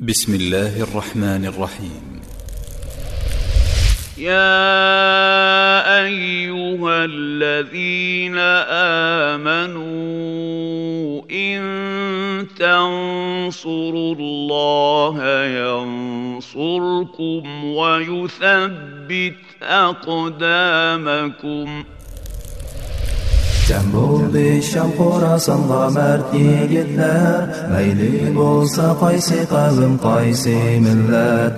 بسم الله الرحمن الرحيم. يا أيها الذين آمنوا إن تنصروا الله ينصركم ويثبت أقدامكم. Cem bo'ldi Sham Xorasanға mard yigitlar, mayli bo'lsa qaysi qavm qaysi millat,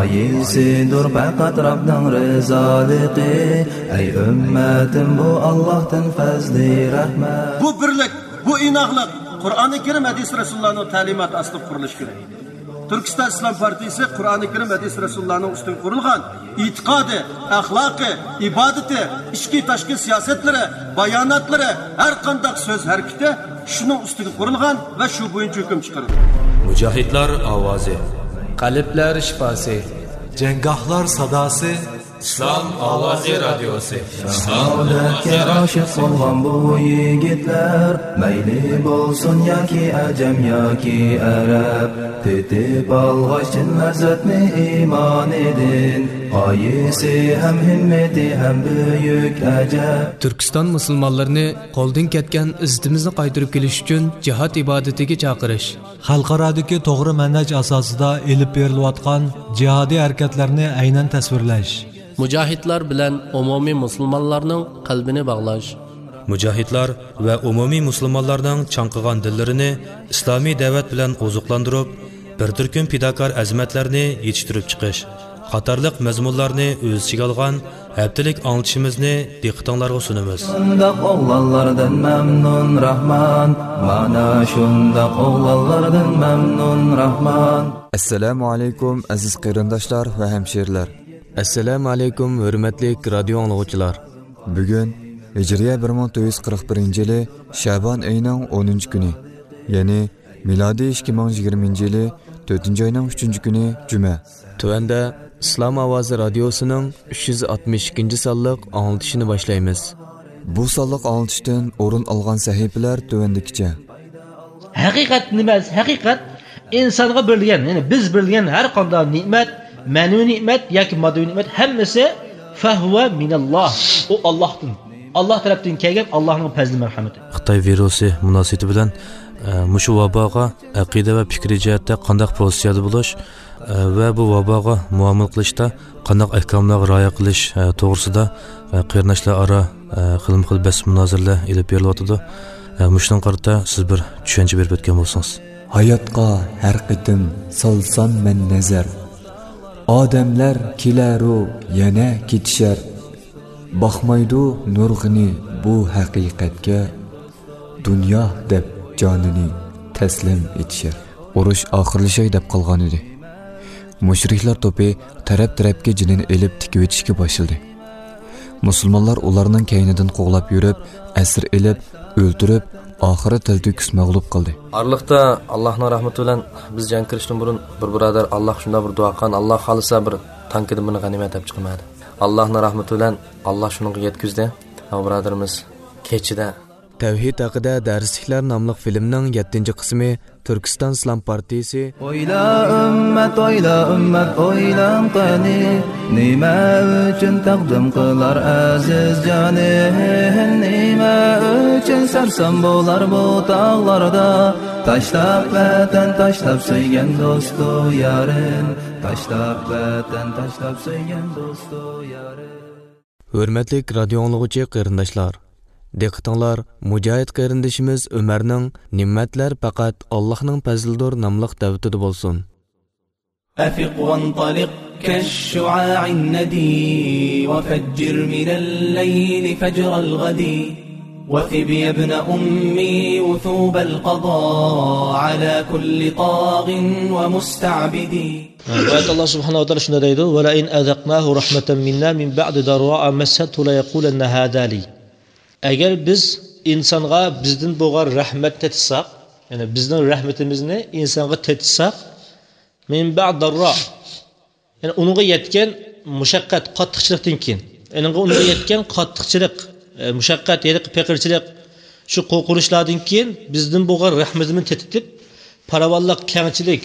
qaysidir faqat Rabbning rizoligi. Ey ummatim, bu Allohdan fazli rahmat. Bu birlik, bu inoqlik Qur'oni Karim hadis Rasulullohning ta'limoti asli qurilishi kerak. Turkiston Islom partiyasi Qur'oni Karim hadis Rasulullohning ustidan qurilgan e'tiqodi, axloqi, ibodati, ichki tashqi siyosatlari, bayonotlari, har qanday so'z harakati shuning ustiga qurilgan va shu bo'yicha hukm chiqarilgan. Mujohidlar ovozi, qalblar shifosi, janggohlar sadosi, Islom ovozi radiosi. Saodatga oshiq bo'lgan bu yigitlar, mayli bo'lsin yoki ajam yoki arab, tetib olg'achin lazzatni iymon edin, qaysi ham himmati ham buyuk ajab. Turkiston musulmonlarini qo'ldan ketgan izzatimizni qaytarib kelish uchun jihad ibodatiga chaqirish, xalqarodagi to'g'ri manhaj asosida elib berilayotgan jihodiy harakatlarni aynan tasvirlash, mujohidlar bilan umumiy musulmonlarning qalbini bog'lash, mujohidlar va umumiy musulmonlarning chanqigan dillarini islomiy da'vat bilan oziqlantirib, bir turkum fidokor azmatlarni yetishtirib chiqish qatorliq mazmunlarni o'z ichiga olgan haftalik anglitishimizni diqqatingizga sunamiz. Shundoq o'g'lonlardan mamnun Rahman, mana shundoq o'g'lonlardan mamnun Rahman. Assalomu alaykum aziz qarindoshlar va hamshirlar. Assalomu alaykum hurmatli radio anglag'uvchilar. Bugun Hijriya 1441-yili Shabon oyining 10-kuni, ya'ni milodiy 2020-yili 4-oyning 3-kuni juma. Tuvanda Islom ovozi radiosining 362-sonliq anglitishini boshlaymiz. Bu sonliq anglitishdan o'rin olgan sahifalar tuvandikicha. Haqiqat nima? Haqiqat insonga berilgan, ya'ni biz berilgan har qanday ne'mat, ma'naviy ne'mat yoki moddiy ne'mat hammasi fahva minalloh. O Allohdan. Alloh tarafdan kelgan Allohning fazli marhamati. Xitoy virusi munosabati bilan mushu vaboga aqida va fikriy jihatda qanday pozitsiyada bo'lish va bu vaboga muomala qilishda qanday ahkomlarga rioya qilish to'g'risida qarindoshlar aro xilma-xil bahs munozaralar olib berilyotdi. Mushundan qarata siz bir tushuncha berib o'tgan bo'lsangiz. Hayotga har qitim solsam men nazar, odamlar kelaru yana ketishar, baxmaydu nurg'ini bu haqiqatga, dunyo deb jonini taslim etishar. Urush oxirlashay deb qolgan edi. Mushriklar to'pi taraf-tarafga jinini elib tikib etishga boshladi. Musulmonlar ularning kaynidan qo'g'lab yurib, asir elib, o'ldirib, oxiri tildikus mag'lub qildi. Arliqda Allohning rahmati bilan biz jang kirishdan burun bir birodar Alloh shunda bir duo qilgan, Alloh xolisa bir tankidan buni g'animat deb chiqmadi. Allohning rahmati bilan Alloh shuni yetkizdi. Va birodarimiz kechida Tavhid haqida darsliklar nomli filmning 7-qismi Turkiston Islom partiyasi Oyla ummat, oylam qani, nima uchun taqdim qilar aziz jonim, nima uchun sarsam bo'lar bu tog'larda, tashlab vatan, tashlab suygan do'stu yarim, tashlab vatan, tashlab suygan do'stu yarim. Hurmatli radio anglag'uvchi qarindoshlar, diqqatinglar, mujohid qarindishimiz Umarning ne'matlar faqat Allohning fazlidir nomli davatida bo'lsin. أفق وانطلق كالشعاع الندي وفجر من الليل فجر الغد وثب يا ابن أمي وثوب القضاء على كل طاغ ومستعبد. Allah subhanahu wa ta'ala shunda deydi: "Va la in azaqnahu rahmatan minna min ba'di darra'a massathu la yaqulanna hadha li." Agar biz insonga bizdan bo'lgan rahmat tetsak, ya'ni bizning rahmatimizni insonga tetsak, min ba'd darra, ya'ni unga yetgan mushaqqat, qattiqchilikdan keyin, ya'ni unga yetgan qattiqchilik, mushaqqat, ya'ni faqirchilik, shu qo'rqinchlardan keyin bizdan bo'lgan rahmatimizni tetitib, paravallik, kengchilik,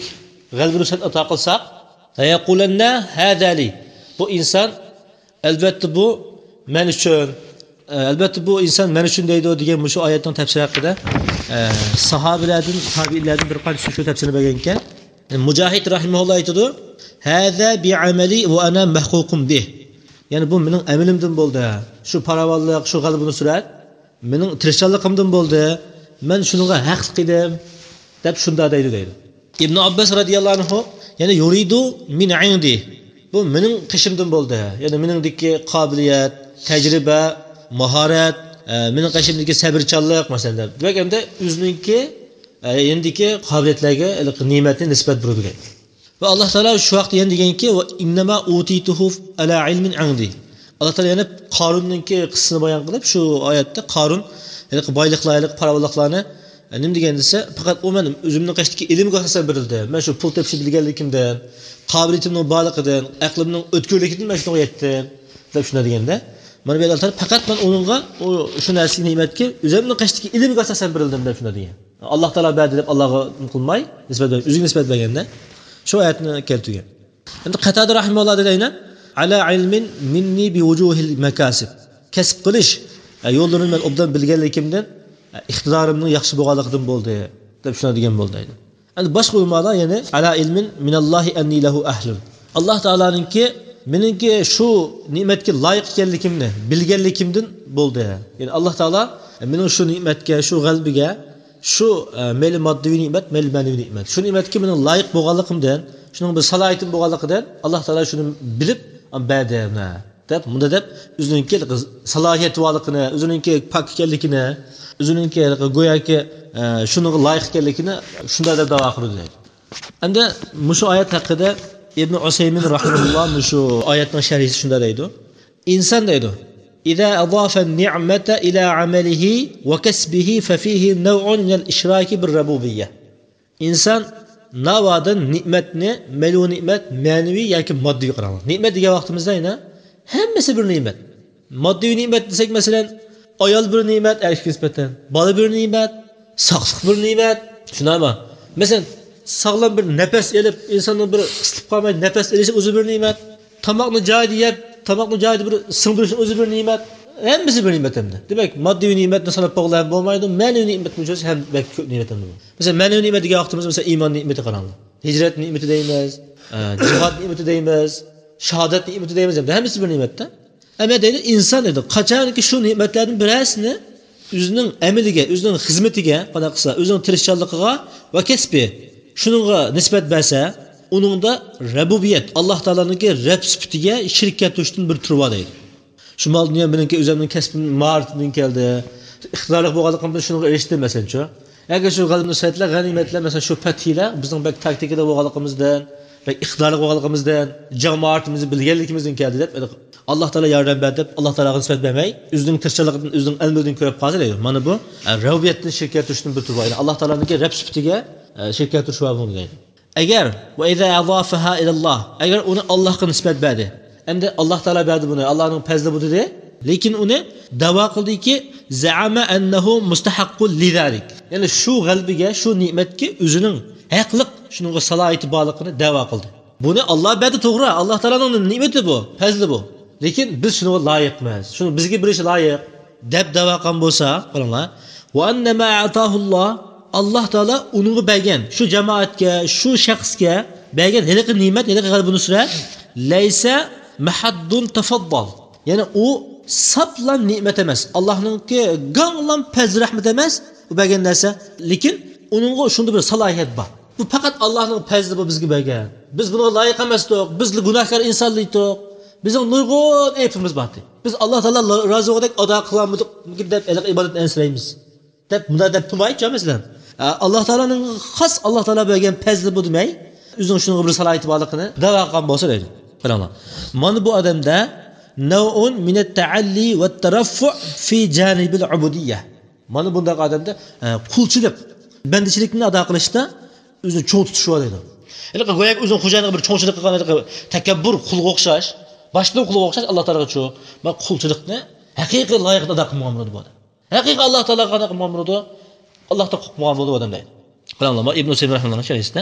g'albi nusrat ato qilsak, yaqulanna hadali. Bu inson albatta bu men uchun, albatta bu inson men uchun deydi degan shu oyatning tafsiri haqida sahobalardan, tabiinlardan bir qancha shu tafsirini bergan ekan. Mujohid rahimahulloh aytadi: "Hada bi amali va ana mahququn bih." Ya'ni bu mening amalimdan bo'ldi. Shu paravallik, shu g'albi nusrat mening tirishchiligimdan bo'ldi. Men shunga haq qildim deb shunda deydi. Ibn Abbas radhiyallohu anhu ya'ni yuridu min indi. Bu mening qishimdan bo'ldi. Ya'ni meningdagi qobiliyat, tajriba, mahorat, mening qishimdagi sabrchanlik masalan. Deganda o'zininki endiki qobiliyatlarga ne'matni nisbat beradi. Va Alloh taolo shu vaqt yana deganki: "Va innama utituhu ala ilmin indi." Alloh taolo yana Qorunninki qissasini bayon qilib, shu oyatda Qorun boyliqlarni, paravalliqlarni nima degan desa, faqat u mening o'zimning qashdagi ilmga asosan berildi. Men shu pul tepishni bilganligimdan, qobiliyatimning borligidan, aqlimning o'tkirligidan men shunga yetdim deb shuna deganda, mana bu Alloh taolo faqat men uningga shu narsa ne'matga o'zimning qashdagi ilmga asosan berildim deb shuna degan. Alloh taolo berdi deb Allohga qilmay, nisbat bergan, o'ziga nisbat berganda shu oyatni keltirgan. Endi Qatada rahimahulloh deydi, ala ilmin minni bi wujuhil makasib. Kasb qilish yo'llarini men obdan bilganligimdan iqtidorimning yaxshi bo'lganligidan bo'ldi deb shuna degan bo'ldi. Endi boshqa ulamolar yana ala ilmin minallohi anni lahu ahlun. Alloh taolaninki meningki shu ne'matga loyiq ekanligimni bilganligimdan bo'ldi. Ya'ni Alloh taolo mening shu ne'matga, shu g'albiga, shu meli moddiy ne'mat, meli ma'naviy ne'mat. Shu ne'matga mening loyiq bo'lganligimdan, shuning bir salohiyatim bo'lganligidan Alloh taolo shuni bilib berdi deb, bunda deb o'zininki salohiyat borligini, o'zininki pok ekanligini, o'zininki go'yoki shunga loyiq ekanligini shunda deb da'vo qildi. Endi shu oyat haqida Ibn Usaymin rahimahulloh shu oyatning sharhisi shunda deydi. Inson deydi: "Iza adafa an-ni'mata ila 'amalihi wa kasbihi fa fihi naw'un min al-ishraki bir-rububiyyah." Inson navadan ne'matni, melu ne'mat, ma'naviy yoki moddiy qiladi. Ne'mat degan vaqtimizda yana hammasi bir ne'mat. Moddiy ne'mat desak, masalan, ayol bir ne'mat, erkakka nisbatan, bola bir ne'mat, sog'lik bir ne'mat. Tushunarmi? Masalan, sog'lom bir nafas elib, insonning bir qisilib qolmay nafas elishi o'zi bir ne'mat. Tomoqni joyida yeb, tomoqni joyida bir singdirish o'zi bir ne'mat. Hammasi bir ne'mat hamda. Demak, moddiy ne'matni sanab bog'lab bo'lmaydi, ma'naviy ne'mat uchun ham ko'p ne'mat hamda. Masalan, ma'naviy ne'mat degan vaqtimizda masalan iymon ne'mati qaranglar. Hijrat ne'mati deymiz, jihad ne'mati deymiz, shahodat ne'mati deymiz hamda. Hammasi bir ne'matda. Ama deydi inson dedi, qachonki shu ne'matlarning birasini o'zining amaliga, o'zining xizmatiga, qanaqa qilsa, o'zining tirishchanligiga va kasbi shuningga nisbat bersa, uningda rububiyat, Alloh taoloning Rabb sifatiga shirk keltirishdan bir tur bor deydi. Shu mol dunyo meniki o'zimning kasbim martidan keldi. Ixtiyorlik bo'lganligimdan shunga erishdim masalan-chi. Agar shu g'alib nusratlar, g'animatlar, masalan shu fathilar bizning bak taktikada bo'lganligimizdan, bak ixtiyorlik bo'lganligimizdan, jamoatimizni bilganligimizdan keldi deb Alloh taolo yordam berdi deb Alloh taologa nisbat bermay, o'zining tirishchiligidan, o'zining ilmidan ko'rib qoldi deydi. Mana bu rububiyatni shirk keltirishdan bir tur bor. Alloh taoloning Rabb sifatiga shirk keltirish va bo'lmaydi. Agar va iza azafaha ila Allah, agar uni Allohga nisbat berdi, endi Alloh taolo berdi buni, Allohning fazli bu dedi, lekin uni da'vo qildiki, za'ama annahu mustahaqqul lidalik. Ya'ni shu g'albiga, shu ne'matga o'zining haqliq, shuningga salohiyati borligini da'vo qildi. Buni Alloh berdi, to'g'ri, Alloh taoloning ne'mati bu, fazli bu. Lekin biz shunga loyiqmiz. Shuni bizga berish loyiq deb da'vo qilgan bo'lsa, qaranglar, va annama atahulloh, Alloh taolo uningga bergan, shu jamoatga, shu shaxsga bergan haliqi ne'mat, haliqi g'albi nusrat laysa mahaddun tafaddal. Ya'ni u saplan ne'mat emas. Allohningki ganglan fazl rahmat emas, u bergan narsa, lekin uningga shunda bir salohiyat bor. Bu faqat Allohning fazli bu bizga bergan. Biz bunga loyiq emasdik. Biz gunohkor insonlikdik. Bizning nurg'un aytimiz bor. Biz Alloh taolo rozi bo'lgandek ado qilamiz deb ibodat ansiraymiz. Deb bunda deb turmaychi masalan. Alloh taoloning xos Alloh taolo bergan fazli bu demay, o'zining shunga bir salohiyati borligini da'vo qilgan bo'lsa deydi. Qaranglar. Mana bu odamda naw'un min at-ta'alli va at-taraffu' fi janib al-ubudiyyah. Mana bunday odamda qulchilik, bandichilikni ado qilishda o'zini cho'ng tutish bor deydi. Ya'ni go'yoq o'zining xo'jayiniga bir cho'ngchilik qilgan takabbur, qulga o'xshash, boshqa qulga o'xshash Alloh taologa cho. Va qulchilikni haqiqiy loyiqda ado qilmoqchi bo'ladi. Haqiqiy Alloh taologa ado qilmoqchi bo'ladi. Alloh taolo qilmoqchi bo'ladi odam deydi. Qaranglar, Ibn Sina rahimahulloh sharhisida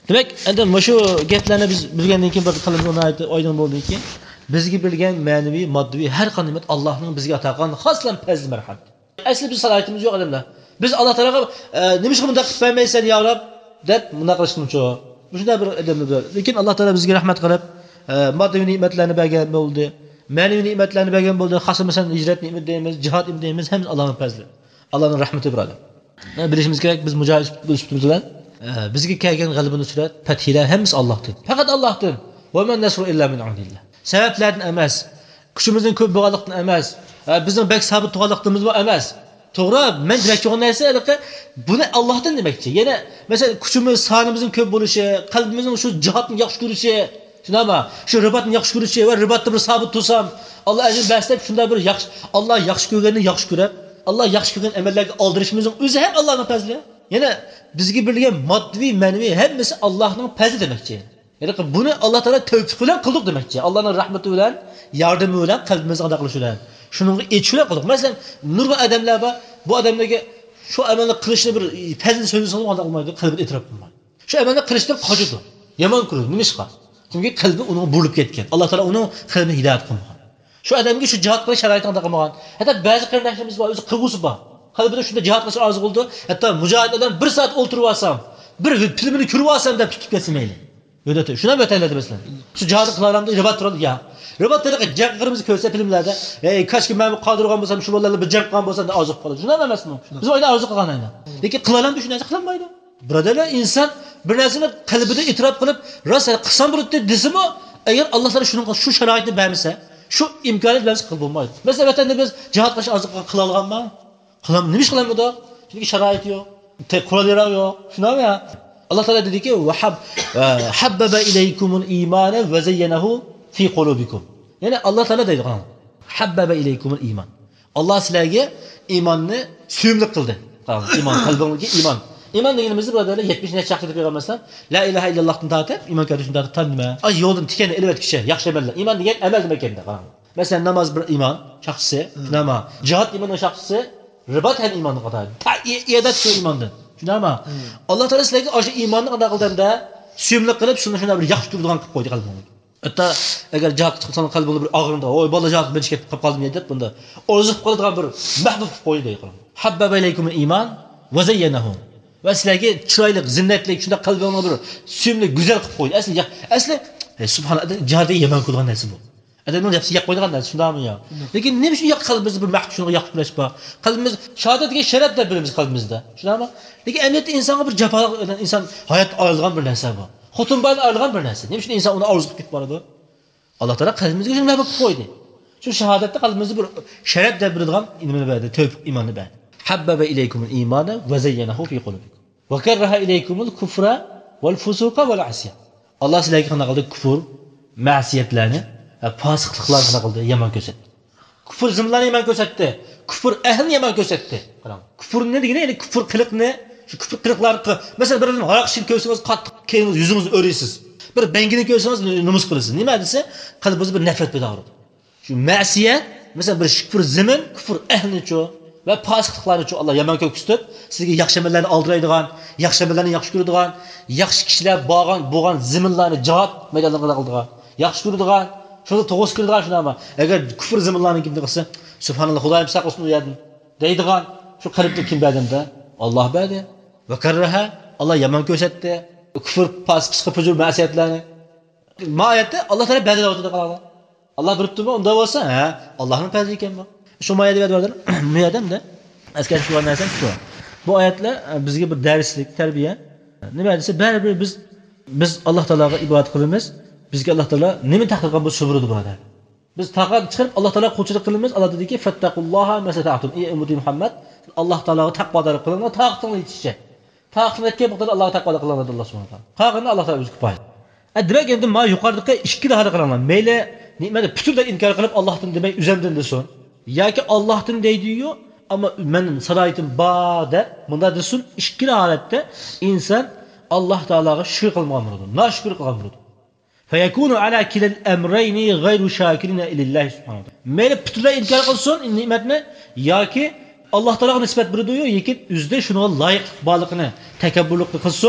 Demak, endi shu gaplarni biz bilgandan keyin bir qilib uni oydin bo'ldi ki, bizga bilgan ma'naviy, moddiy har qanday ne'mat Allohning bizga ato qilgan xoslan fazl marhamat. Asli biz salohiyatimiz yo'q odamlar. Biz Alloh taologa nima qilib bunday qilib bermaysan ya Rob deb bunda qilishmoqchi. Shunday bir odamlar. Lekin Alloh taolo bizga rahmat qilib, moddiy ne'matlarni bergan bo'ldi. Ma'naviy ne'matlarni bergan bo'ldi. Xasosan hijrat ne'mat deymiz, jihad deymiz, hamma Allohning fazli. Allohning rahmati birodar. Bilishimiz kerak, biz mujohid bo'lishimiz bizga kelgan g'alaba nusrat, fathilar hammasi Allohdan. Faqat Allohdan. Va man nasru illa min indillah. Sabablardan emas, kuchimizning ko'p bo'lganlikdan emas, bizning bek sabit turganligimiz bu emas. To'g'ri, men demoqchi bo'lgan narsa buni Allohdan demoqchi. Yana masalan kuchimiz, sonimizning ko'p bo'lishi, qalbimizning shu jihodni yaxshi ko'rishi, shunami? Shu ribatni yaxshi ko'rishi va ribatda bir sabit tursam, Alloh ajr bersa, shunda bir yaxshi Alloh yaxshi ko'rganni yaxshi ko'rib, Alloh yaxshi ko'rgan amallarga oldirishimizning o'zi ham Allohning fazli. Yana bizga berilgan moddiy, ma'naviy hammasi Allohning fazli demoqchi. Ya'ni buni Alloh taolo tavfiq bilan qildik demoqchi. Allohning rahmati bilan, yordami bilan qalbimizni ado qilish bilan. Shuningga etishlar qildik. Masalan, nurg'un odamlar bor, bu odamlarga shu amalni qilishni bir fazl so'zini olib olmaydi, qalbida e'tirof qilmaydi. Shu amalni qilishdan qochadi. Yomon ko'radi, nima ish qiladi? Chunki qalbi uni bo'lib ketgan. Alloh taolo uni qalbini hidoyat qilmagan. Shu odamga shu jihad qilish sharoitini ado qilmagan. Hatto ba'zi qarindoshlarimiz bor, o'zi qilgusi bor. Qalbida shunda jihad qilish orzu qildi. Hatto mujohid odam 1 soat o'ltirib olsam, bir filmini ko'rib olsam deb tutib ketsa mayli. Yo'dati. Shuna betaladi bizlar. Shu jihad qilaramda ribat turadi ya. Ribat tariqa jangqirimizni ko'rsa filmlarda, "Qashki men qodirgan bo'lsam, shu bolalar bir jang qilgan bo'lsa" deb orzu qiladi. Shuna emasmi? Biz oyda orzu qilgan aynan. Lekin qilaramda shu narsa qilmaydi. Birodarlar, inson bir narsani qalbida e'tirof qilib, "Rosa qilsam bo'ladi" desimi, agar Alloh taolo shu sharoitni bermasa, shu imkoniyat bilan qilib bo'lmaydi. Masalan, vatanda biz jihad qilish orzu qila olganmi? Nima ish qilamiz unda? Chunki sharoit yo'q, qurollar yo'q. Shunami? Alloh taolo dediki: "Va habbaba ilaykumul iymana va zayyanahu fi qulubikum." Ya'ni Alloh taolo deydi: "Habbaba ilaykumul iymon." Alloh sizlarga iymonni suyumli qildi. Iymon qalbingizga iymon. Iymon deganimizni birodarlar 70 necha chaqirib berganmasdan, la ilaha illallohdan tortib, iymon kelishini tanima. Ay yo'ldan tikani elvatkicha, yaxshi amallar. Iymon degan amal nima ekanda? Masalan, namoz bir iymon shaxsi, nima? Jihad iymonning shaxsi, ribat ham iymonning qatari. Iyadat shu iymondan. Tushunami? Alloh taolo sizlarga o'sha iymonni qanday qilganda suyumli qilib, shuni bir yaxshi turadigan qilib qo'ydi qalbingizga. Hatto agar jihad qilsan qalbingizda bir og'rinda, "Voy bola jihad ben chiqib qoldim" deb bunda o'zib qoladigan bir mahbub qo'ydi deydi. Habbaba ilaykumul iymon va zayyanahu. Va sizlarga chiroyli, zinnatli, shunda qalbingizga bir suyumli, go'zal qilib qo'ydi. Asli subhanalloh, jihad yomon ko'rgan narsa bu. Adamning yapsi yak qo'ygan narsa, shundami yo? Lekin nima uchun yo'q qalbimizda bir mahb shunga yaxshi kurash bor? Qalbimiz shahodatga sharaf deb bilamiz qalbimizda. Shundami? Lekin amniyatda insonga bir jafo, inson hayot ayrilgan bir narsa bu. Xotin bilan ayrilgan bir narsa. Nima uchun inson uni orzu qilib boradi? Alloh taolo qalbimizga shuni mahb qo'ydi. Shu shahodatda qalbimizda bir sharaf deb biladigan nimani berdi, tavfiq iymonni berdi. Habbaba ilaykumul iymana va zayyanahu fi qulubikum. Va karaha ilaykumul kufra wal fusuqa wal asyan. Alloh sizlarga qanday qildi? Kufr, ma'siyatlarni, fosiqliklarni qanday qildi? Yomon ko'rsatdi. Kufr zimlarni yomon ko'rsatdi. Kufr ahlini yomon ko'rsatdi. Qarang. Kufr nima degani? Ya'ni kufr qiliqni, shu kufr qiliqlarni, masalan, bir haroq ishini ko'rsangiz, qattiq keyin yuzingizni o'raysiz. Bir bangini ko'rsangiz, numus qilasiz. Nima desa, qalbingizda bir nafrat paydo bo'ladi. Shu ma'siyat, masalan, bir kufr zimin, kufr ahlini-chu va fosiqliklarni uchun Alloh yomon ko'rsatib, sizga yaxshi amallarni oldiradigan, yaxshi amallarni yaxshi ko'radigan, yaxshi kishilar bo'lgan ziminlarni jihad maydonlarida qiladigan, yaxshi ko'radigan, shuni to'g'ri ko'radigan shunami? Agar kufr ziminlarni kim qilsa, subhanalloh, Xudoyim saqlasin u yerdan deydigan, shu qalbda kim berdimda? Alloh berdi. Va karaha, Alloh yomon ko'rsatdi. Kufr, fosiq, fujur, ma'siyatlarni. Ma'ayatda Alloh taolo berdi deydi qoladi. Alloh biribdimi? Unda bo'lsa, Allohning fazli ekan bu. Shu mayada berdilar. Bu yerdamda askar shu narsani shu. Bu oyatlar bizga bir darslik, tarbiya. Nima desa, baribir biz Alloh taologa ibodat qilamiz. Bizga Alloh taolo nima taqdir qilgan bo'lsa shubirdi birodar. Biz taqat chiqib Alloh taolo qulchilik qilamiz. Alloh dediki, "Fattaqulloha ma sata'tum." Ey ummati Muhammad, Alloh taologa taqvodor qilinglar, taqatni yetishcha. Taqatni yetgan vaqtda Allohga taqvodor qilinglar dedi Alloh subhanahu va taolo. Qolganini Alloh taolo o'zi kifoya. Demak, endi men yuqoridagi ikki hal qilinglar. Mayli ne'matni butunlay inkor qilib Allohdan demay, o'zimdan desin. Yoki Allohdan deydi-yu, ammo mening saroyitim bor deb bunda desin, ikki holatda inson Alloh taologa shukr qilmagan bo'ladi, noshukr qilgan bo'ladi. Fayakunu ala kilal amrayni ghayru shakirina lillahi subhanahu wa taala. Mayli butunlay inkor qilsin ne'matni yoki Alloh taologa nisbat beradi-yu, lekin o'zida shunga loyiq borligini, takabburlikni qilsin,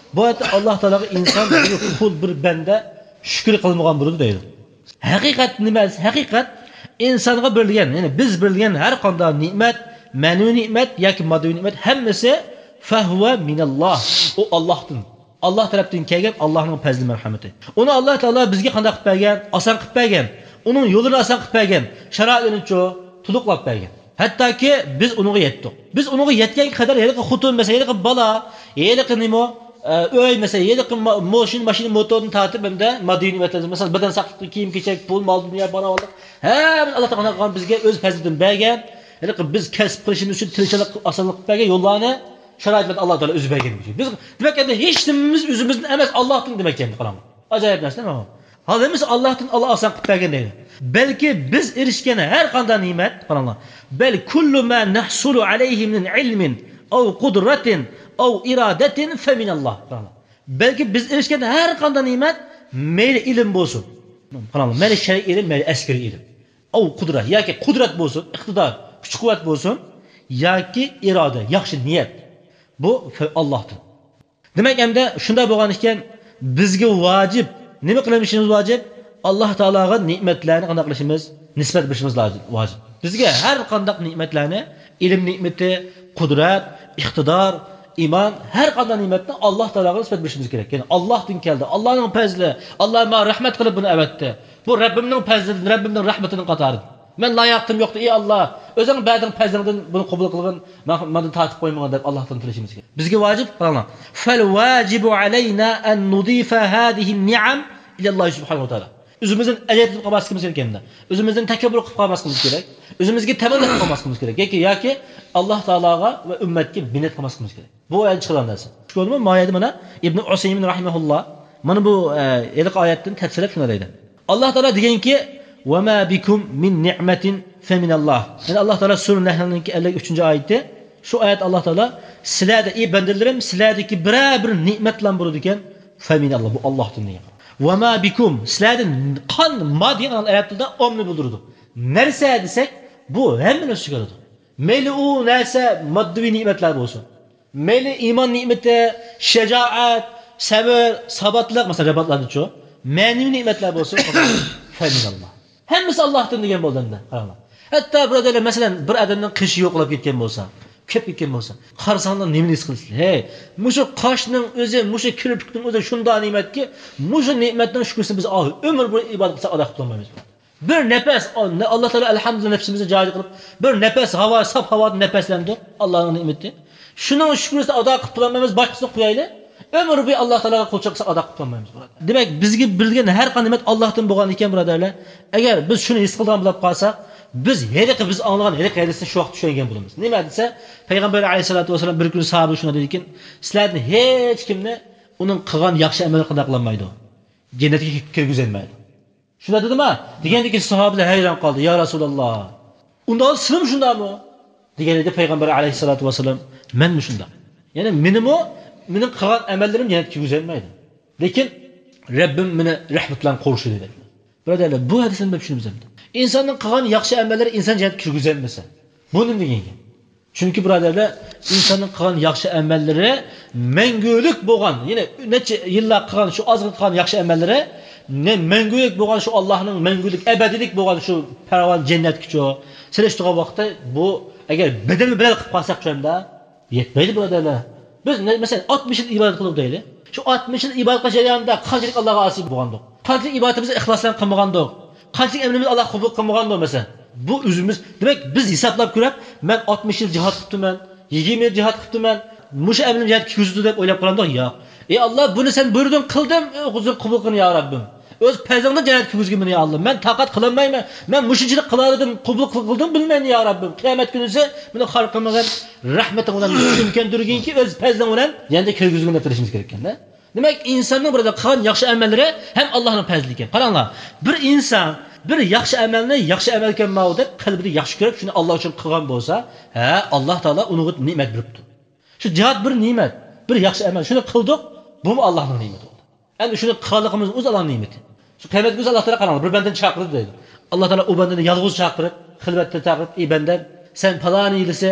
bu yerda Alloh taologa inson bir qul bir banda shukr qilmagan bo'ladi deydi. Haqiqat nimasi? Haqiqat insonga berilgan, ya'ni biz berilgan har qanday ne'mat, ma'naviy ne'mat yoki moddiy ne'mat hammasi fahva minalloh. U Allohdan. Allah tarafdan kelgan Allohning fazli marhamati. Uni Alloh taolo bizga qanday qilib bergan? Oson qilib bergan. Uning yo'lini oson qilib bergan. Sharoitini to'liqlab bergan. Hattoki biz uniga yetdik. Biz uniga yetgan qadar yeliqi xutun mesela, yeliqi bala, yeliqi nima, öy mesela, yeliqi mashina motorni tartib hamda moddiy ne'matlar, mesela badan saqliqni, kiyim-kechak, pul, mol, dunyo, barobarlik. Hamma Alloh taolo bizga o'z fazlidan bergan. Yeliqi biz kasb qilishimiz uchun tirikchilik osonlik qilib bergan yo'llarni sharoitlarni Alloh taolo o'zi bergan. Biz demak endi hech nimamiz o'zimizdan emas, Allohdan demak endi qarang. Ajoyib narsa-mi? Halimiz Allohdan Allah oson qilib bergan deydi. Balki biz erishgan har qanday ne'mat, qaranglar. Bal kullu ma nahsulu alayhi min ilmin aw qudratin aw iradatin fa min Allah. Balki biz erishgan har qanday ne'mat mayli ilm bo'lsin. Qaranglar, mayli shar'iy ilm, mayli askariy ilm. Aw qudrat yoki qudrat bo'lsin, iqtidor, kuch-quvvat bo'lsin yoki iroda, yaxshi niyat. Bu Allohdan. Demak, endi shunday bo'lgan ekan, bizga vojib, nima qilishimiz vojib? Alloh taologa ne'matlarni qanday qilishimiz, nisbat berishimiz vojib. Bizga har qanday ne'matlarni, ilm ne'mati, qudrat, iqtidor, iymon, har qanday ne'matni Alloh taologa nisbat berishimiz kerak. Ya'ni Allohdan keldi. Allohning fazli, Alloh menga rahmat qilib buni avatdi. Bu Rabbimning fazli, Rabbimning rahmatining qatori. Men loyiqtim yo'qdi, ey Alloh, o'zing ba'ding fazlingdan buni qabul qilgin, mendan tortib qo'ymagan deb Allohdan tilashimiz kerak. Bizga vojib, qaranglar. Fal vajibu alayna an nudifa hadhihi an-ni'am ila Alloh subhanahu va taolo. O'zimizdan ajratib qolmasligimiz kerak endi. O'zimizdan takabbur qilib qolmasligimiz kerak. O'zimizga tamanno qilib qolmasligimiz kerak. Yoki Alloh taologa va ummatga minnat qilmasligimiz kerak. Bu oyat chiqqan narsa. Ko'rdingmi? Moyada mana Ibn Usaymin rahimahulloh mana bu ilq oyatdan tafsirlab shunday deydi. Alloh taolo deganki: "Va ma bikum min ni'matin fa min Allah." Yani Alloh taolo sura Nahlning 53-oyati, shu oyat Alloh taolo sizlarda ey bandalarim, sizlardagi bir ne'matlar bor ekan, fa min Allah, bu Allohdan degan. Va ma bikum, sizlardan qon moddiy arabtilda omni bildirdi. Narsa desak, bu hamma narsa keladi. Mayli u narsa moddiy ne'matlar bo'lsin. Mayli iymon ne'mati, shajoat, sabr, sabatlik, masalan, rabatlarni-chu, ma'naviy ne'matlar bo'lsin, fa min Allah. Hammasi Allohdan degan bo'ldanda, qaranglar. Hatto birodarlar, masalan, bir odamning qishi yo'qlab ketgan bo'lsa, kelib ketgan bo'lsa, qarsanglar nima his qilasizlar? Hey, mushu qoshning o'zi, mushu kirpikning o'zi shunday ne'matki, mushu ne'matdan shukrsiz biz umr bo'yi ibodat qilsak adoq qila olmaymiz. Bir nafas, Alloh taolo alhamdulillah nafsimizni joyi qilib, bir nafas havo, sof havoda nafaslandik, Allohning ne'mati. Shuning shukrsiz adoq qilib olmaymiz, boshqasini qo'yaylik. Ömür boyu Allah Teala'ga qul çaqsa adoq qilib olmaymiz. Demak, bizga bilgan har qanday ne'mat Allohdan bo'lgan ekan, birodarlar. Agar biz shuni his qilgan bo'lib qolsak, biz biz anglagan hadisni shu vaqt tushungan bo'lamiz. Nima desa, payg'ambar alayhisolatu vasallam bir kun sahoba shuni dedikin, sizlarni hech kimni uning qilgan yaxshi amal qila qilmaydi. Jannatga kirgizolmaydi. Shunda dedimi? Degandiki sahobalar hayron qoldi. Ya Rasululloh, unda sirim shundami? Deganida payg'ambar alayhisolatu vasallam, men shunda. Ya'ni mening qilgan amallarim jannatga kirgizolmaydi. Lekin Rabbim meni rahmat bilan qo'rshidi dedi. Birodarlar, bu hadisni bilib tushunamiz endi. İnsanın qilgan yaxshi amallari inson jannatga kirgizolmasa, bu nima degani? Chunki birodarlar, insonning qilgan yaxshi amallari mangulik bo'lgan, ya'ni necha yillar qilgan shu ozg'in qilgan yaxshi amallari mangulik bo'lgan, shu Allohning mangulik, abadiylik bo'lgan shu paravon jannatga selishtigan vaqtda bu agar bedel bilan qilib qolsak shunda yetmaydi birodarlar. Biz masalan 60 yil ibodat qilib deylik. Shu 60 yil ibodat qilish jarayonida qanchalik Allohga osib bo'lgandik? Qanchalik ibodatimizni ixloslan qilmagandik? Qanchalik emrimiz Allah qabul qilmagan bo'lmasa, bu o'zimiz, demak biz hisoblab ko'rib, men 60 yil jihad qilibman, 20 yil jihad qilibman, mushu emrim jihad ko'zdi deb o'ylab qo'ygandik, yo'q. Ey Alloh, buni sen buyurding, qildim, o'zing qabul qil ya Rabbim. O'z payzangdan jannat ko'zgimni ya Alloh. Men taqat qilolmayman. Men mushuchilik qilardim, qabul qildim, bilmayman ya Rabbim. Qiyomat kunida meni xalqimizga rahmating bilan mumkin turginki, o'z payzang bilan jannatga kirgizganda tilishimiz kerak ekan-da. Demak, insonning burada qilgan yaxshi amallari ham Allohning fazli ekan. Qaranglar, bir inson bir yaxshi amalni yaxshi amal ekanman deb qalbida yaxshi ko'rib, shuni Alloh uchun qilgan bo'lsa, Alloh taolo unga ne'mat beribdi. Shu jihad bir ne'mat, bir yaxshi amal. Shuni qildik, bu Allohning ne'mati bo'ldi. Endi shuni qilganligimiz o'z Allohning ne'mati. Shu qiyomatga Alloh taolo qaranglar, bir bandani chaqirdi deydi. Alloh taolo u bandani yolg'iz chaqirib, xilvatda chaqirib, "Ey banda, sen falon yilisi,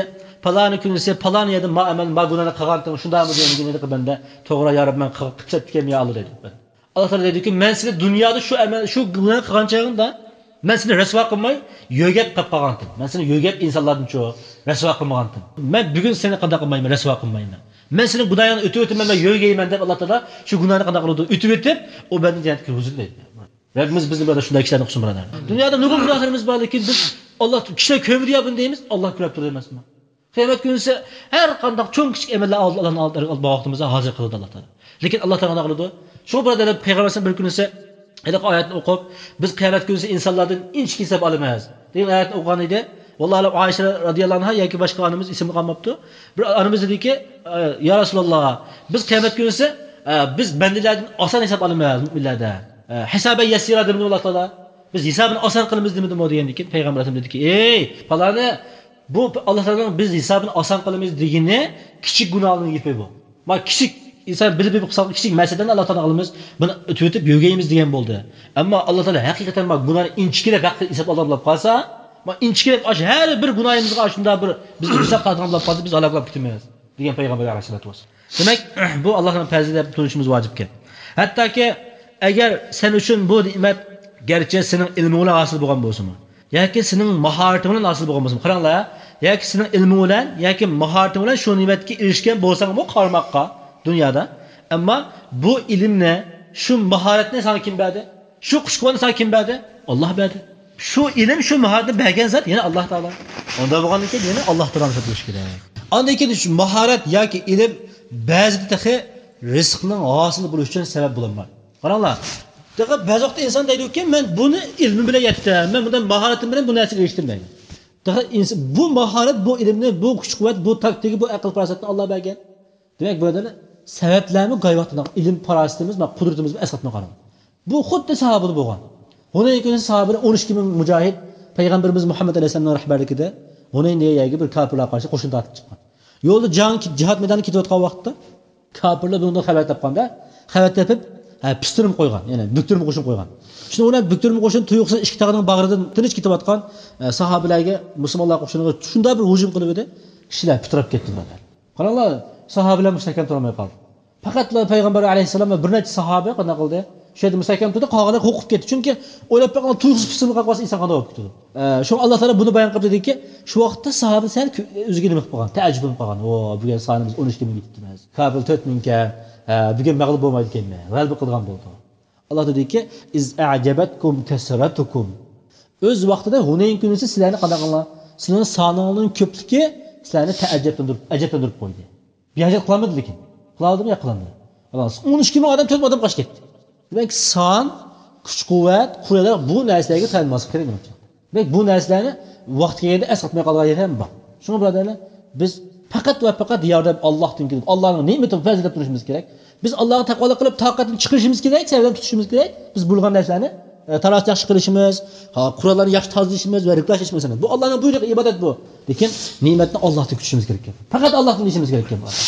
palani kunisi palani yedim ma amal ma gunani qilgandim shundami degan edi banda to'g'ri yarab men qilib ya alır dedi ben. Allah Teala dedi ki men seni dünyada şu amal şu günah qilgan chog'ingda men seni rasvo qilmay yo'gab qilib qolgandim. Men seni yo'gab insonlardan cho rasvo qilmagandim. Men bugun seni qanday qilmayman, rasvo qilmayman. Men seni gunohingni o'tib o'taman, men yo'gayman deb Allah Teala şu gunohni qanday qildi? O'tib o'tib, o beni jannatga kirgizdi dedi. Rabbimiz bizni böyle shunday kishilarni qilsin birodar. Dunyoda nurg'un gunohlarimiz bor, lekin biz Allah kishilar ko'mir yapın deymiz, Allah ko'rib turadi emasmi? Qiyomat kunisi har qanday cho'ng kichik amallar Allohning oldida vaqtimizda hozir qildi Allah Teala. Lekin Allah Teala qildi. Shu birodarlar payg'ambarimiz bir kunisi iliq oyatni o'qib, biz qiyomat kunisi insonlardan inchki hisob olamiz. degan oyatni o'qigan edi. Vallahi Ayşe radhiyallohu anha yoki boshqa onamiz ismini qolmabdi. Bir onamiz dediki, "Ya Rasululloh, biz qiyomat kunisi biz bandalardan oson hisob olamiz mu'minlardan. Hisoba yasira dedi Allah Teala. Biz hisobini oson qilamiz demadi degandan payg'ambarimiz dediki, "Ey, falani bu Allah Teala'nın biz hisobini oson qilamiz degani kichik gunohning yipi bu. Ma kichik inson bilib qilsa kichik masaladan Allah Teala qilamiz, buni o'tib yo'gaymiz degan bo'ldi. Ammo Allah Teala haqiqatan ma gunohni inchkilab vaqtda hisob olib qolsa, ma inchkilab har bir gunohimizga shunda bir biz hisob qilgan bo'lib qolsa biz aloqalab ketamiz degan payg'ambar alayhisolatu vasallam. Demak, bu Allohning fazli deb tunishimiz vojibki. Hattoki agar sen uchun bu ne'mat garchi sening ilming bilan hosil bo'lgan bo'lsa-mu, yoki sening mahorating bilan hosil bo'lgan bo'lsa-mu, qaranglar, yoki sening ilming bilan yoki mahorating bilan shu ne'matga erishgan bo'lsang, bu qarmoqqa dunyoda. Ammo bu ilmni, shu mahoratni sana kim berdi? Shu xushquvvatni sana kim berdi? Alloh berdi. Shu ilm, shu mahoratni bergan zot yana Alloh taolo. Unda bo'lgandan keyin yana Alloh taologa bo'lish kerak. Ondan keyin shu mahorat yoki ilm ba'zida taxi rizqning hosil bo'lishi uchun sabab bo'ladi. Qaranglar. Deqa ba'zi vaqt inson deydi-ki, men buni ilmim bilan yetdim, men bundan mahoratim bilan bu narsaga erishdim deydi. Deqa bu mahorat, bu ilmni, bu kuch-quvvat, bu taktika, bu aql farosatni Alloh bergan. Demak, birodarlar, sabablarni g'oyvatdan ilm farosatimiz va qudratimizni asqatma qarang. Bu xuddi sahobalar bo'lgan. Hunayn kunida sahobalar 12 ming mujohid payg'ambarimiz Muhammad alayhisolamning rahbarligida Hunayn deyaga bir kofirlarga qarshi qo'shin tortib chiqqan. Yo'lda jihad maydoniga ketayotgan vaqtda kofirlar bundan xabar topganda, xabar topib pistirib qo'ygan, ya'ni buktirib qo'shin qo'ygan. Shunda ular buktirib qo'shin tuyuqsiz ikki tog'ining bag'ridan tinch ketayotgan sahobalarga, musulmonlar qo'shiniga shunda bir hujum qilib edi, kishilar pitirib ketdi bular. Qaranglar, sahobalar mustahkam turmay qoldi. Faqat payg'ambar alayhisalom va bir necha sahoba qanday qildi? Shu yerda mustahkam turdi, qolganlar qo'rqib ketdi. Chunki o'ylab qo'ygan tuyuqsiz pistirib qolsa inson qanday bo'lib ketadi. Shu Alloh taolo buni bayon qilib dediki, shu vaqtda sahoba sal o'ziga nima qilib qolgan, ta'ajjub bo'lib qolgan. O, bugun sonimiz 12 ming ketdimiz. Kofir 4 mingga bugun mag'lub bo'lmaydi ekanmi? G'alaba qilgan bo'ldi. Alloh dediki, "Iz a'jabatkum kasratukum." O'z vaqtida Hunayn kunisi sizlarni qanday qilgan? Sizlarning soningizning ko'pligi sizlarni ajablantirib qo'ydi. Biyajat qilmadi lekin. Qiladimi, yo'q qilmadi. Alloh 12 ming odam 4 odam qochib ketdi. Demak, son, kuch-quvvat, qurollar bu narsalarga tanilmasi kerak demoqchi. Demak, bu narsalarni vaqt kelganda asqatmay qolgan yer ham bor. Shuni birodarlar, biz faqat va faqat yordam Allohdan keladi. Allohning ne'matini fazilab turishimiz kerak. Biz Allohga taqvolik qilib toqatni chiqarishimiz kerak, sabab tutishimiz kerak. Biz bo'lgan narsalarni taroz yaxshi qilishimiz, qurollarni yaxshi tozalashimiz va riqlashimiz kerak. Bu Allohning buyrug'i, ibodat bu. Lekin ne'matni Allohdan kutishimiz kerak. Faqat Allohdan ishimiz kerak.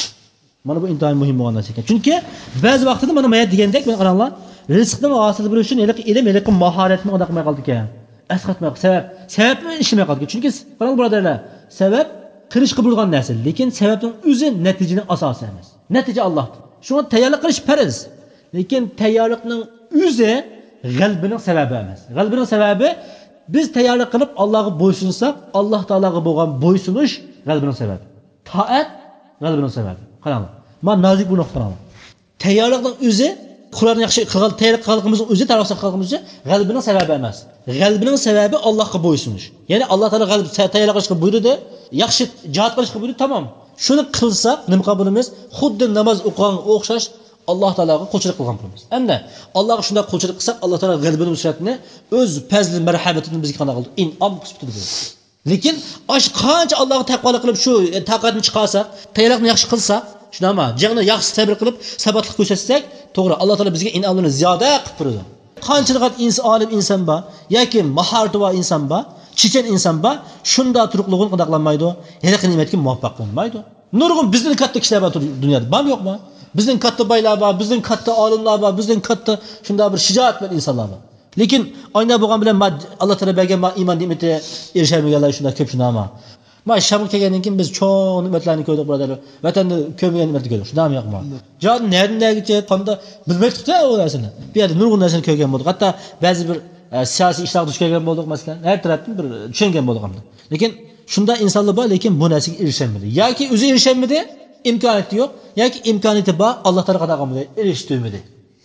Mana bu intayin muhim bo'lgan narsa ekan. Chunki ba'zi vaqtida mana mayat degandek, men qaranglar, rizqni hosil bo'lish uchun ilm, mahoratni oda qilmay qoldi ekan. Asqatmay, sababni ishlamay qoldi. Chunki qarang birodarlar, sabab qilishga bo'lgan narsa, lekin sababning o'zi natijaning asosi emas. Natija Allohdir. Shunga tayyorlik qilish farz. Lekin tayyorlikning o'zi g'albining sababi emas. G'albining sababi biz tayyorlik qilib Allohga bo'ysunsak, Alloh taolaga bo'lgan bo'ysunish g'albining sababi. Toat g'albining sababi. Qaranglar. Men nozik bu nuqtani. Tayyorlikning o'zi Qur'onni yaxshi tayyorlik qilganimizning o'zi, taroqsa qilganimiz g'albining sababi emas. G'albining sababi Allohga bo'ysunish. Ya'ni Alloh taolo g'alb tayyorlik qilishga buyurdi, yaxshi jihad qilishga buyurdi, tamom. Shuni qilsak, nima qilamiz? Xuddi namoz o'qigan o'xshash Alloh taologa qo'lchilik qilgan bo'lamiz. Endi Allohga shunday qo'lchilik qilsak, Alloh taolo g'albining nusratini o'z fazli marhamatini bizga qanday qildi? In'om qilib turdi. Lekin osh qancha Allohga taqvolik qilib shu taqatni chiqarsak, tayyorlikni yaxshi qilsak, shunama, jig'ni yaxshi sabr qilib, sabatlik ko'rsatsak, to'g'ri Alloh taolo bizga in'omini ziyoda qilib turadi. Qanchalik olim inson bor yoki mahorati bor inson bor, chechan inson bor, shunda turuqligini qadaqlanmaydi, hech ne'matga muvaffaq bo'lmaydi. Nurg'un bizning katta kishilar bor dunyoda, bormi yo'qmi? Bizning katta boylar bor, bizning katta olimlar bor, bizning katta shunda bir shijoat bilan insonlar bor. Lekin oyna bo'lgan bilan Alloh taolo bergan iymon ne'mati erishamaganlar shunda ko'p shunama. Mana Shamga kelgandan keyin biz cho'ng nimatlarni ko'rdik birodarlar. Vatanda ko'rmagan nimatlarni ko'rdik. Shunday yo'qmi? Jon nerdagicha qanda bilmaydik-da u narsani. Bu yerda nurg'un narsani ko'rgan bo'ldik. Hatto ba'zi bir siyosiy ishlarga duch kelgan bo'ldik, masalan, har tarafdan bir tushungan bo'ldik hamda. Lekin shunda insonlar bor, lekin bu narsaga erisholmadi. Yoki o'zi erisholmadi, imkoniyati yo'q, yoki imkoniyati bor, Alloh taolo qadag'amadi, erishtirmadi.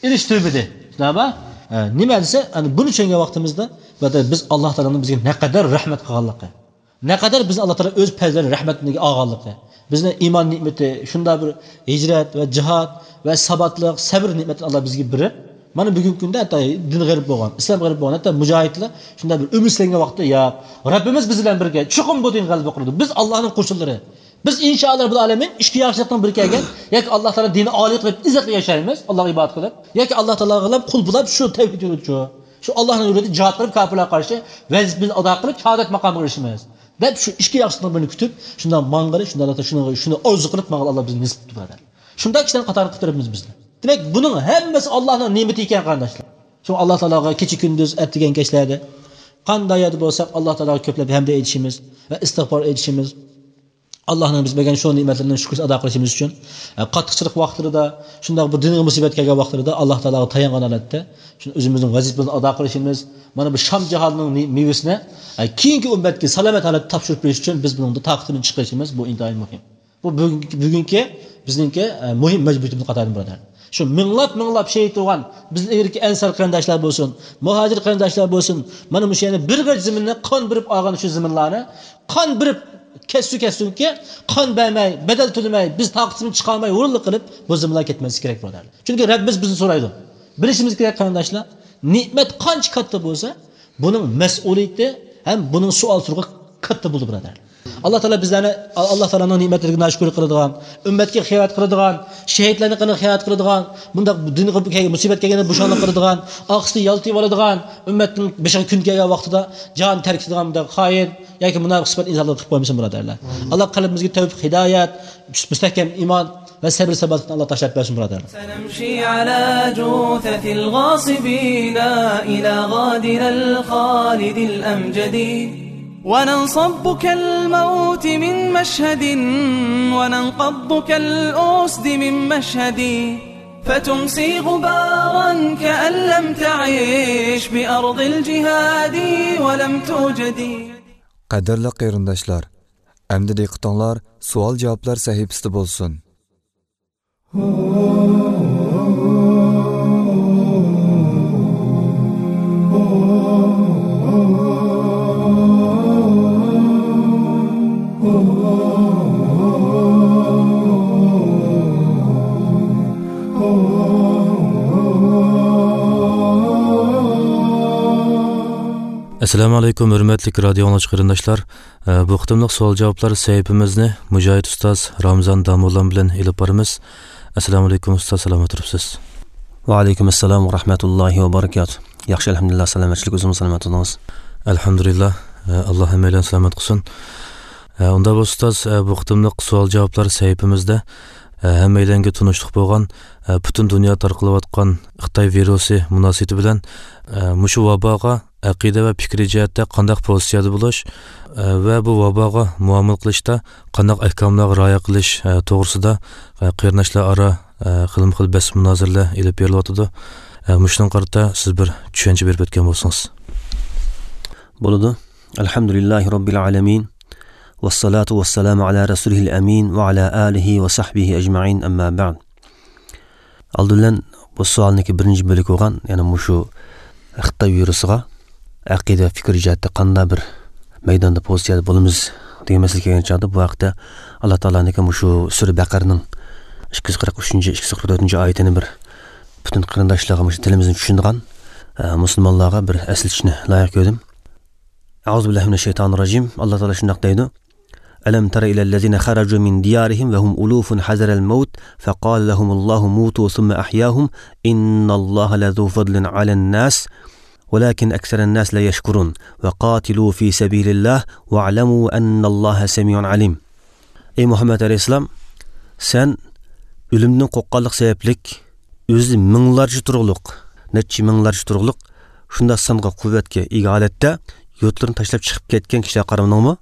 Shunaqmi? Nima desa, ana buni tushungan vaqtimizda biz Alloh taoloning bizga naqadar rahmat qilganligi, naqadar biz Alloh taolo o'z fazlini, rahmatiga olganligi, bizni iymon ne'mati, shunda bir hijrat va jihad va sabotlik, sabr ne'mati Alloh bizga berib, mana bugungi kunda hatto din g'arib bo'lgan, islom g'arib bo'lgan, hatto mujohidlar shunda bir umidlangan vaqtda, ya Rabbimiz biz bilan birga, chuqur bu din g'alaba qildi. Biz Allohning qo'shinlari. Biz inshaalloh bu alamin ishki yaxshilikdan bir kelgan, yoki Alloh taolo dini oliy qilib izzatli yashaymiz, Allohga ibodat qilib, yoki Alloh taologa qilib qul bo'lib shu tavhid yo'lida shu Allohning yo'lida jihad qilib kofirlarga qarshi vazifamizni ado qilib shahodat maqomiga erishamiz. Deb shu ishki yaxshilikdan birini kutib, shundan mang'iri, shuni orzu qilib mang'il Alloh bizni nisbat qiladi. Shunday kishilarni qatori qilib turibmiz biz. Demak, buning hammasi Allohning ne'mati ekan qarindoshlar. Shu Alloh taologa kecha kunduz atdigan kechlarda qanday yodi bo'lsak, Alloh taologa ko'plab hamda aytishimiz va istig'for aytishimiz, Allohning biz bergan shu ne'matlarni shukr ado qilishimiz uchun qattiqchilik vaqtida, shunday bir diniy musibat kelgan vaqtida Alloh taologa tayangan holatda shuni o'zimizning vazifamizni ado qilishimiz, mana bu Sham jihodining mevasini keyingi ummatga salomat holatda topshirib berish uchun biz buning taqdimini chiqarishimiz bu intayin muhim. Bu bugungi bizningki muhim majburiyatimiz qatorida birodar. Shu minglab shehid bo'lgan bizning ilgirki ansar qarindoshlar bo'lsin, muhojir qarindoshlar bo'lsin, mana shu yana bir g'aj zaminni qon birib olgan shu zaminlarni qon birib kessunki qon bermay, bedel to'lamay, biz taqdimini chiqarmay o'rinli qilib bu zaminlar ketmasi kerak birodar. Chunki Rabbimiz bizni so'raydi. Bilishimiz kerak qarindoshlar, ne'mat qancha katta bo'lsa, buning mas'uliyati ham buning savol turg'i katta bo'ldi birodar. Alloh taolo bizlarni Alloh taoloning ne'matlariga nashkur qiladigan, ummatga xiyonat qiladigan, shahidlarni xiyonat qiladigan, bunda dinga musibat kelganda bo'shonlik qiladigan, oxirida yaltib oladigan, ummatning beshiga kun kelgan vaqtida jon tark etadigan bunda xoin yoki munofiq sifat insonlar qilib qo'ymasin birodarlar. Alloh qalbimizga tavfiq, hidoyat, mustahkam iymon va sabr sabatini Alloh tashlab bersin birodarlar. Sanamshi ala juthatil ghasibina ila ghadiril khalidil amjadi وننصب كالموت من مشهد وننقض كالأسد من مشهد فتمسي غبارا كأن لم تعيش بأرض الجهاد ولم توجدي. Qadirli qarindoshlar, endi diqqatinglar savol javoblar sahifasida bo'lsin. Assalomu alaykum hurmatli radio anglag'ich qarindoshlar. Bu qitimliq savol javoblar sahifamizni Mujohid ustoz Ramzan Damollan bilan elib boramiz. Assalomu alaykum ustoz, salomat turibsiz? Va alaykum assalom va rahmatullohi va barakatuh. Yaxshi, alhamdulillah, salomatchilik, o'zimiz salomat bo'lamiz. Alhamdulillah, Alloh hammalarni salomat qilsin. Unda bu ustoz bu qitimliq savol javoblar sahifamizda hammalarga tunishliq bo'lgan butun dunyo tarqalayotgan Xitoy virusi munosabati bilan mushu vaboga aqida va fikriy jihatda qanday pozitsiyada bo'lish va bu vaboga muomala qilishda qanday ahkomlarga rioya qilish to'g'risida qarindoshlar aro xil bas munozaralar elib berilyotdi. Mushning qarta siz bir tushuncha berib o'tgan bo'lsangiz. Bo'ladi. Alhamdulillahi robbil alamin. Vassalatu vassalamu ala rasulihil amin va ala alihi va sahbihi ajma'in, amma ba'd. Aldulan bu savolniki birinchi bo'lik bo'lgan, ya'ni mushu Xitoy virusiga aqida fikr jihatda qanday bir maydonda pozitsiyada bo'lamiz degan masala kelgan chog'da bu vaqtda Alloh taolaning mushu sura Baqarning 243-244 oyatini bir butun qarindoshlarga mushu tilimizni tushundigan musulmonlarga bir aslatishni loyiq ko'rdim. A'udhu billahi minash shaytonir rojim. Alloh taolo shunday deydi: ألم تر إلى الذين خرجوا من ديارهم وهم ألوف حذر الموت فقال لهم الله موتوا ثم أحياهم إن الله لذو فضل على الناس ولكن أكثر الناس لا يشكرون وقاتلوا في سبيل الله واعلموا أن الله سميع عليم. Ey Muhammed Aleyhisselam, sen ölümden qoqqanlık sebeplik özü minglarca turug'liq, neçe minglarca turug'liq shunda sanğa quvvatga ega holatda yurtlarni tashlab chiqib ketgan kishilar qaramaningmi?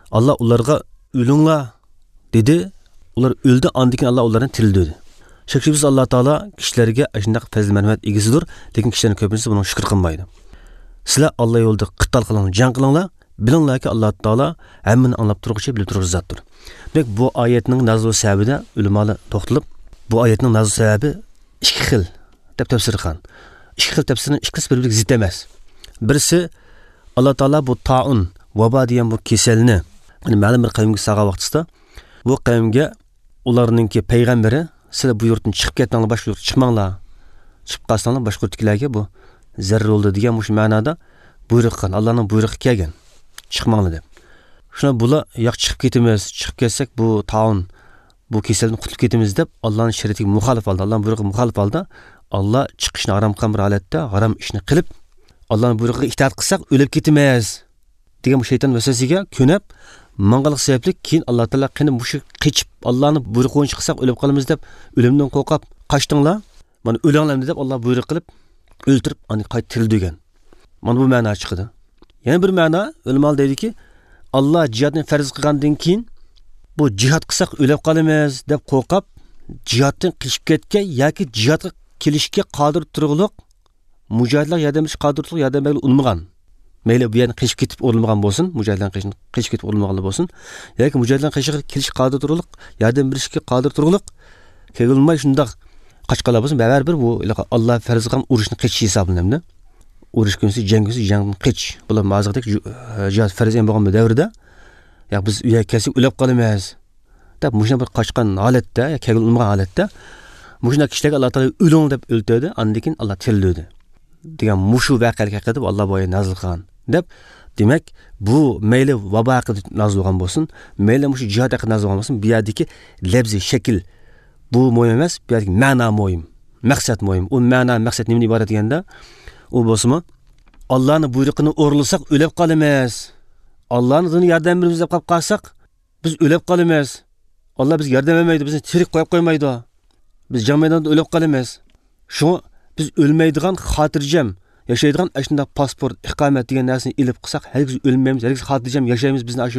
Allah ularga ölünglar dedi. Ular öldü, andikin Allah onlardan tirildi. Şükrüz Allah Taala kişilerge aşındaq fazl merhamet egisidir, lekin kişilerin köpüncüsü bunun şükür qılmaydı. Sizler Allah yolda qital qılыңlar, can qılыңlar, bilinglar ki Allah Taala hammani anlap turguchi, bilib turguchi zatdır. Demek bu ayetning nazil səbəbində ulamalar toxtalıb, bu ayetning nazil səbəbi ikki xil deb tafsir qilgan. İki xil tafsirning ikkisi bir-biriga zid emas. Birisi Allah Taala bu taun, vaba degan bu kasalni, ma'lum bir qavmga sağğa vaqtida bu qavmga ularningki payg'ambari sizlar bu yurtdan chiqib ketdinglar, boshqa yurtga chiqmanglar. Chiqib qolsanglar boshqa yurtdagilarga bu zarar bo'ldi degan mush ma'noda buyruq qilgan. Allohning buyrug'i kelgan. Chiqmanglar deb. Shuna bular yo'q chiqib ketamiz, chiqib ketsak bu taun, bu kasaldan qutulib ketamiz deb Allohning shariatiga muxolif oldi. Allohning buyrug'iga muxolif oldi. Allah chiqishni harom qilgan bir holatda harom ishni qilib, Allohning buyrug'iga itoat qilsak o'lib ketamiz degan bu shayton vasvasiga ko'nib manqalik sababli keyin Alloh taolo qani mushi qechib Allohning buyrug'i bo'yicha qilsak o'lib qolamiz deb o'limdan qo'rqib qochdinglar. Mana o'linglar deb Alloh buyruq qilib o'ltirib ani qayta tirildigan. Mana bu ma'no chiqdi. Yana bir ma'no o'lmal deydiki, Alloh jihadni farz qilgandan keyin bu jihad qilsak o'lib qolamiz deb qo'rqib jihaddan qilib ketgan yoki jihadga kelishga qodir turg'uliq mujohidlar yordamchi qodir turg'uliq yordam berib unmagan. Mayli bu yerni qilib ketib o'rilmagan bo'lsin, mujohidlarning qilib ketib o'rilmagan bo'lsin, yoki mujohidlarning qilishga kelish qodir turg'uliq yordam berishga qodir turg'uliq kelmay shundoq qochqalar bo'lsin, baribir bu Alloh farz qilgan urushni qichish hisoblanadi. Urush kunsi, jang kunsi, jangni qich. Bular mazg'idek jihad farz bo'lgan davrda ya biz uyga kelsak o'lib qolamiz deb mushuna bir qochgan holatda, ya kelmagan holatda mushuna kishilarga Alloh taolo o'ling deb o'ltirdi, andan keyin Alloh tirildi degan mushu voqeaga qilib Alloh boya nazil qilgan deb. Demak, bu mayli vabo haqida nazil bo'lgan bo'lsin, mayli mushu jihad haqida nazil bo'lgan bo'lsin, bu yerdagi labzi shakl bu muhim emas, bu yerdagi ma'no muhim, maqsad muhim. U ma'no, maqsad nimadan iborat deganda, u bo'lsa Allohning buyrug'ini o'rlasak o'lib qolamiz. Allohning dinini yordam beramiz deb qolib qolsak, biz o'lib qolamiz. Alloh bizga yordam bermaydi, bizni tirik qo'yib qo'ymaydi. Biz jang maydonida o'lib qolamiz. Shu biz o'lmaydigan, xotirjam yashaydigan ashunda pasport, iqomat degan narsani ilib qilsak, hargiz o'lmaymiz, hargiz xotirjam yashaymiz. Bizni shu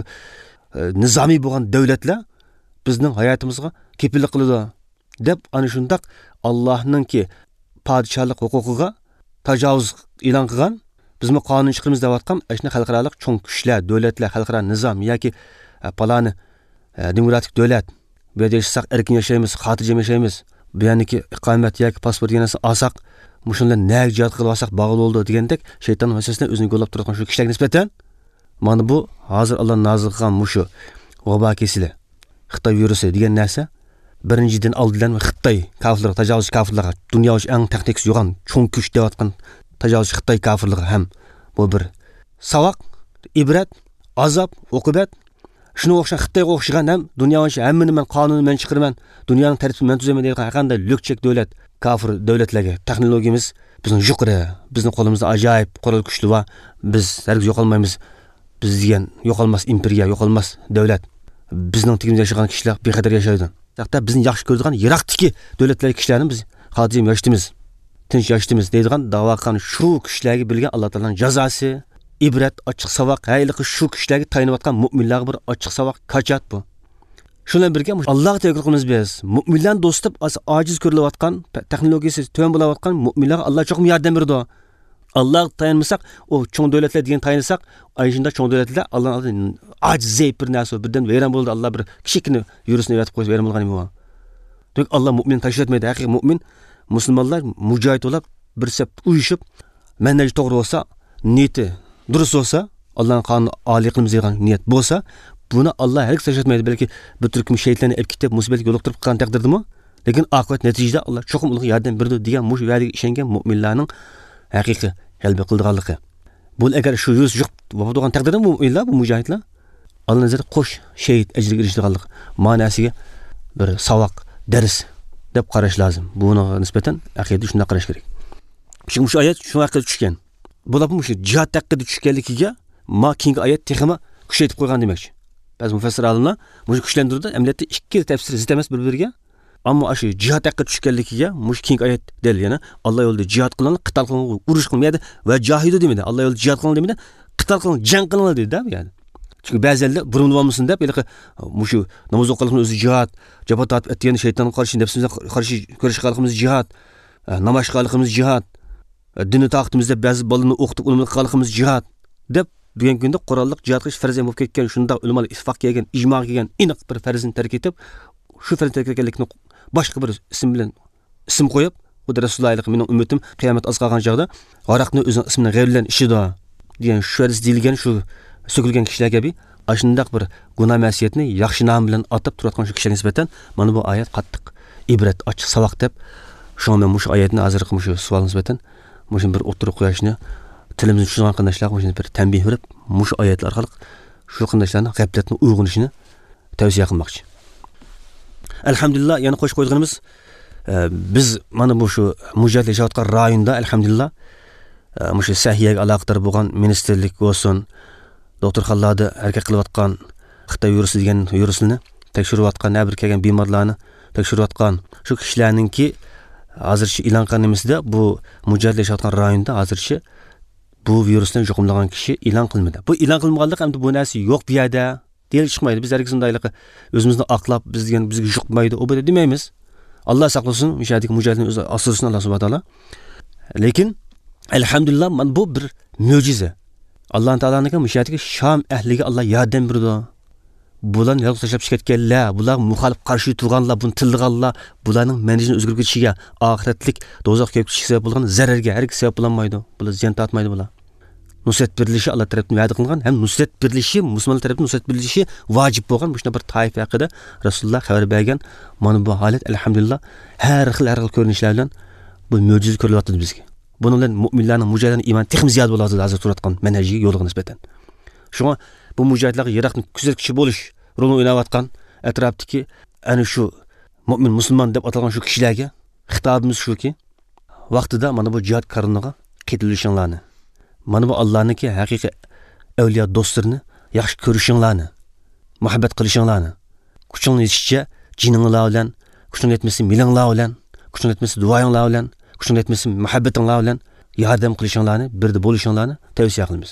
nizomiy bo'lgan davlatlar bizning hayotimizga kepillik qiladi deb ana shundaq Allohningki podshohlik huquqiga tajovuz e'lon qilgan, bizmi qonun chiqaramiz deyotgan ashuna xalqaro cho'ng kuchlar, davlatlar, xalqaro nizom yoki palani demokratik davlat bu yerda yashasak erkin yashaymiz, xotirjam yashaymiz. Bu yerniki iqomat yoki pasport deganasi olsak, mushunlar nag jihad qilib olsak bog'li bo'ldi degandek shayton vasvasasidan o'zini qo'llab turgan shu kishilarga nisbatan mana bu hozir Alloh nazil qilgan mushu vabo kesili, Xitoy virusi degan narsa birinchidan oldidan Xitoy kofirlar, tajovuz kofirlar, dunyo uchun eng texnik yo'g'on cho'ng kuch deyotgan tajovuz Xitoy kofirligi ham bu bir savoq, ibrat, azob, uqubat. Shuni o'xshagan Xitoyga o'xshagan ham dunyo uchun hammani men qonunni men chiqaraman, dunyoning tartibini men tuzaman degan qanday lukchak davlat, kofir davlatlarga texnologiyamiz bizning yuqori, bizning qo'limizda ajoyib qurol kuchli va biz hargiz yo'qolmaymiz. Biz degan yo'qolmas imperiya, yo'qolmas davlat. Bizning tigimizda yashagan kishilar bexatar yashaydi. Hatta bizni yaxshi ko'radigan yiroqdagi davlatlar kishilarni biz xotirjam yashdimiz, tinch yashdimiz deydigan da'vo qilgan shu kishilarga bilgan Alloh taolaning jazosi, ibrat, ochiq savoq, hayliqi shu kishilarga tayinlayotgan mu'minlarga bir ochiq savoq, kachat bu. Shundan birga Allohga tawakkul qilamiz biz. Mu'minlarni do'stib, ojiz ko'rilayotgan, texnologiyasi to'g'ri bo'layotgan mu'minlarga Alloh cho'qim yordam beradi. Allah tayanmasak, o çoğun devletler diyen tayansak, ayışında çoğun devletler Allah'ın aciz bir narsa birden veren buldu. Allah bir kişikini yürüsüne yatıp koyup veren bulgan bu. Demek Allah mümin taşır etmeydi. Hakiki mümin, Müslümanlar mücahit olup bir sep uyuşup, menaj doğru olsa, niyeti dürüst olsa, Allah'ın kanunu âli kılımız yığan niyet bolsa, buna Allah her taşır etmeydi. Belki bir türküm şeytlerini hep kitap, musibetlik yoluqtırıp kan takdirdi mi? Lekin akıbet neticede Allah çoğum uluğu yardım berdi diyen muş verdiği işengen müminlerin hakiki qalbi qildiganligi. Bu agar shu yuz yo'q bo'ladigan taqdirda mu'minlar, bu mujohidlar Alloh nazarda qo'sh shahid ajriga erishadiganlik ma'nosiga bir savoq, dars deb qarash lozim. Buni nisbatan aqida shunday qarash kerak. Shu oyat shu haqida tushgan. Bular bu jihad haqida tushganligiga ma keyingi oyat texma kuchaytirib qo'ygan demakchi. Ba'zi mufassir olimlar buni kuchlantirdi. Amaliyotda ikki tafsir zid emas bir-biriga. Ammo shu jihad haqida tushganligiga mushking oyat dalil, yana Alloh yo'lida jihad qilinadi, qital qilinadi, urush qilmaydi va jahidu demadi. Alloh yo'lida jihad qilinadi demadi, qital qilinadi, jang qilinadi dedi, ya'ni. Çünkü ba'zilar burunib olmasin deb, mushu namoz o'qishimiz o'zi jihad, jabo tortib etgan shaytonga qarshi, nafsimizga qarshi kurash qilishimiz jihad, namoz qilishimiz jihad, dinni taqtimizda ba'zi bolalarni o'qitib ulumli qilishimiz jihad deb bugungi kunda Qur'onlik jihad qilish farz bo'lib ketgan, shunda ulamolar ittifoq kelgan, ijmo kelgan, aniq bir farzni tark etib, shu farzni tark etganlikni boshqa bir ism bilan ism qo'yib, bu Rasulullohning mening ummatim qiyomat oz qolgan chog'da g'araqni o'zining ismini g'ayr bilan ishida degan shu farz deyilgan shu sökülgen kişiler gibi aşındak bir günah masiyetini yaxşı nam bilen atıp turatkan şu kişiye nisbeten mana bu ayet qattiq ibret açık savaq deb şu men muş ayetini azırıq muş sual nisbeten muşun bir oturup qo'yishni tilimizni tushungan qandaylar muşun bir tanbih berib muş ayetlar orqali şu qandaylarning g'aflatni uyg'onishini tavsiya qilmoqchi. Alhamdulillah, yana qo'shib qo'yganimiz biz mana bu shu mujahidlayotgan rayonda alhamdulillah mush sahiyaga aloqador bo'lgan ministerlik bo'lsin, doktorxonalarda harakat qilayotgan Xitoy virusi degan virusni tekshirayotgan, nabir kelgan bemorlarni tekshirayotgan shu kishilarningki hozircha e'lon qilinmasida bu mujahidlayotgan rayonda hozircha bu virusni yuqumlagan kishi e'lon qilmadi. Bu e'lon qilmaganlik hamda bu narsa yo'q bu yerda deyil chiqmaydi. Biz hargiz undayliqi o'zimizni aqlab biz degan bizga yuqmaydi, o bu demaymiz. Allah saqlasin, müşahidlik mujahidin o'zi asırsin Allah subhanahu wa ta'ala. Lekin elhamdülillah bu bir mo'jiza. Allah Taola'ningki müşahidlik Sham ahliga Allah yordam berdi. Bularni yo'q tashlab ketganlar, bular muxolif qarshi turganlar, buni tildiganlar, bularning manhajini o'zgarib ketishiga, oxiratlik dozoq kelib chiqsa bo'lgan zararga hargiz sabab bo'lmaydi. Bular ziyon tortmaydi bular. Nusrat berilishi Allah tarafından va'da qilingan, ham nusrat berilishi, musulmonlar tarafından nusrat berilishi vojib bo'lgan bu bir toifa haqida Rasululloh xabar bergan. Mana bu holat alhamdulillah har xil ko'rinishlar bilan bu mo'jiza ko'rilyapti bizga. Bunun bilan mu'minlarning mujahidlarning iymoni texnik ziyod bo'ladi hozir turatgan manhajiga yo'liga nisbatan. Shunga bu mujahidlarga yiroqni kuzatuvchi bo'lish rolini o'ynayotgan atrofdagi ana shu mu'min musulmon deb atalgan shu kishilarga xitobimiz shuki, vaqtida mana bu jihad qariniga qitilishinglarni, mana bu Allohniki haqiqiy avliyo do'stlarini yaxshi ko'rishinglarni, muhabbat qilishinglarni, kuchingni yetishcha jininglar bilan, kuching yetmasa milinglar bilan, kuching yetmasa duoyinglar bilan, kuching yetmasa muhabbatinglar bilan yordam qilishinglarni, birda bo'lishinglarni tavsiya qilamiz.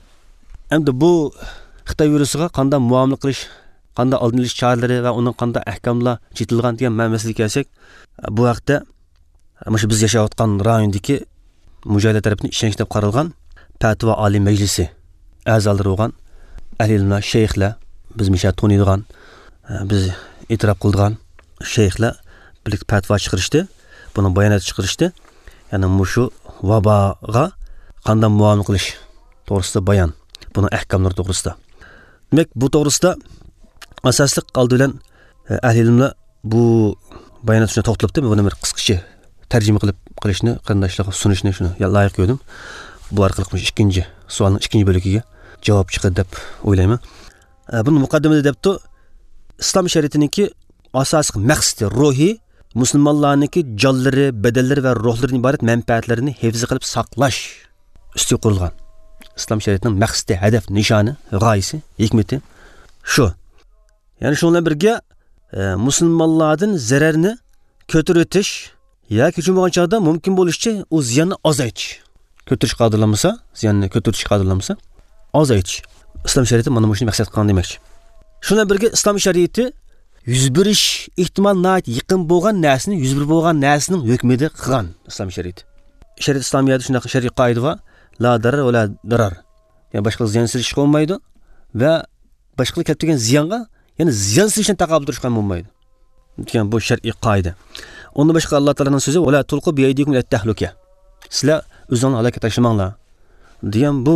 Endi bu Xitoy virusiga qanday muomala qilish, qanday oldin olish choralari va uning qanday ahkomlar chetilgan degan masalaga kelsak, bu vaqtda mana shu biz yashayotgan rayondagi mujahidlar tomonidan ishonch deb qaralgan Fatvo oliy majlisi a'zolari bo'lgan ahli shayxlar, biz misha to'niydigan, biz e'tirof qilgan shayxlar birlik fatvo chiqarishdi, buni bayonot chiqarishdi. Ya'ni mushu vaboga qanday muomala qilish to'g'risida bayon, buni ahkomlar to'g'risida. Demak, bu to'g'risida asosli qaldi bilan ahli ilmlar bu bayonot shuni to'xtalibdi. Buni bir qisqacha tarjima qilishni, qarindoshlarga sunishni shuni loyiq ko'rdim. Bu orqali ikkinchi savolning ikkinchi bo'ligiga javob chiqadi deb o'ylayman. Buni muqaddimada debdi, islom shariatiningki asosiy maqsadi ruhiy musulmonlarningki jonlari, badallari va ruhlarining iborat manfaatlarini hifz qilib saqlash ustiga qurilgan. İslam şeriatining maqsadi, hadaf, nishoni, g'oyasi, hikmati shu. Ya'ni shundan birga musulmonlardan zararni ko'taritish yoki chunmoq chog'da mumkin bo'lishicha u ziyonni azaytish. Ko'tarish qodirlanmasa, ziyonni ko'tarish qodirlanmasa, azaytish. İslam şeriati mana shuni maqsad qilgan demakchi. Shundan birga islom shariati yuz berish ehtimolga yaqin bo'lgan narsani yuz berib bo'lgan narsaning hukmida qilgan islom shariati. Shariat islomiyada shunaqa shariy qoida bor. La darar va la darar. Yani başka ziyansizlik olmaydı ve başka kelib turgan ziyonga, yani ziyonsizlikni taqobil turishgan bo'lmaydi. Yani bu shar'iy qoida. Onda başka Allah Taolaning so'zi "Va la tulqu bi aydikum ila tahluka." Sizlar o'zingizlarni halokatga tashlamanglar degan bu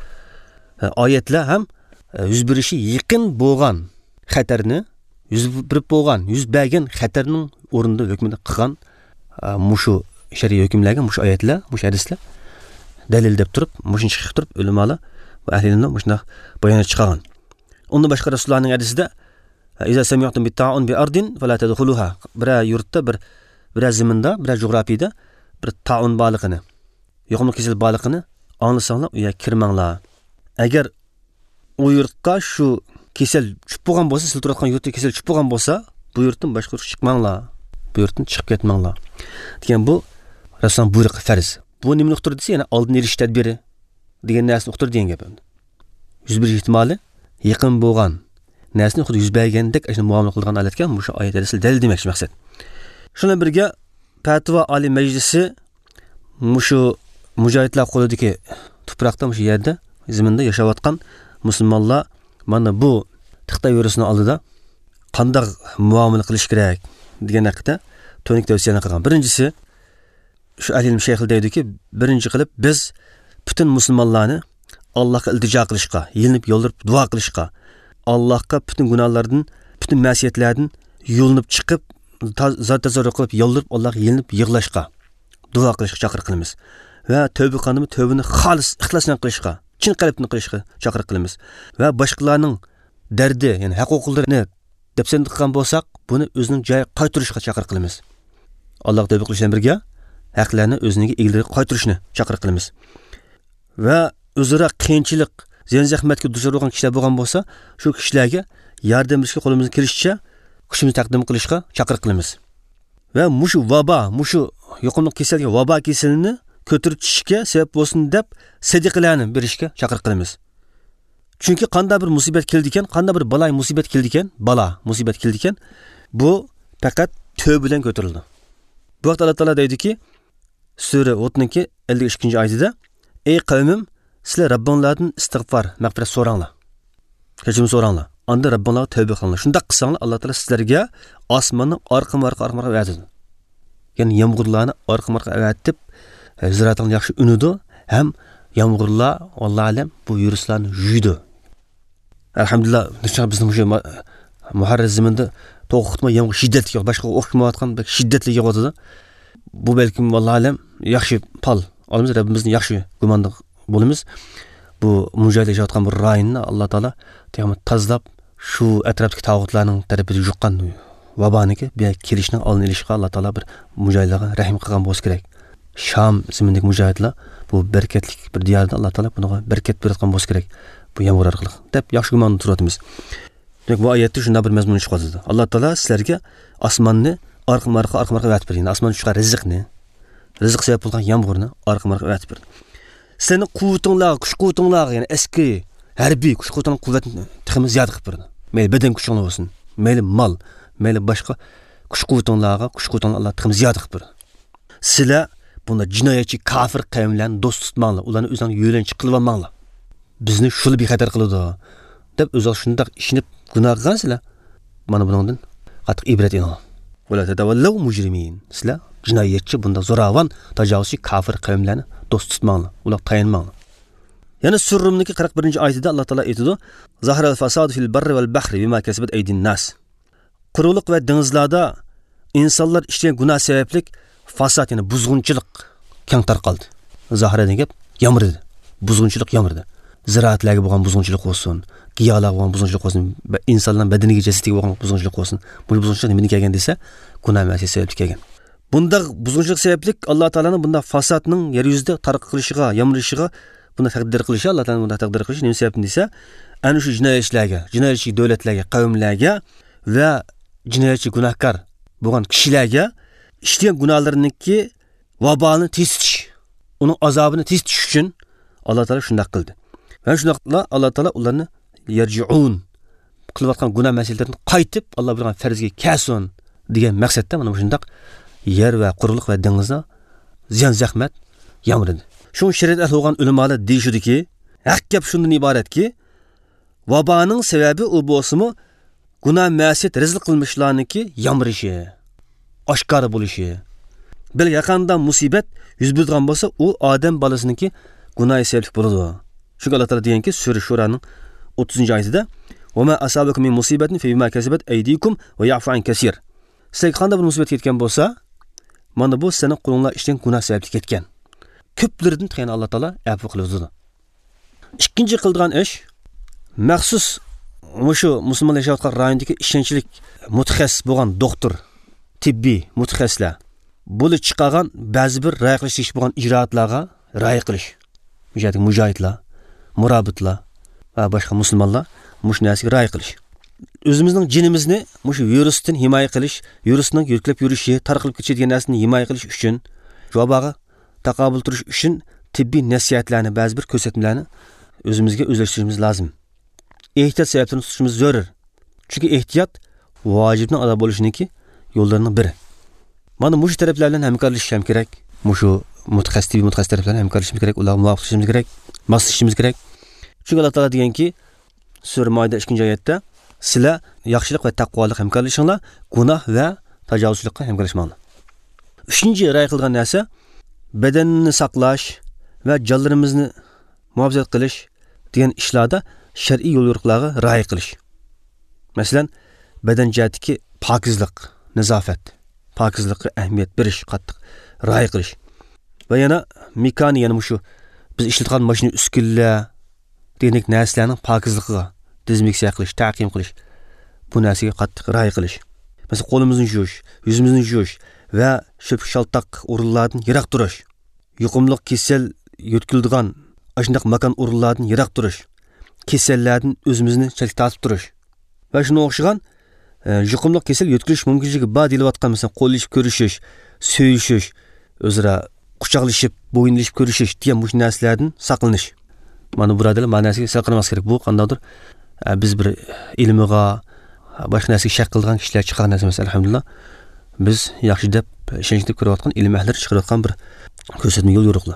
oyatlar ham yuz berishi yaqin bo'lgan xatarni, yuz berib bo'lgan, yuz bergan xatarning o'rnida hukmida qilgan mushu shariy hukmlarga, mushu oyatlar, mushu hadislar dalil deb turib, mushun chiqib turib, ulamolar va ahli ilmlar mushuna bayonot chiqargan. Unda boshqa Rasulullohning hadisida "Iza sami'tum bitta'un bi ardin fala tadkhuluha." Bir yurtda, bir zaminda, bir jo'grafiyada bir ta'un baliqini, yo'qimli kasal baliqini anglasanglar, u yerga kirmanglar. Agar u yurtga shu kasal tushib bo'lgan bo'lsa, siz turadigan yurtda kasal tushib bo'lgan bo'lsa, bu yurtdan boshqa yurtga chiqmanglar. Bu yurtdan chiqib ketmanglar. Degan bu Rasululloh buyruqi farz. Bu nimani uqtir desa, yana oldin erish tadbiri degan narsani uqtir degan gap endi. Yuz berish ehtimoli yaqin bo'lgan narsani xuddi yuz bergandek shuni muomala qilgan olatgan shu oyat hadislar dalil demoqchi maqsad. Shuna birga Fatva Oliy Majlisi shu mujohidlar qo'lidagi tuproqda shu yerda zaminda yashayotgan musulmonlar mana bu Xitoy virusini oldida qanday muomala qilish kerak degan haqida to'nik tavsiyani qilgan. Birinchisi shu alim shayx deydiki, birinchi qilib biz butun musulmonlarni Allohga iltijo qilishga, yilinib yo'ldirib duo qilishga, Allohga butun gunohlardan, butun ma'siyatlardan yo'linib chiqib, zot tazarruq qilib yo'ldirib Allohga yilinib yig'lashga, duo qilishga chaqiriq qilamiz. Va tövbe qilib tövbeni xolis ixlos bilan qilishga, chin qalbdan qilishga chaqiriq qilamiz. Va boshqalarning dardi, ya'ni huquqlarini depsend qilgan bo'lsak, buni o'zining joyiga qaytarishga chaqiriq qilamiz. Alloh tövbe qilish bilan birga haqlarni o'ziga egilib qaytarishni chaqiriq qilamiz. Va o'zaro qiyinchilik, ziyon-zahmatga duchor bo'lgan kishilar bo'lgan bo'lsa, shu kishilarga yordam berishga qo'limizdan kelishicha kuchimizni taqdim qilishga chaqiriq qilamiz. Va mushu vabo, mushu yuqumli kasalga vabo kasalini ko'tarib chiqishga sabab bo'lsin deb sadiqalarni berishga chaqiriq qilamiz. Chunki qanday bir musibat keldi ekan, qanday bir balo musibat keldi ekan, bu faqat tövbe bilan ko'tarildi. Bu vaqt Alloh taolo deydiki, sura 52-oyatida, ey qavmim, sizlar Rabbinglardan istig'for, mag'firat so'ranglar. Kechirim so'ranglar. Anda Rabbinglarga tövbe qilinglar. Shunday qilsanglar, Alloh taolo sizlarga osmonni orqa-marqa o'rgatadi. Ya'ni yomg'irlarni orqa-marqa o'rgatib, ziraatning yaxshi unidi, ham yomg'irlar Alloh alam bu viruslarni yuydi. Alhamdulillah, bizning shu muharrir zaminda to'xtatma yomg'ir shiddatli, boshqa o'xshamayotgan shiddatli yog'adi. Bu balkim Alloh alam yaxshi pal. Olamiz Rabbimizni yaxshi gumonda bo'lamiz. Bu mujohid yashayotgan bir rayonni Alloh taolo tozalab, shu atrofdagi tog'utlarning tarafiga yuqqan vaboniki bu kelishni oldini olishga Alloh taolo bir mujohidlarga rahim qilgan bo'lsa kerak. Sham zimindagi mujohidlar bu bereketli bir diyorda Alloh taolo bunga bereket berayotgan bo'lsa kerak. Bu yomg'ir orqali deb yaxshi gumonda turamiz. Bu oyatda shunday bir mazmun chiqadi. Alloh taolo sizlarga osmonni orqa-marqa o'rgatib berdi. Osmon tushgan rizq sebab bo'lgan yomg'irni orqa-marqa o'rgatib berdi. Seni kuch quvutinglarga, ya'ni eski harbiy kuch quvuting quvvatni tiximiz ziyod qilib berdi. Mayli badan kuchinglar bo'lsin, mayli mol, mayli boshqa kuch quvutinglarga Alloh tiximiz ziyod qilib berdi. Sizlar bunda jinoyatchi kafir qavmlarni do'st tutmanglar, ularni o'zlarini yo'llanchi qilib olmanglar. Bizni shul bexatar qiladi deb o'zing shunday ishinib gunoh qilgansizlar. Mana bundan qattiq ibrat eling. Ular tadavallu mujrimin. Sizlar jinoyatchi bunda zo'ravon tajovuzchi kafir qavmlarni do'st tutmanglar, ular tayanmanglar. Yana Surrumniki 41-oyatida Alloh taolo aytadi: "Zahral fasad fil barri val bahri bima kasabat aydin nas." Quruqlik va dengizlarda insonlar ishlagan gunoh sababli fasad, ya'ni buzg'unchilik keng tarqaldi. Zahra degan yomg'irdi. Buzg'unchilik yomg'irdi. Ziraatlarga bo'lgan buzg'unchilik bo'lsin, giyohlarga bo'lgan buzg'unchilik bo'lsin, insonlarning badaniga, jasadiga bo'lgan buzg'unchilik bo'lsin. Bu buzg'unchilik nimadan kelgan desa, gunoh ma'siyat sababli kelgan. Bunda buzg'unchilik sababli Alloh taolaning bunda fasodning yer yuzida tarqalishiga, yomg'irishiga bunda taqdir qilishi, Alloh taolaning bunda taqdir qilishi nima sababdan desa, ana shu jinoyatchilarga, jinoyatchi davlatlarga, qavmlarga va jinoyatchi gunohkor bo'lgan kishilarga ishlagan gunohlariniki vabolini tezitish, uning azobini tezitish uchun Alloh taolo shunday qildi. Va shundaqla Alloh taolo ularni yarji'un qilayotgan gunoh masalalarni qaytib Alloh bergan farzga kasun degan maqsadda mana shundaq yer va quruqlik va dengizda ziyon zahmat yomg'irdi. Shu shariat bo'lgan ulamolar deyishudiki, haq gap shundan iboratki, vaboning sababi u bo'lsa-mu gunoh ma'siyat rizq qilmishlarniki yomg'irishi, oshkor bo'lishi. Bir yaqinda musibat yuz bergan bo'lsa, u odam bolasiniki gunoh sababli bo'ladi. Shunga Alloh taolo deganki, sura Shuraning 30-oyatida: "Va ma asabakum min musibatin fa bima kasabat aydikum va ya'fu an kaseer." Sizga qanday bir musibat yetgan bo'lsa, mana bu sizning qo'lingizlar ishdan gunoh sababli ketgan. Ko'plardan tayyin Alloh taolo afv qiladi. Ikkinchi qilgan ish maxsus shu musulmonlar yashayotgan rayondagi ishonchlik mutaxassis bo'lgan doktor, tibbiy mutaxassislar bo'lib chiqqan ba'zi bir ra'y qilish bo'lgan ijroatlarga ra'y qilish. Mujohidlar, murabitlar va boshqa musulmonlar mush narsaga ra'y qilish. O'zimizning jinimizni mush virusdan himoya qilish, virusning yurklab yurishi, tarqalib ketadigan narsani himoya qilish uchun, vaboga taqobil turish uchun tibbiy nasihatlarni, ba'zi bir ko'rsatmalarni o'zimizga o'zlashtirishimiz lozim. ehtiyot sabablarini tutishimiz zarur. Chunki ehtiyot vojibning ado bo'lishiniki yo'llarining biri. Mana mush taraflar bilan hamkorlashish ham kerak. Mushu mutaxassis taraflar bilan hamkorlashishimiz kerak, ularga muvofiq ishimiz kerak, moslashishimiz kerak. Chunki Alloh taolo deganki, Sura Maida 2-oyatda sizlar yaxshilik va taqvolik hamkorlashinglar, gunoh va tajovuzchilikqa hamkorlashmanglar. 3-chi ra'y qilgan narsa badanni saqlash va jonlarimizni muhofaza qilish degan ishlarda shar'iy yo'l yo'riqlarga rioya qilish. Masalan, badan jihatdagi pokizlik, nazofat, pokizlikka ahamiyat berish, qattiq rioya qilish. Va yana mekani, yana shu biz ishlatgan mashina uskunlar denik narsalarning pokizligiga dezinfeksiya qilish, taqim qilish. Bu narsaga qattiq rioya qilish. Masalan, qo'limizni yuvish, yuzimizni yuvish va shop shaltaq o'rinlardan yiroq turish. Yuqumli kasal yo'tkildigan ashundoq makon o'rinlardan yiroq turish. Kasallardan o'zimizni chetga tortib turish. Va shunga o'xshagan yuqumli kasal yo'tkilish mumkinligi bor deyilib masalan, qo'llashib ko'rishish, сөйishish, o'zaro quchoqlashib, bo'yinlashib ko'rishish degan bu narsalardan saqlanish. Mana birodarlar, mana narsaga saqlanmas kerak. Bu qandaydir biz bir ilmiga, boshqa narsaga shak qilgan kishilar chiqqan narsa emas, alhamdulillah. Biz yaxshi deb ishonib ko'rayotgan ilm ahllari chiqarayotgan bir ko'rsatma yo'l yo'riqlar.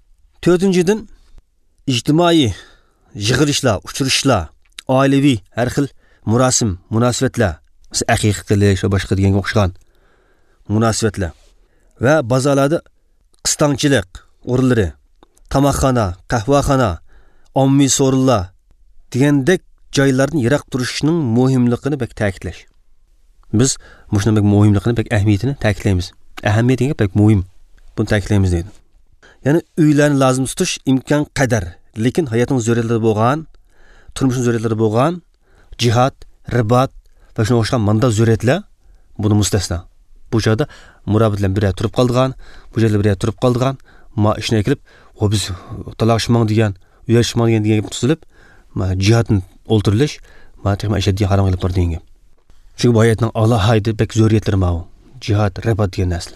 4-dan ijtimoiy yig'ilishlar, uchrashishlar, oilaviy har xil murosim, munosabatlar, aqiqa qilish va boshqa deganga o'xshagan munosabatlar va bozorlarda qistonchilik o'rinlari, tamoqxona, qahvaxona, ommaviy so'rinlar degandek joylardan yiroq turishning muhimligini bek ta'kidlash. Biz mushunday bek muhimligini, bek ahamiyatini ta'kidlaymiz. Ahamiyatiga bek muhim. Buni ta'kidlaymiz deydi. Ya'ni uylarni lozim tutish imkon qadar, lekin hayotning zaruriyati bo'lgan, turmushning zaruriyatlari bo'lgan jihad, ribat va shunga o'xshagan manda zaruriyatlar buni mustasno. Bu joyda murabitlar bir turib qolgan, bu joyda bir turib qolgan, ma ishni kirib, "O biz taloqishmang" degan, uyashmang degan gap tutilib, ma jihadni o'ltirilish, ma texma ishaddiy harom qilib bor degan. Chunki bu hayotning alohida bek zaruriyatlari ma bu. Jihad, ribat degan narsa.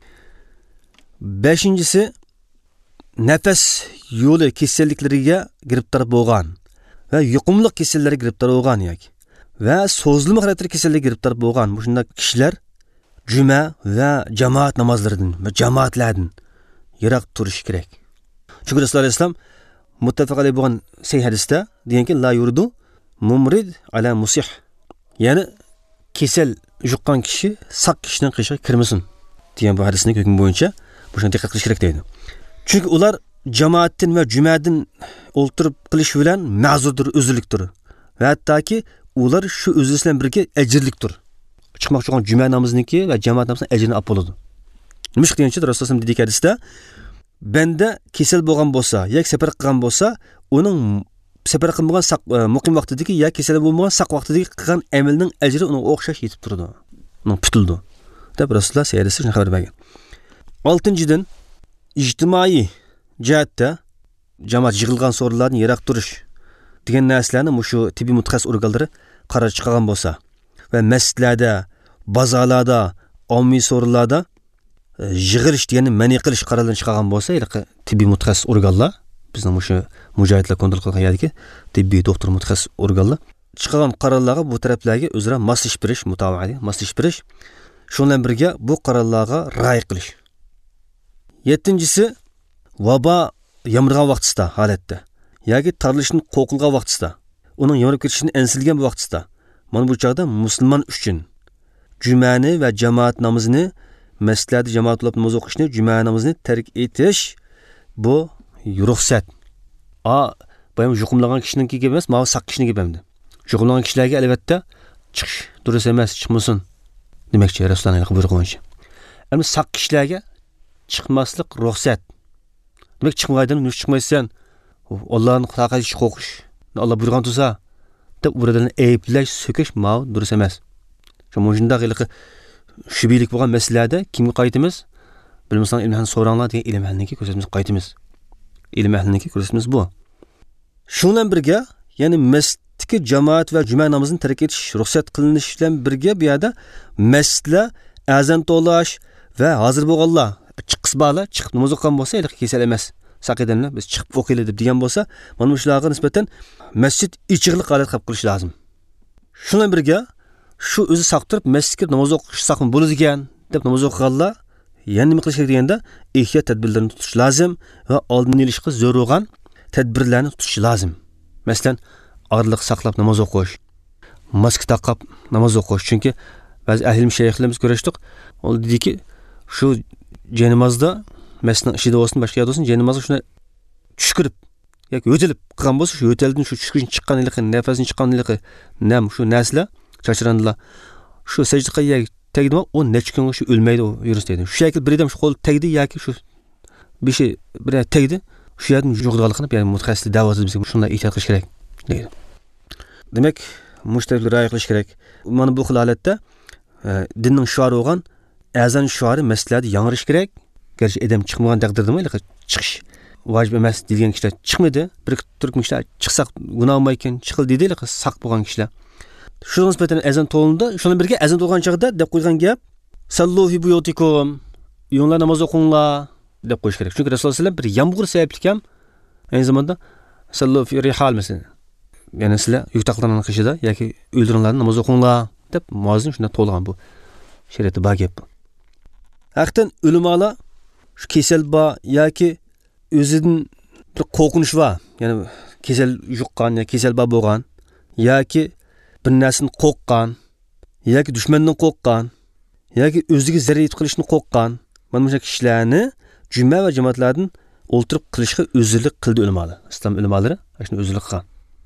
5-si nafas yo'li kasalliklariga giribtor bo'lgan va yuqumli kasallarga giribtor bo'lgan yoki va so'zlama xarakterli kasallikka giribtor bo'lgan shunday kishilar juma va jamoat namozlaridan va jamoatlardan yiroq turish kerak. Chunki Rasululloh alayhisalom muttafaq alayhi bo'lgan sahih hadisda deganki, la yurdu mumrid ala musih. Ya'ni kasal yuqqan kishi saq kishining qishiga kirmasin degan bu hadisning hukmi bo'yicha bu shunga diqqat qilish kerak deydi. Chunki ular jamoatdan va jumadan o'ltirib qilish bilan ma'zurdir, o'zlikdir. Va hattoki ular shu o'zi bilan birga ajrlikdir. Chiqmoqchi bo'lgan juma namoziniki va jamoat namozining ajrini olib bo'ladi. Nima qilgancha Rasululloh dedi hadisda, banda kasal bo'lgan bo'lsa, yoki safar qilgan bo'lsa, uning safar qilmagan muqim vaqtidagi yoki kasal bo'lmagan saq vaqtidagi qilgan amalning ajri uni o'xshash yetib turadi. Uni putildi. deb Rasululloh sayidisi shuni xabar bergan. 6-dan ijtimoiy jihatda jamoat yig'ilgan so'rinlarni yiroq turish degan narsalarni mushu tibbiy mutaxassis organlari qaror chiqargan bo'lsa va masjidlarda, bozorlarda, ommaviy so'rinlarda yig'ilish deganni ma'ni qilish qarorlarini chiqargan bo'lsa, tibbiy mutaxassis organlar, bizning mushu mujohidlar kontrol qilgan yerdagi tibbiy doktor mutaxassis organlar chiqargan qarorlarga bu taraflarga o'zaro moslashib berish, mutabaadi moslashib berish, shundan birga bu qarorlarga rioya qilish. 7-si vabo yomg'irgan vaqtida holatda yoki tarlishning qo'qilgan vaqtida, uning yonib ketishini ensilgan vaqtida, mana bu chog'da musulmon uchun jumani va jamoat namozini, masjidlarda jamoat bo'lib namoz o'qishni, juma namozini tark etish bu ruxsat. Bu ham yuqumlagan kishiniki emas, mana saq kishiniki emas. Yuqumlagan kishilarga albatta chiqish durust emas, chiqmasin demakchi Rasulullohning buyrug'icha. Ammo saq kishilarga chiqmaslik ruxsat. Demak chiqmaydan nima chiqmaysan? Allohning taqdiri qo'qish, Alloh buyurgan tursa, deb buradan ayplash, so'kish ma durust emas. Shunday shubhalik bo'lgan masalalarda kimga qaytimiz? Bilmasang ilmni so'ranglar degan ilm ahliniki ko'rsatimiz qaytimiz. Ilm ahliniki ko'rsatimiz bu. Shundan birga, ya'ni masjidga jamoat va juma namozini tark etish ruxsat qilinishi bilan birga bu yerda masjidlar azan to'lash va hozir bo'lganlar chiqis bala chiqib namoz o'qigan bo'lsa, kesal emas. saqidamlar biz chiqib o'qiylik deb degan bo'lsa, mana shularga nisbatan masjid ichiqlik holat qilib qilish lozim. Shundan birga shu o'zi saq turib masjidga namoz o'qish saqmi bo'ladi ekan deb namoz o'qiganlar yana nima qilish kerak deganda ehtiyot tadbirlarini tutish lozim va oldin olishga zo'r bo'lgan tadbirlarni tutish lozim. Masalan, og'irlik saqlab namoz o'qish, maska taqib namoz o'qish. Chunki ba'zi ahli shayxlarimiz ko'rishdik, u dediki, shu janozada masjidning ichida bo'lsin, boshqa yerda bo'lsin, janozada shuni tushkirib yoki o'tilib qilgan bo'lsa, shu o'taldan shu tushkish chiqqanligi, nafasning chiqqanligi, nam shu nasla chachrandilar. Shu sajda qilgan tegdimi, u necha kunga shu o'lmaydi, u yurist deydi. Shu shekil bir odam shu qo'l tegdi yoki shu beshi bir tegdi, shu yerdan yo'qdiganligini, ya'ni mutaxassis da'voti bizga shunday ehtiyot qilish kerak deydi. Demak, mushtariklar rioya qilish kerak. Mana bu xil holatda dinning shuari bo'lgan azon shuari masjidlarda yangrilish kerak. Garchi odam chiqmagan taqdirda chiqish vojib emas degan kishilar chiqmadi. Bir turk kishilar chiqsaq gunoh bo'lmaykan, chiqil deydilar, saq bo'lgan kishilar. Shu nisbatan azon to'lindi. Shundan birga azon to'lgan chaqda deb qo'ygan gap sallu fi buyutikum, uyinglar namoz o'qinglar deb qo'yish kerak. Chunki Rasululloh sallam bir yomg'ir sababli ham aynı zamanda sallu fi rihal mesela. Yani sizlar yuktaqlarning qishida yoki o'ldiringlarni namoz o'qinglar deb muozzin shunda to'lgan bu. Shariatda bor gap bu. Haqiqatan ulamolar shu kasal bor yoki o'zidan bir qo'rqinish bor, ya'ni kasal yuqqan yoki kasal bor bo'lgan yoki bir narsani qo'rqqan yoki dushmandan qo'rqqan yoki o'ziga zarar yetkazishni qo'rqqan mana bu kishilarni juma va jamoatlardan o'ltirib qilishga o'zirlik qildi ulamolar. Islom ulamolari shuni o'zirlik qilgan.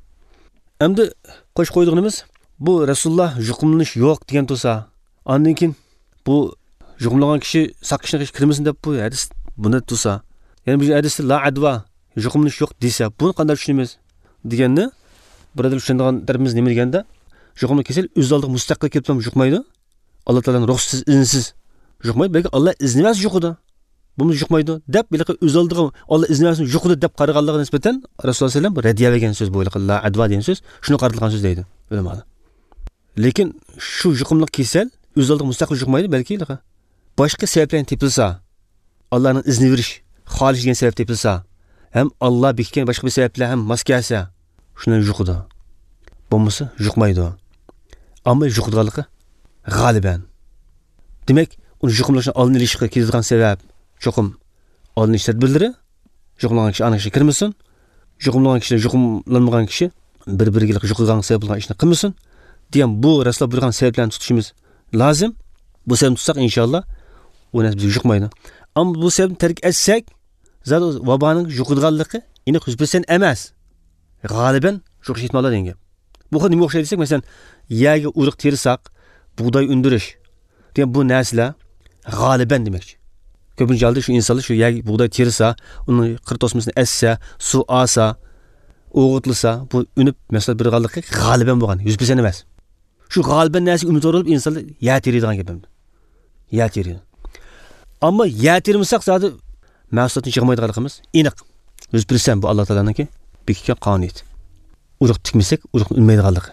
Endi qo'sh qo'ydig'imiz bu Rasululloh yuqumlanish yo'q degan bo'lsa, ondan keyin bu yuqumlagan kishi saqishni qish kirmasin deb bu hadis buni bo'lsa, ya'ni bu hadisda la adva yuqumlanish yo'q desa, buni qanday tushunamiz deganni birodar tushunadigan tarafimiz nima deganda, yuqumli kasal o'z oldiga mustaqil kelib ham yuqmaydi. Alloh taolaning ruxsiz, izinsiz yuqmaydi, balki Alloh izni emas yuqidi. Buni yuqmaydi deb bilaqi o'z oldiga Alloh izni emas yuqidi deb qaraganligiga nisbatan Rasululloh sallam radiya degan so'z bo'yli la adva degan so'z, shuni qaratilgan so'z deydi ulamolar. Lekin shu yuqumli kasal o'z oldiga mustaqil yuqmaydi, balki boshqa sabablardan tepilsa, Allohning izni verish, xolis degan sabab tepilsa, ham Alloh bekitgan boshqa bir sabablar ham maskasa, shuni yuqidi. Bo'lmasa yuqmaydi. Ammo yuqdiganligi g'aliban. Demak, uni yuqumlashni oldin olishga keladigan sabab cho'qim olinish tadbirlari, yuqumlagan kishi aniq kirmasin, yuqumlagan kishi yuqumlanmagan kishi bir-biriga yuqilgan sabab bo'lgan ishni qilmasin degan bu Rasululloh buyurgan sabablarni tutishimiz lozim. Bu sababni tutsak inshaalloh u narsa bizga yuqmaydi. Ammo bu sababni tark etsak, zat vaboning yuqilganligi aniq 100% emas. G'aliban yuqish ehtimoli degan. Bu xil nima o'xshaydi desak, masalan, yerga urug' terisak, bug'doy undirish degan bu narsalar g'aliban demakchi. Ko'pincha holda shu insonlar shu yerga bug'doy terisa, uni qirtosmasini assa, suv olsa, o'g'itlasa, bu unib masalan bir g'aliban bo'lgan, 100% emas. Shu g'aliban narsa umid o'rib insonlar yer teriydigan gap endi. Yer teriydi. Ammo yer termasak zodi mahsulotni chiqmaydiganligimiz aniq. 100% bu Alloh taolaninki bekitgan qonuniyat. Urug' tikmasak, urug'ni unmaydiganligi.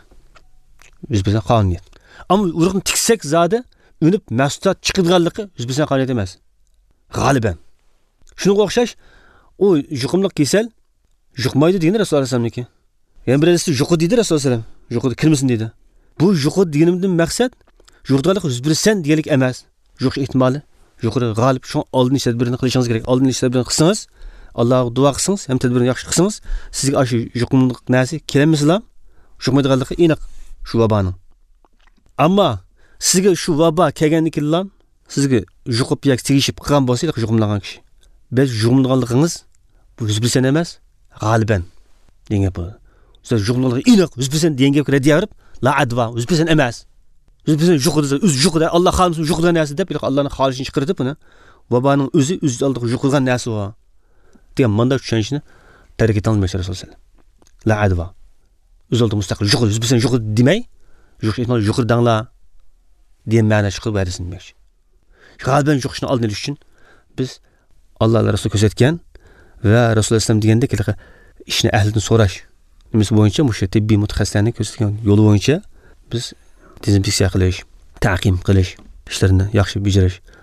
100% qonuniyat. Ammo urug'ni tiksak zodi unib mahsulot chiqadiganligi 100% qonuniyat emas. G'aliban. Shunga o'xshash, u yuqumli kasal yuqmaydi degan Rasululloh sallamniki. Yana birisi yuqdi dedi Rasululloh sallam. Yuqdi kirmasin dedi. Bu yuqdi deganimdan maqsad yuqdiganlik 100% deganlik emas. Yuqish ehtimoli yuqori g'alib. Shu oldin tadbirini qilishingiz kerak. Oldin tadbirini qilsangiz, Allohga duo qilsangiz, ham tadbirini yaxshi qilsangiz, sizga shu yuqumli narsa kelamizlar. Yuqmaydiganligi aniq shu vaboning. Ammo sizga shu vabo kelganligidan sizga yuqib yoki tegishib qilgan bo'lsa, yuqumlagan kishi. Biz yuqumlaganligingiz bu 100% emas, g'aliban degan bu. Siz yuqumlaganligi aniq 100% degan gapga radiya berib, la adva 100% emas. 100% yuqdi, Alloh xohlasin yuqdigan narsa deb, Allohning xohlishini chiqarib buni vaboning o'zi oldiga yuqilgan narsa u. degan manda tushunishni tark etolmaysiz Rasululloh. La adva. O'z oldiga mustaqil yuqdi, 100% yuqdi demay, yuqdi danglar degan ma'no chiqib berisin demoqchi. G'alban yuqishni oldini olish uchun biz Alloh Rasul ko'rsatgan va Rasululloh sallam degandek ishni ahlidan so'rash nimasi bo'yicha musha tibbiy mutaxassislarning ko'rsatgan yo'li bo'yicha biz dezinfeksiya qilish, taqim qilish ishlarini yaxshi bajarish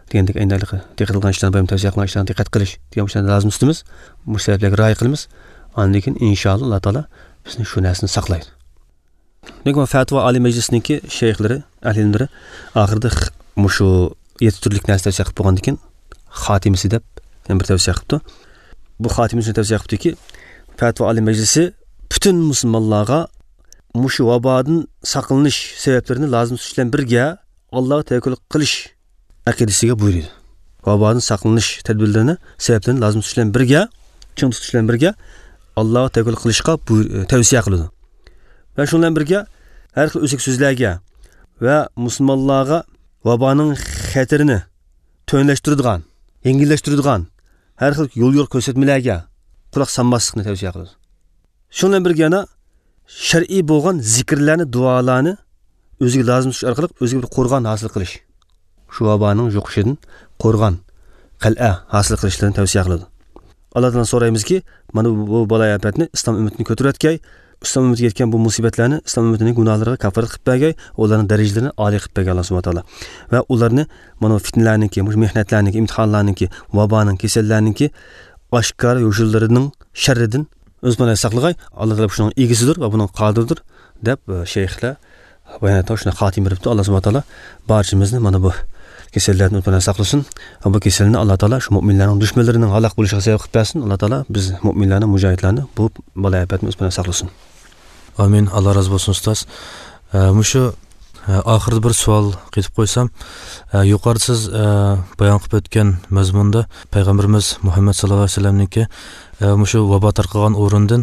degandek ayndalik diqqat qilgan ishlarni bayam tavsiya qilgan ishlarni diqqat qilish degan ishlarni lazım tutamiz. Bu sabablarga rioya qilamiz. Ondan keyin inshaalloh Alloh taolo bizni shu narsani saqlaydi. Lekin Fatva Oliy Majlisiniki shayxlari, ahlimlari oxirida mushu 7 turlik narsa tavsiya qilib bo'lgandan keyin xotimasi deb bir tavsiya qilibdi. Bu xotimasini tavsiya qilibdiki, Fatva Oliy Majlisi bütün musulmonlarga mushu vabodan saqlanish sabablarini lazım tutish bilan birga Allohga tavakkul qilish aqidasiga buyurdi. Vabodan saqlanish tadbirlarini sabablarini lazım tutish bilan birga, ching tutish bilan birga Allohga tavakkul qilishga tavsiya qiladi. Va shundan birga har xil o'zik so'zlarga va musulmonlarga vaboning xatarini to'nlashtiradigan, yengillashtiradigan har xil yo'l ko'rsatmalarga quloq solmaslikni tavsiya qiladi. Shundan birga shar'iy bo'lgan zikrlarni, duolarni o'ziga lazım tutish orqali o'ziga bir qo'rg'on hosil qilish. Shu vaboning yuqishidan qo'rg'on, qal'a hosil qilishlarni tavsiya qiladi. Allohdan so'raymizki, mana bu baloy ofatni islom ummatini ko'tarayotgay, islom ummatiga yetgan bu musibatlarni islom ummatining gunohlariga kafarat qilib bergay, ularning darajalarini oliy qilib bergay Alloh subhanahu va taolo. Va ularni mana fitnalarniki, mehnatlarniki, imtihonlarniki, vaboning, kasallarniki oshkor yo'shillarining sharridan o'zini saqlagay. Alloh taolo shuning egisidir va buning qodirdir deb shayxlar bayonotda shuni xotim beribdi. Alloh subhanahu va taolo barchamizni mana bu kasallardan o'tmadan saqlasin. Va bu kasalni Alloh taolo shu mu'minlarning dushmanlarining halok bo'lishiga sabab qilib bersin. Alloh taolo biz mu'minlarni, mujohidlarni bu baloy ofatdan o'tmadan saqlasin. Amin. Alloh razı bo'lsin ustoz. Mushu oxirida bir savol qilib qo'ysam, yuqorida siz bayon qilib o'tgan mazmunda payg'ambarimiz Muhammad sallallohu alayhi vasallamniki mushu vabo tarqalgan o'rindan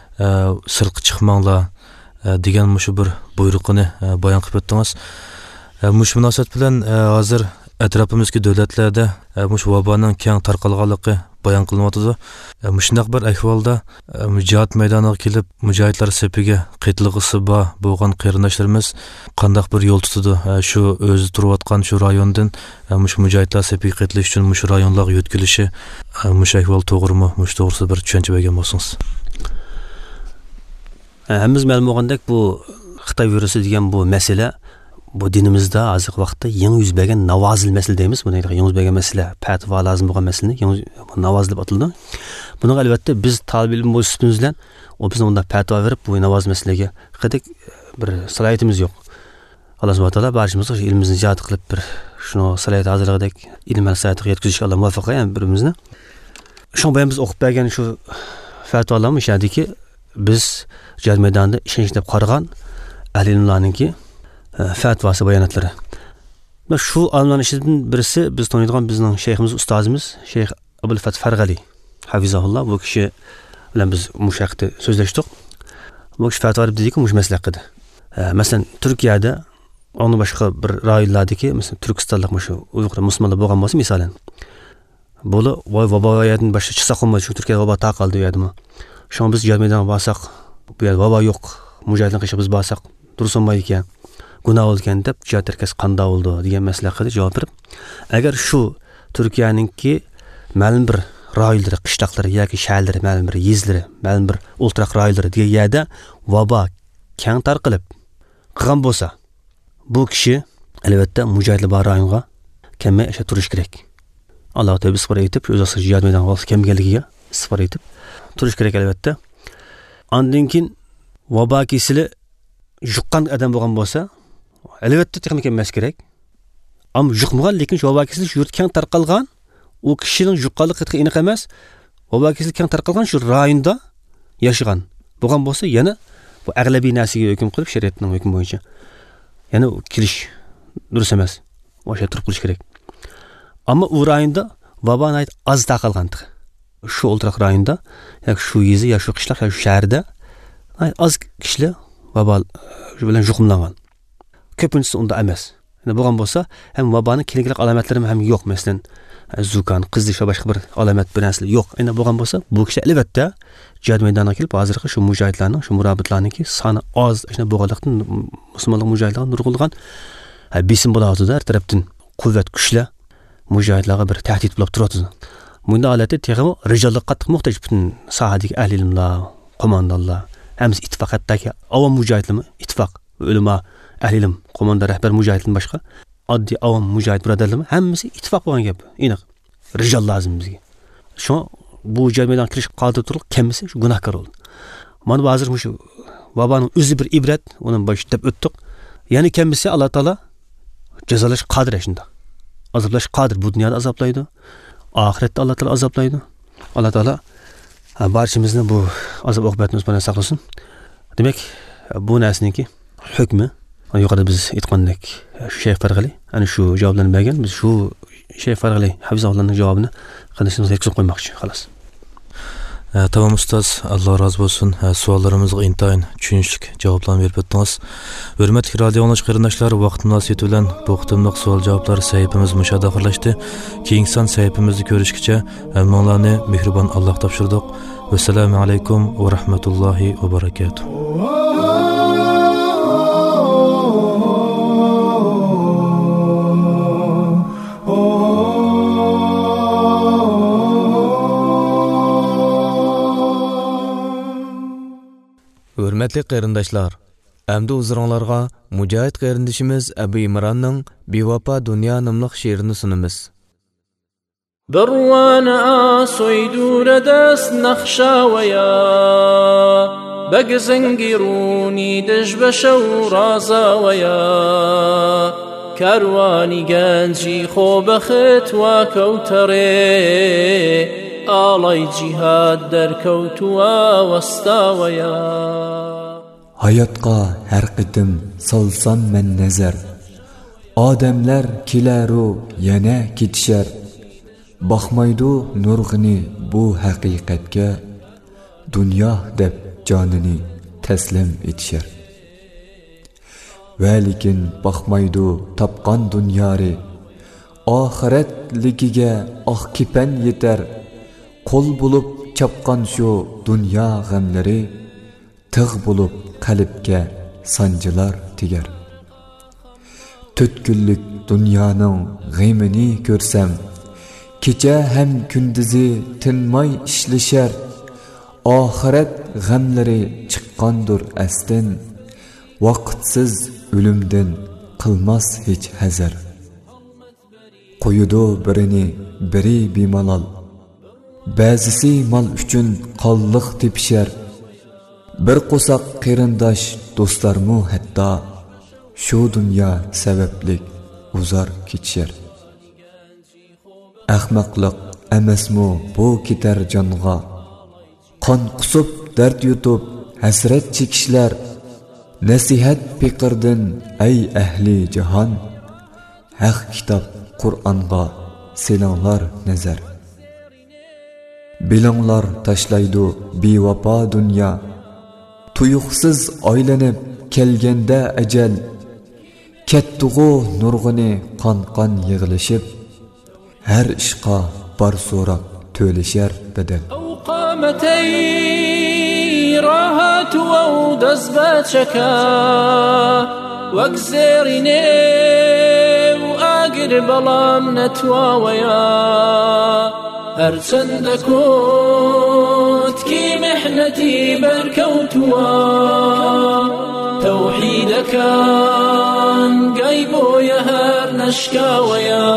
sirqi chiqmanglar degan mushu bir buyruqini bayon qilib o'tdingiz. Mush munosabat bilan hozir atrofimizdagi davlatlarda mushu vaboning keng tarqalganligi bayon qilinyapti. Mushunday bir ahvolda jihad maydoniga kelib mujohidlar safiga qaytilg'isi bo'lgan qarindoshlarimiz qanday bir yo'l tutadi? Shu o'zi turayotgan shu rayondan mush mujohidlar safiga qaytilish uchun mush rayonlarga yo'tkilishi mush ahvol to'g'rimi? Mush to'g'risida bir tushuncha bergan bo'lsangiz. Hammamiz ma'lum bo'lgandek bu Xitoy virusi degan bu masala bu dinimizda hozirgi vaqtda yangi yuz bergan navozil masala deymiz. Buni yangi yuz bergan masala, fatvo lozim bo'lgan masalani yangi navozil deb ataladi. Buni albatta biz talab ilm bo'lishimiz bilan o bizning unda fatvo berib bu navozil masalaga qadek bir salohiyatimiz yo'q. Alloh subhanahu va taolo barchamizni ilmimizni ijod qilib bir shuni salohiyat hozirgidek ilm maslahatga yetkazishga Alloh muvaffaq qilsin birimizni. Shu bilan biz o'qib bergan shu fatvolarni ishadiki biz jihad maydonida ishonch deb qaragan ahli ilmlarningki fatvosi bayonotlari. Va shu olimlarning ishidan birisi biz taniydigan bizning shayximiz, ustozimiz Shayx Abul Fath Farg'ali hafizahulloh. Bu kishi bilan biz mushaqda so'zlashdik. Bu kishi fatvo dediki, mush masala qildi. Masalan, Turkiyada onun boshqa bir rayonlardagi, masalan, Turkistonlik mushu Uyg'ur musulmonlar bo'lgan bo'lsa, masalan, bo'li voy vaboyatdan boshqa chiqsa qolmaydi, shu Turkiyada vabo taqaldi deyadimi? Shu biz jihad maydoniga borsak, bu yerda vabo yo'q. Mujohidlar qilib biz borsak, durust olmaydi ekan. Günah olgan deb jihad tarkasi qanday oldi degan masalaga javob berib, agar shu Turkiyaninki ma'lum bir rayonlari, qishloqlari yoki shaharlari, ma'lum bir yezlari, ma'lum bir o'ltiraq rayonlari degan yerda vabo keng tarqalib qilgan bo'lsa, bu kishi albatta mujohidlar bor rayonga kelmay asha turish kerak. Alloh taolo isbor etib, o'zi jihad maydoniga olib kelganligiga isbor etib turish kerak albatta. Ondan keyin vabo kesili yuqqan odam bo'lgan bo'lsa, albatta texnik emas kerak. Am yuqmagan, lekin vabo kesili shu yurt keng tarqalgan, u kishining yuqqanligi qat'iy aniq emas. Vabo kesili keng tarqalgan shu rayonda yashagan bo'lgan bo'lsa, yana bu ag'labiy narsaga hukm qilib shariatning hukmi bo'yicha yana kelish durust emas. O'sha turib qilish kerak. Ammo u rayonda vabo nayt az tarqalgandir. Shu o'ltiraq rayonda yoki shu yezi yoki shu qishloq yoki shu shaharda az kishilar vabo bilan yuqumlangan. Ko'pincha unda emas. Yani bo'lgan bo'lsa, ham vaboning klinik alomatlari ham yo'q. Masalan, zukan, qizish va boshqa bir alomat bir narsa yo'q. Endi bo'lgan bo'lsa, bu kishi albatta jihad maydoniga kelib, hozirgi shu mujohidlarning, shu murabitlarningki soni oz, shuna bo'lganlikdan musulmonlar mujohidlarga nurg'ulgan besim bo'ladi har tarafdan quvvat kuchlar mujohidlarga bir tahdid bo'lib turadi. Bunda holatda texmo rijollik qattiq muhtoj butun sohadagi ahli ilmlar, qo'mondonlar, hamma ittifoq, hattoki avom mujohidlar ittifoq, ulamo, ahli ilm, qo'mondon, rahbar mujohidlar boshqa oddiy avom mujohid birodarlarimiz hammasi ittifoq bo'lgan gap. Aniq. Rijol lozim bizga. Shu bu jamiyadan kirish qodir turib kemmisi shu gunohkor bo'ldi. Mana bu hozir shu vaboning o'zi bir ibrat, uni boshlab o'tdik. Ya'ni kemmisi Alloh taolo jazolash qodir shunda. Azoblash qodir. Bu dunyoda azoblaydi. Oxiratda Alloh taolo azoblaydi. Alloh taolo barchamizni bu azob oqibatimiz bilan saqlasin. Demak, bu narsaniki hukmi yuqorida biz aytgandek Shayx Farg'ali ana shu javoblarni bergan. Biz shu Shayx Farg'ali hafizahullohning javobini qanday yetkazib qo'ymoqchi, xolos. Tamam ustoz, Alloh rozi bo'lsin. Savollarimizga intayin tushunishli javoblarni berib o'tdingiz. Hurmatli radio anglag'ich qarindoshlar, vaqt munosabati bilan bu qitimliq savol-javoblar sahifamiz mushada oxirlashdi. Keyingi son sahifamizni ko'rishgacha hammalarni mehribon Alloh topshirdik. Assalomu alaykum va rahmatullohi va barakatuh. Hürmetli qarindoshlar, endi o'zingizlarga mujohid qarindishimiz Abu Imronning Bevafo dunyo nomli she'rini sunamiz. بروانا صيدور دست نخشا ويا بقزنقروني دجب شورازا ويا كارواني قانجي خوب خت وكوتري آلاي جهاد در كوتوا وستا ويا Hayotga har qitim solsam men nazar, odamlar kelaru yana ketishar. Baxmaydu nurg'ini bu haqiqatga, dunyo deb jonini taslim etishar. Va lekin baxmaydu topgan dunyori, oxiratligiga oq kipan yetar. Qo'l bo'lib chapqan shu dunyo g'amlari, tig' bo'lib qalbga sanjilar tegar. 4 kunlik dunyoning g'imini ko'rsam, kecha ham kunduzi tinmay ishlashar. Oxirat g'amlari chiqqandir astin, vaqtsiz o'limdan qilmas hech hazar. Qo'yudu birini biri bemalol, ba'zisi mal uchun qolliq tepishar. Bir qo'saq qarindosh do'stlarmu hatto shu dunyo sababli uzar ketishar. Ahmoqlik emasmi bu ketar jonga, qon qusib dard yutib hasrat chekishlar. Nasihat fiqirdan ay ahli jahon, haq kitob Qur'onga selanglar nazar. Bilanglar tashlaydi bevafo dunyo, tuyuqsiz aylanib kelganda ajal. Kettuğu nurg'ini qon yig'ilishib, her ishqa bar so'rab to'lashar bedel. Awqamatay rahat wa dazbataka waqzirine wa agir balam natwa waya أرسل كنت كي محنتي بركوتوا توحيدك كان قايبو يهر نشكاويا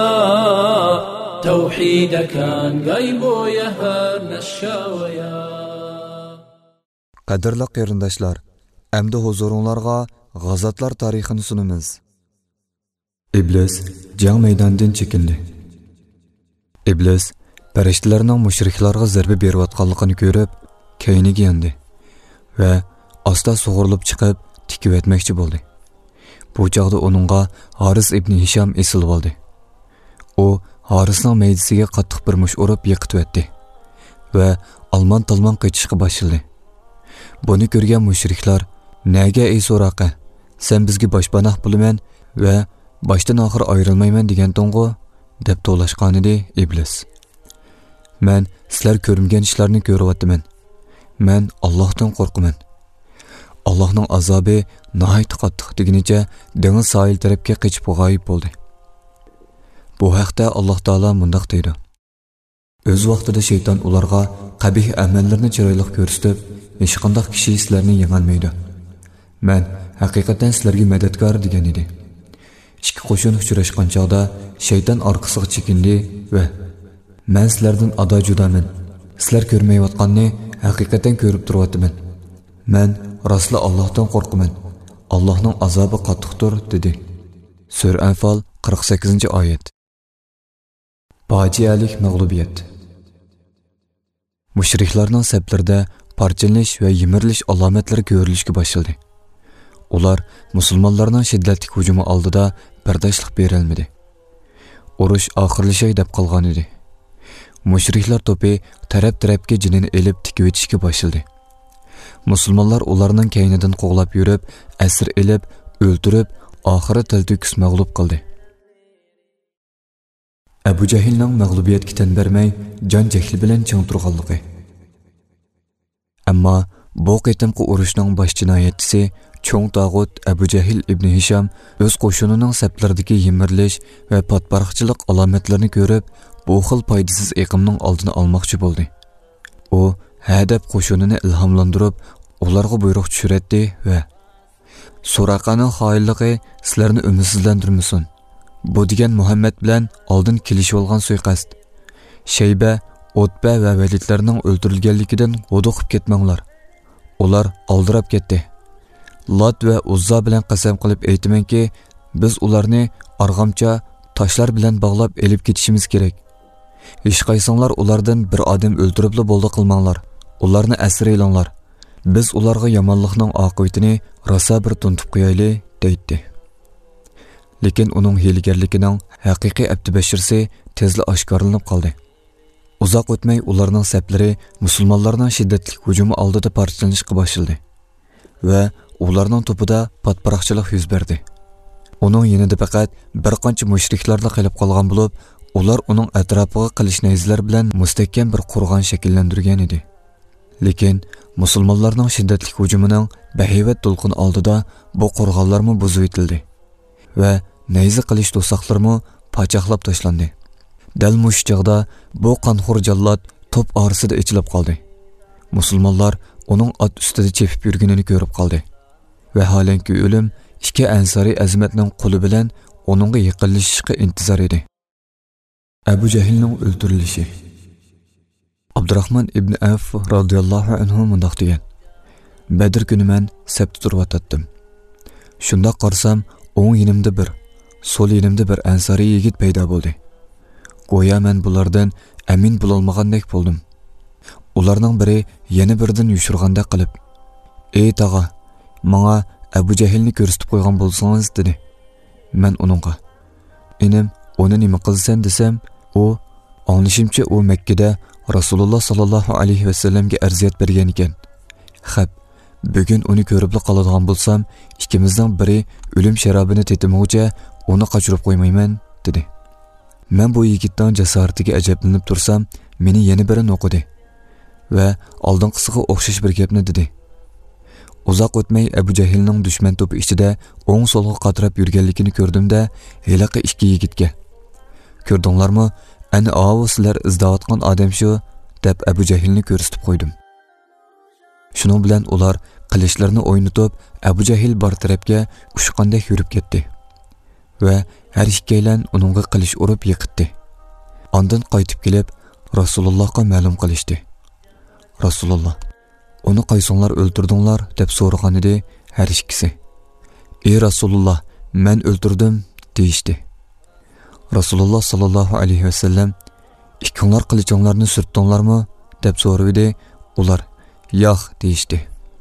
توحيدك كان قايبو يهر نشكاويا. Qadirli qarindoshlar, endi huzuringizga g'azotlar tarixini sunamiz. Iblis jang maydonidan chekindi. Iblis farishtalarning mushriklarga zarba berayotganligini ko'rib, kayniga yandi va asta sug'urilib chiqib tikib etmoqchi bo'ldi. Bu chaqda uningga Haris ibn Hisham esilib oldi. U Harisning maydasiga qattiq bir mush urib yiqitib etdi va almon-talmon qochishga boshladi. Buni ko'rgan mushriklar, "Nega ey so'raqa, sen bizga boshpanoh bo'laman va boshdan oxir ayrilmayman degan to'ng'u?" deb to'lashgan edi Iblis. "Men sizlar ko'rmagan ishlarni ko'ryapman. Men Allohdan qo'rqaman. Allohning azobi nihoyat qattiq" degunicha dengiz sohil tarafga qochib g'oyib bo'ldi. Bu haqda Alloh taolo mundaq deydi: "O'z vaqtida shayton ularga qabih amallarni chiroyli ko'rsatib, hech qanday kishi sizlarni yengolmaydi. Men haqiqatan sizlarga madadkor degan edi. ikki qo'shin uchrashgan chog'da shayton orqasiga chekindi va men sizlardan ado judaman. Sizlar ko'rmayotganni haqiqatan ko'rib turibman. Men rostla Allohdan qo'rqaman. Allohning azobi qattiqdir dedi. Sura Anfal 48-oyat. Fojialik mag'lubiyat. Mushriklarning saflarida parchalanish va yimirilish alomatlari ko'rilishga boshladi. Ular musulmonlarning shiddatli hujumi oldida bardoshlik berolmadi. Urush oxirlashay deb qolgan edi. Mushriklar to'pi taraf-tarafga jinini elib tikib etishga boshladi. Musulmonlar ularning kaynidan qo'g'lab yurib, asir elib, o'ldirib, oxiri tilto'kis mag'lub qildi. Abu Jahilning mag'lubiyatga tan bermay, jon jahli bilan chang turganligi. Ammo bu qitimqi urushning bosh jinoyatchisi Cho'ng Tag'ut Abu Jahil ibn Hisham o'z qo'shinining saflaridagi yimirilish va patparaqchilik alomatlarini ko'rib, bu xil foydasiz iqimning oldini olmoqchi bo'ldi. U hadab qo'shinini ilhomlantirib, ularga buyruq tushirdi va Suraqaning xoinligi sizlarni umidsizlantirmasin. Bu degan Muhammad bilan oldin kelishib olgan suiqasd. Shayba, Utba va Validlarning o'ldirilganligidan g'uduqib ketmanglar. Ular oldirab ketdi. Lat va Uzza bilan qasam qilib aytmanki, biz ularni arg'amcha toshlar bilan bog'lab elib ketishimiz kerak. Hech qaysinglar ulardan bir odam o'ldiribli bo'ldi qilmanglar. Ularni asir elinglar. Biz ularga yomonlikning oqibatini rosa bir tuntib qo'yayli, deydi. Lekin uning hiylagarligining haqiqiy abdibashirsi tezla oshkorlanib qoldi. Uzoq o'tmay ularning saflari musulmonlarning shiddatli hujumi oldida parchalanishga boshladi va ularning to'pida patparaqchilik yuz berdi. Uning yanida faqat bir qancha mushriklarla qolib qolgan bo'lib, ular uning atrofiga qilish nayzlar bilan mustahkam bir qo'rg'on shakllantirgan edi. Lekin musulmonlarning shiddatli hujumining bahaybat to'lqini oldida bu qo'rg'onlarmi buzib etildi va nayza qilish to'saqlarmi pachaqlab tashlandi. Dal mush chog'da bu qonxo'r jallod to'p orasida ichilib qoldi. Musulmonlar uning ot ustida chepib yurganini ko'rib qoldi. Vaholanki o'lim ikki ansari azmatning qo'li bilan uningga yaqinlashishga intizor edi. Abu Jahilning o'ldirilishi. Abdurrahman ibn Auf radhiyallohu anhu mundoq degan: Badr kuni men sabti turib o'tdim. Shunda qarsam, o'ng yonimda bir, so'l yonimda bir ansari yigit paydo bo'ldi. Go'yo men bulardan amin bo'lolmagandek bo'ldim. Ularning biri yana birdan yushurganda qilib: "Ey tog'a, menga Abu Jahilni ko'rsatib qo'ygan bo'lsangiz" dedi. Men uningga: "Enim, uni nima qilsan?" desam, u anglashimcha u Makkada Rasululloh sallallohu alayhi va sallamga arziyat bergan ekan. "Xap, bugun uni ko'rib qoladigan bo'lsam, ikkimizning biri o'lim sharobini tetimoqcha uni qochirib qo'ymayman" dedi. Men bu yigitning jasoratiga ajablanib tursam, meni yana biri o'qidi va oldinqisiga o'xshash bir gapni dedi. Uzoq o'tmay Abu Jahilning dushman to'pi ichida o'ng so'lga qatirib yurganligini ko'rdimda, helaqa ikki yigitga: "Ko'rdinglarmi? Ana avo sizlar izlayotgan odam shu" deb Abu Jahilni ko'rsatib qo'ydim. Shuning bilan ular qilishlarini o'ynatib, Abu Jahil bar tarafga ushqandek yurib ketdi va har ikkalan uningga qilish urib yiqitdi. Ondan qaytib kelib Rasulullohga ma'lum qilishdi. Rasululloh: "Uni qaysonlar o'ldirdinglar?" deb so'ragan edi har ikkisi. "Ey Rasululloh, men o'ldirdim" deyishdi. Rasululloh sallallohu alayhi va sallam: "Ikkinglar qilichinglarni surtdinglarmi?" deb so'radi. Ular: "Yo'q" deyishdi.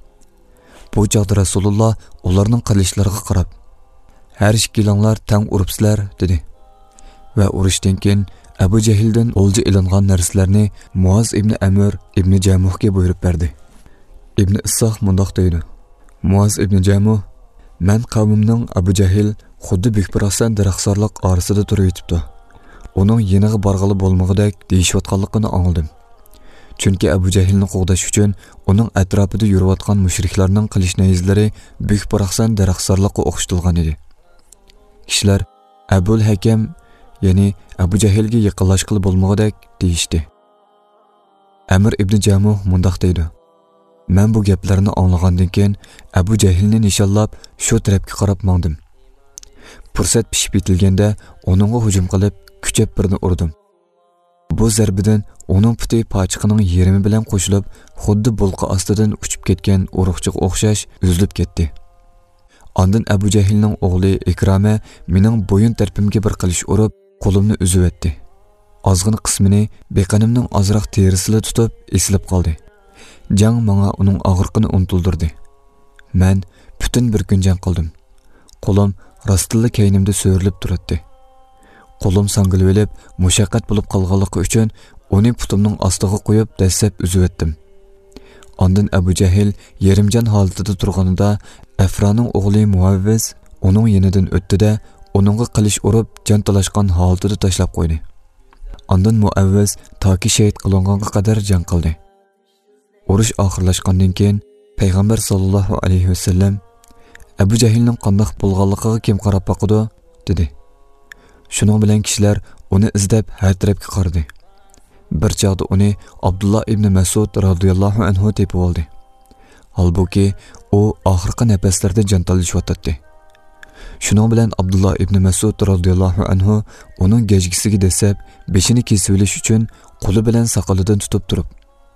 Bu chaqda Rasululloh ularning qilichlariga qarab: "Har ikkilanglar tang uribsizlar" dedi. Va urushdan keyin Abu Jahildan o'lja ilingan narsalarni Muaz ibn Amr ibn Jamuhga buyurib berdi. Ibn Issoq mundoq deydi: Muaz ibn Jamuh: "Men qavmimning Abu Jahil xuddi bukpirasan daraxtzorlik orasida turib yotibdi. Uning yeniga borg'ili bo'lmag'idek deyishayotganligini angladim. Chunki Abu Jahilni qo'g'dash uchun uning atrofida yurayotgan mushriklarning qilish nayzlari bukpirasan daraxtzorlikqa o'xshatilgan edi." Kishilar Abul Hakam, ya'ni Abu Jahilga yaqinlashqili bo'lmag'idek deyishdi. Amr ibn Jamuh mundoq deydi: "Men bu gaplarni anglagandan keyin Abu Jahilni nishonlab shu tarafga qarab mangdim. Fursat pishib yetilganda onunğa hujum qilib, kuchab birini urdim. Bu zarbidan onun puti pachiqining yerimi bilan qo'shilib, xuddi bulqa ostidan uchib ketgan uruqchiq o'xshash uzilib ketdi. Ondan Abu Jahilning o'g'li Ikrama mening bo'yin tarpimga bir qilish urib, qo'limni uzib etdi. Ozg'in qismini beqanimning ozroq terisida tutib, esilib qoldi. Jang menga uning og'riqini unutildirdi. Men butun bir kun jang qildim. Qo'lim rostilla kaynimda so'rilib turibdi. Qo'lim sangilib olib, mushaqqat bo'lib qolganligi uchun uni putimning ostiga qo'yib, dastlab uzib etdim. Ondan Abu Jahil yerimjon holatida turganida Afroning o'g'li Muavviz uning yenidan o'tdi-da, uningga qilish urib, jon talashgan holatida tashlab qo'ydi. Ondan Muavviz toki shahid qilinganga qadar jang qildi. Urush oxirlashgandan keyin payg'ambar sollallohu alayhi vasallam Abu Jahilning qandoq bo'lganligiga kim qarab boqdi dedi. Shuning bilan kishilar uni izlab har tarafga qaradi. Bir chaqda uni Abdullah ibn Mas'ud radhiyallohu anhu tepib oldi. Halbuki u oxirgi nafaslarda jon talashayotdi. Shuning bilan Abdullah ibn Mas'ud radhiyallohu anhu uning gejgisiga desab, beshini kesib olish uchun qo'li bilan soqolidan tutib turib,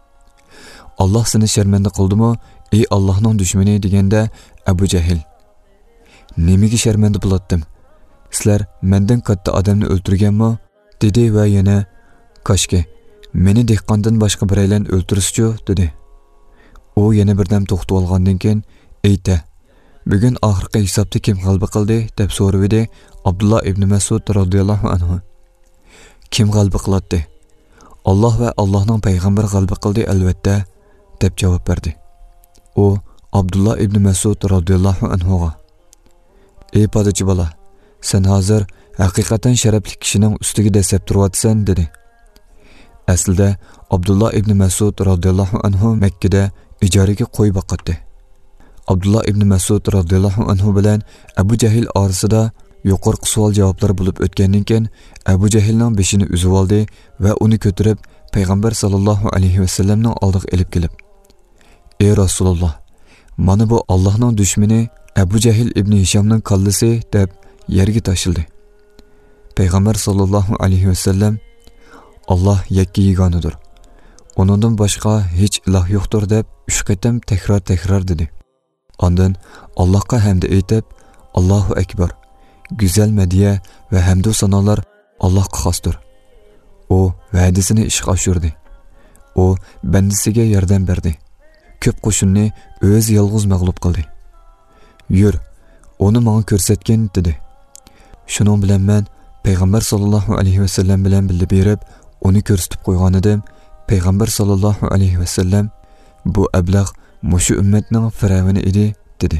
"Alloh seni sharmanda qildimi, ey Allohning dushmani?" deganda Abu Jahil, "Nimaga sharmanda bo'latdim? Sizlar mendan katta odamni o'ldirganmi?" dedi va yana, "Koshki, meni dehqondan boshqa biraylarni o'ltirishchu" dedi. U yana birdan to'xtab olgandan keyin, "Ayta, bugun oxirgi hisobda kim g'alaba qildi?" deb so'radi Abdullah ibn Mas'ud radhiyallohu anhu. "Kim g'alaba qiladi? Alloh va Allohning payg'ambari g'alaba qildi albatta" deb javob berdi. U Abdullah ibn Mas'ud radhiyallohu anhuga, "Ey podachi bola, sen hozir haqiqatan sharafli kishining ustiga dasab turyapsan" dedi. Aslida Abdullah ibn Mas'ud radhiyallohu anhu Makkada ijaraga qo'y boqatdi. Abdullah ibn Mas'ud radhiyallohu anhu bilan Abu Jahil orasida yuqorqi savol javoblar bo'lib o'tgandan keyin Abu Jahilning beshini uzib oldi va uni ko'tarib payg'ambar sallallohu alayhi vasallamning oldiga elib kelib, "Ey Rasululloh, mana bu Allohning dushmani Abu Jahil ibn Hishamning kallasi" deb yerga tashildi. Payg'ambar sallallohu alayhi vasallam, "Alloh yakka yegonadir. Uningdan boshqa hech iloh yo'qdir" deb 3 qatam takror dedi. Ondan Allohga hamd aytib, "Allohu akbar. Go'zal madiya va hamd va sanolar Allohga xosdir. U va'dasini ishga oshirdi. U bandasiga yordam berdi. Ko'p qo'shinni o'z yolg'iz mag'lub qildi. Yur, uni menga ko'rsatgin" dedi. Shuning bilan men payg'ambar sollallohu alayhi vasallam bilan birga berib, uni ko'rsatib qo'ygan edim. Payg'ambar sollallohu alayhi vasallam, "Bu ablag' mushu ummatning firavini edi" dedi.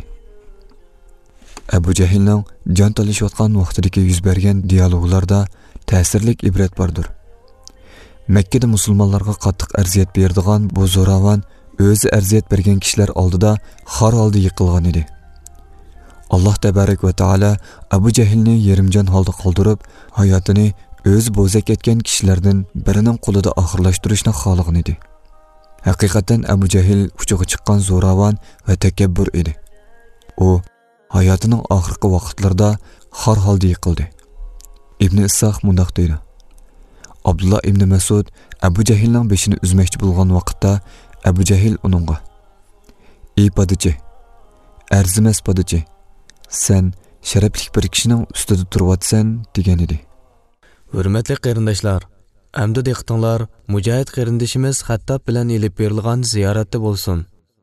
Abu Jahilning jon talashayotgan vaqtidagi yuz bergan dialoglarda ta'sirlik ibrat bordir. Makkada musulmonlarga qattiq arziyat berdigan bu zo'ravon o'zi arziyat bergan kishilar oldida xor holda yiqilgan edi. Alloh tabarak va taolo Abu Jahilni yerimjon holda qoldirib, hayotini o'z bo'zak etgan kishilardan birining qo'lida oxirlashtirishni xohlagan edi. Haqiqatan Abu Jahil uchiga chiqqan zo'ravon va takabbur edi. U hayotining oxirgi vaqtlarida xor holda yiqildi. Ibn Issoq mundoq deydi: Abdullah ibn Mas'ud Abu Jahilning beshini uzmoqchi bo'lgan vaqtda Abu Jahil uningga, "Ey podachi, arzimas podachi, sen sharafli bir kishining ustida turyapsan" degan edi. Hurmatli qarindoshlar, amdi diqqatinglar mujohid qarindishimiz Xattob bilan elib berilgan ziyoratda bo'lsin.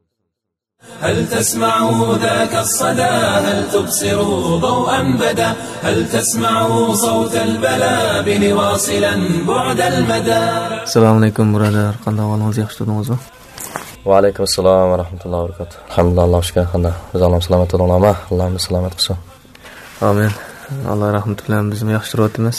هل تسمعوا ذاك الصدى هل تبصروا ضوءا بدا هل تسمعوا صوت البلاب واصلا بعد المدى. السلام عليكم برادر، qanday ahvolingiz, yaxshi turdingizmi? Va alaykum assalom va rahmatullohi va barakatuh. Alhamdulillah, shukr. Qanday? Biz Alloh salomat bo'linglarmi? Allohimiz salomat qilsin. Amin. Alloh rahmat bilan bizni yaxshi turyapmiz.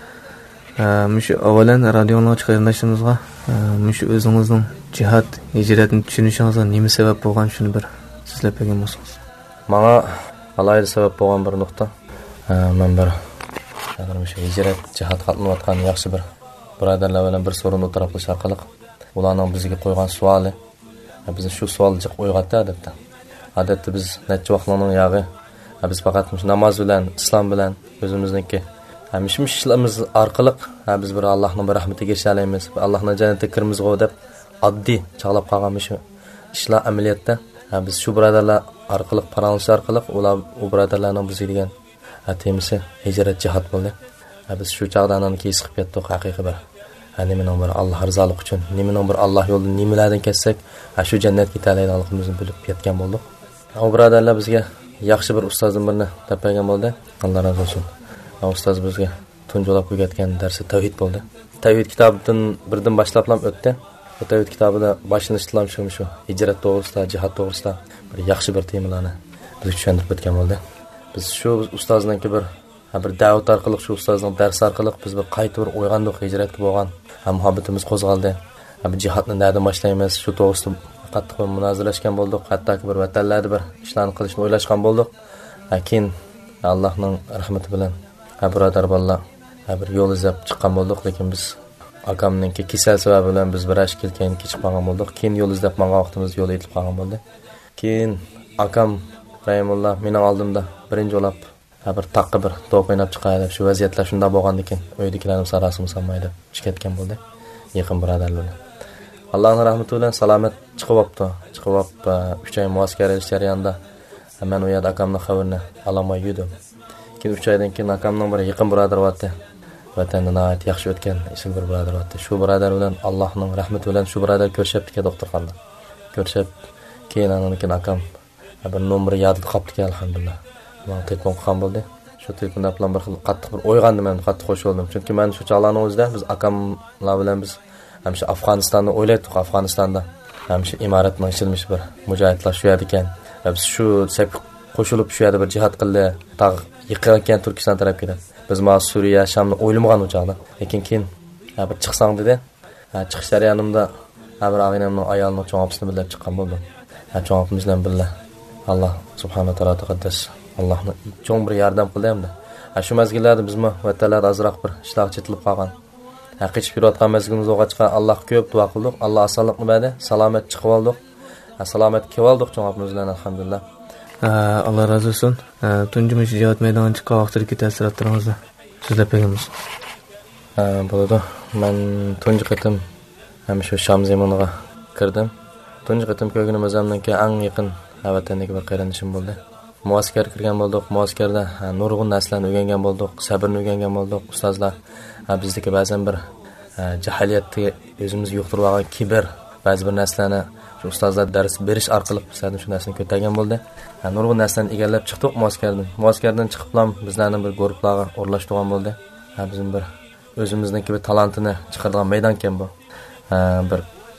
Mushu avvalan radioning qarindoshimizga mushu o'zingizning jihad, hijratni tushunishingizga nima sabab bo'lgan shuni bir sizlab bergan bo'lsangiz. Menga alohida sabab bo'lgan bir nuqta. Men bir mushu hijrat, jihad qatnayotgan yaxshi bir birodarlar bilan bir so'rinni o'tirib qilish orqali ularning bizga qo'ygan savoli, bizni shu savolni o'yg'otdi odatda biz necha vaqtlarning yog'i biz faqat namoz bilan, islom bilan, o'zimizniki hamishish ishlarimiz orqali biz bir Allohning bir rahmatiga erishalaymiz, Allohning jannatiga kirmizg'o deb oddiy chaqlab qolgan shu ishlar amaliyotda biz shu birodarlar orqali paralanish orqali ular u birodarlarning bizga degan temisi hijrat jihad bo'ldi. Biz shu chaqdanan keyin chiqib ketdik haqiqiy bir nimaning bir Alloh rizolik uchun, nimaning bir Alloh yo'lida nimalardan ketsak, shu jannatga yetalaydiganligimizni bilib ketgan bo'ldik. O birodarlar bizga yaxshi bir ustozdan birini topgan bo'ldi. Alloh razı olsun. O ustoz bizga tunjolab qo'ygan darsi tavhid bo'ldi. Tavhid kitobidan birdan boshlablam o'tdi. Bu tavhid kitobida boshlanishlar shu hijrat to'g'risida, jihad to'g'risida bir yaxshi bir temalarni bizga tushuntirib o'tgan bo'ldi. Biz shu ustozdan bir da'vat orqali shu ustozning darsi orqali biz bir qaytib o'ygandik, hijratga bo'lgan muhabbatimiz qo'zg'aldi. Bir jihadni nerdan boshlaymiz shu to'g'risida qattiq munozaralashgan bo'ldik. Hattoki bir vatanlarda bir ishlarni qilishni o'ylashgan bo'ldik. Keyin Allohning rahmati bilan birodar bolalar bir yo'l izlab chiqqan bo'ldik, lekin biz akamninki kasal sababi bilan biz bir ash kelgan kechib qolgan bo'ldik. Keyin yo'l izlab manga vaqtimiz yo'l yetib qolgan bo'ldi. Keyin akam Rahimulloh mening oldimda birinchi o'lab bir taqqa bir to'p o'ynab chiqadi. Shu vaziyatlar shunda bo'lgandikin uydagilarning sarasini sanmaydi. Chiqayotgan bo'ldi. Yaqin birodarlar. Allohning rahmati bilan salomat chiqib olibdi. Chiqib olib 3 oy muaskarilik jarayonida men u yerda akamning xabarini olmay yurdim. Keyin 3 oydan keyin akamning bir yaqin birodar bo'ldi. Vatanda nihoyat yaxshi o'tgan ism bir birodar bo'ldi. Shu birodar bilan Allohning rahmati bilan shu birodar ko'rishibdi doktorxonada. Ko'rishib keyin anikin akam bir nomer yodida qolibdi alhamdulillah. Men telefon qilgan bo'ldi. Shu telefonda bilan bir xil qattiq bir o'ygandim, men qattiq qo'shildim. Chunki men shu chog'larning o'zida biz akamlar bilan biz hamsha Afg'onistonni o'ylaydik. Afg'onistonda hamsha imoratning ochilmish bir mujohidlar shu yerda ekan. Biz shu sep qo'shilib shu yerda bir jihad qildi. Tag yiqilgan Turkiston tarafga ketdi. Biz ma Suriya, Shamni o'ylamagan o'chaqda. Lekin keyin bir chiqsang dedi. Chiqish jarayonimda bir og'inamning ayolning cho'ng'apisini bilib chiqqan bo'ldim. Cho'ng'apimiz bilan birga Alloh subhanahu va taolo taqaddas Allohning cho'ng bir yordam qildi hamda. Shu mazgillarda bizmi vatanlar azroq bir ishlar chetilib qolgan. Qichib yurayotgan mazgilimiz o'g'achqa Alloh ko'p duo qildik. Alloh osonlikni berdi. Salomat chiqib oldik. Salomat kelib oldik cho'ng'apimiz bilan alhamdulillah. Allah razı olsun. Tunji jihad maydoniga chiqqan vaqtdagi ta'sirotlaringizni sizlar beramiz. Bo'ladi. Men tunji qatim ham shu Sham zamoniga kirdim. Tunji qatim ko'rganim o'zimdan eng yaqin vatandagi bir qarindishim bo'ldi. Muaskar kirgan bo'ldik. Muaskarda nurg'un narsalarni o'rgangan bo'ldik, sabrni o'rgangan bo'ldik. Ustozlar bizdagi ba'zan bir jahliyatga o'zimiz yuqtirib olgan kibr, ba'zi bir narsalarni ustozlar dars berish orqali bizlarni shu narsani ko'targan bo'ldi. Nurg'un narsalarni egallab chiqdik muaskardan. Muaskardan chiqiblam bizlarni bir guruhlarga o'rlashtirgan bo'ldi. Bizim bir o'zimizniki bir talantini chiqargan maydon ekan bu. Bir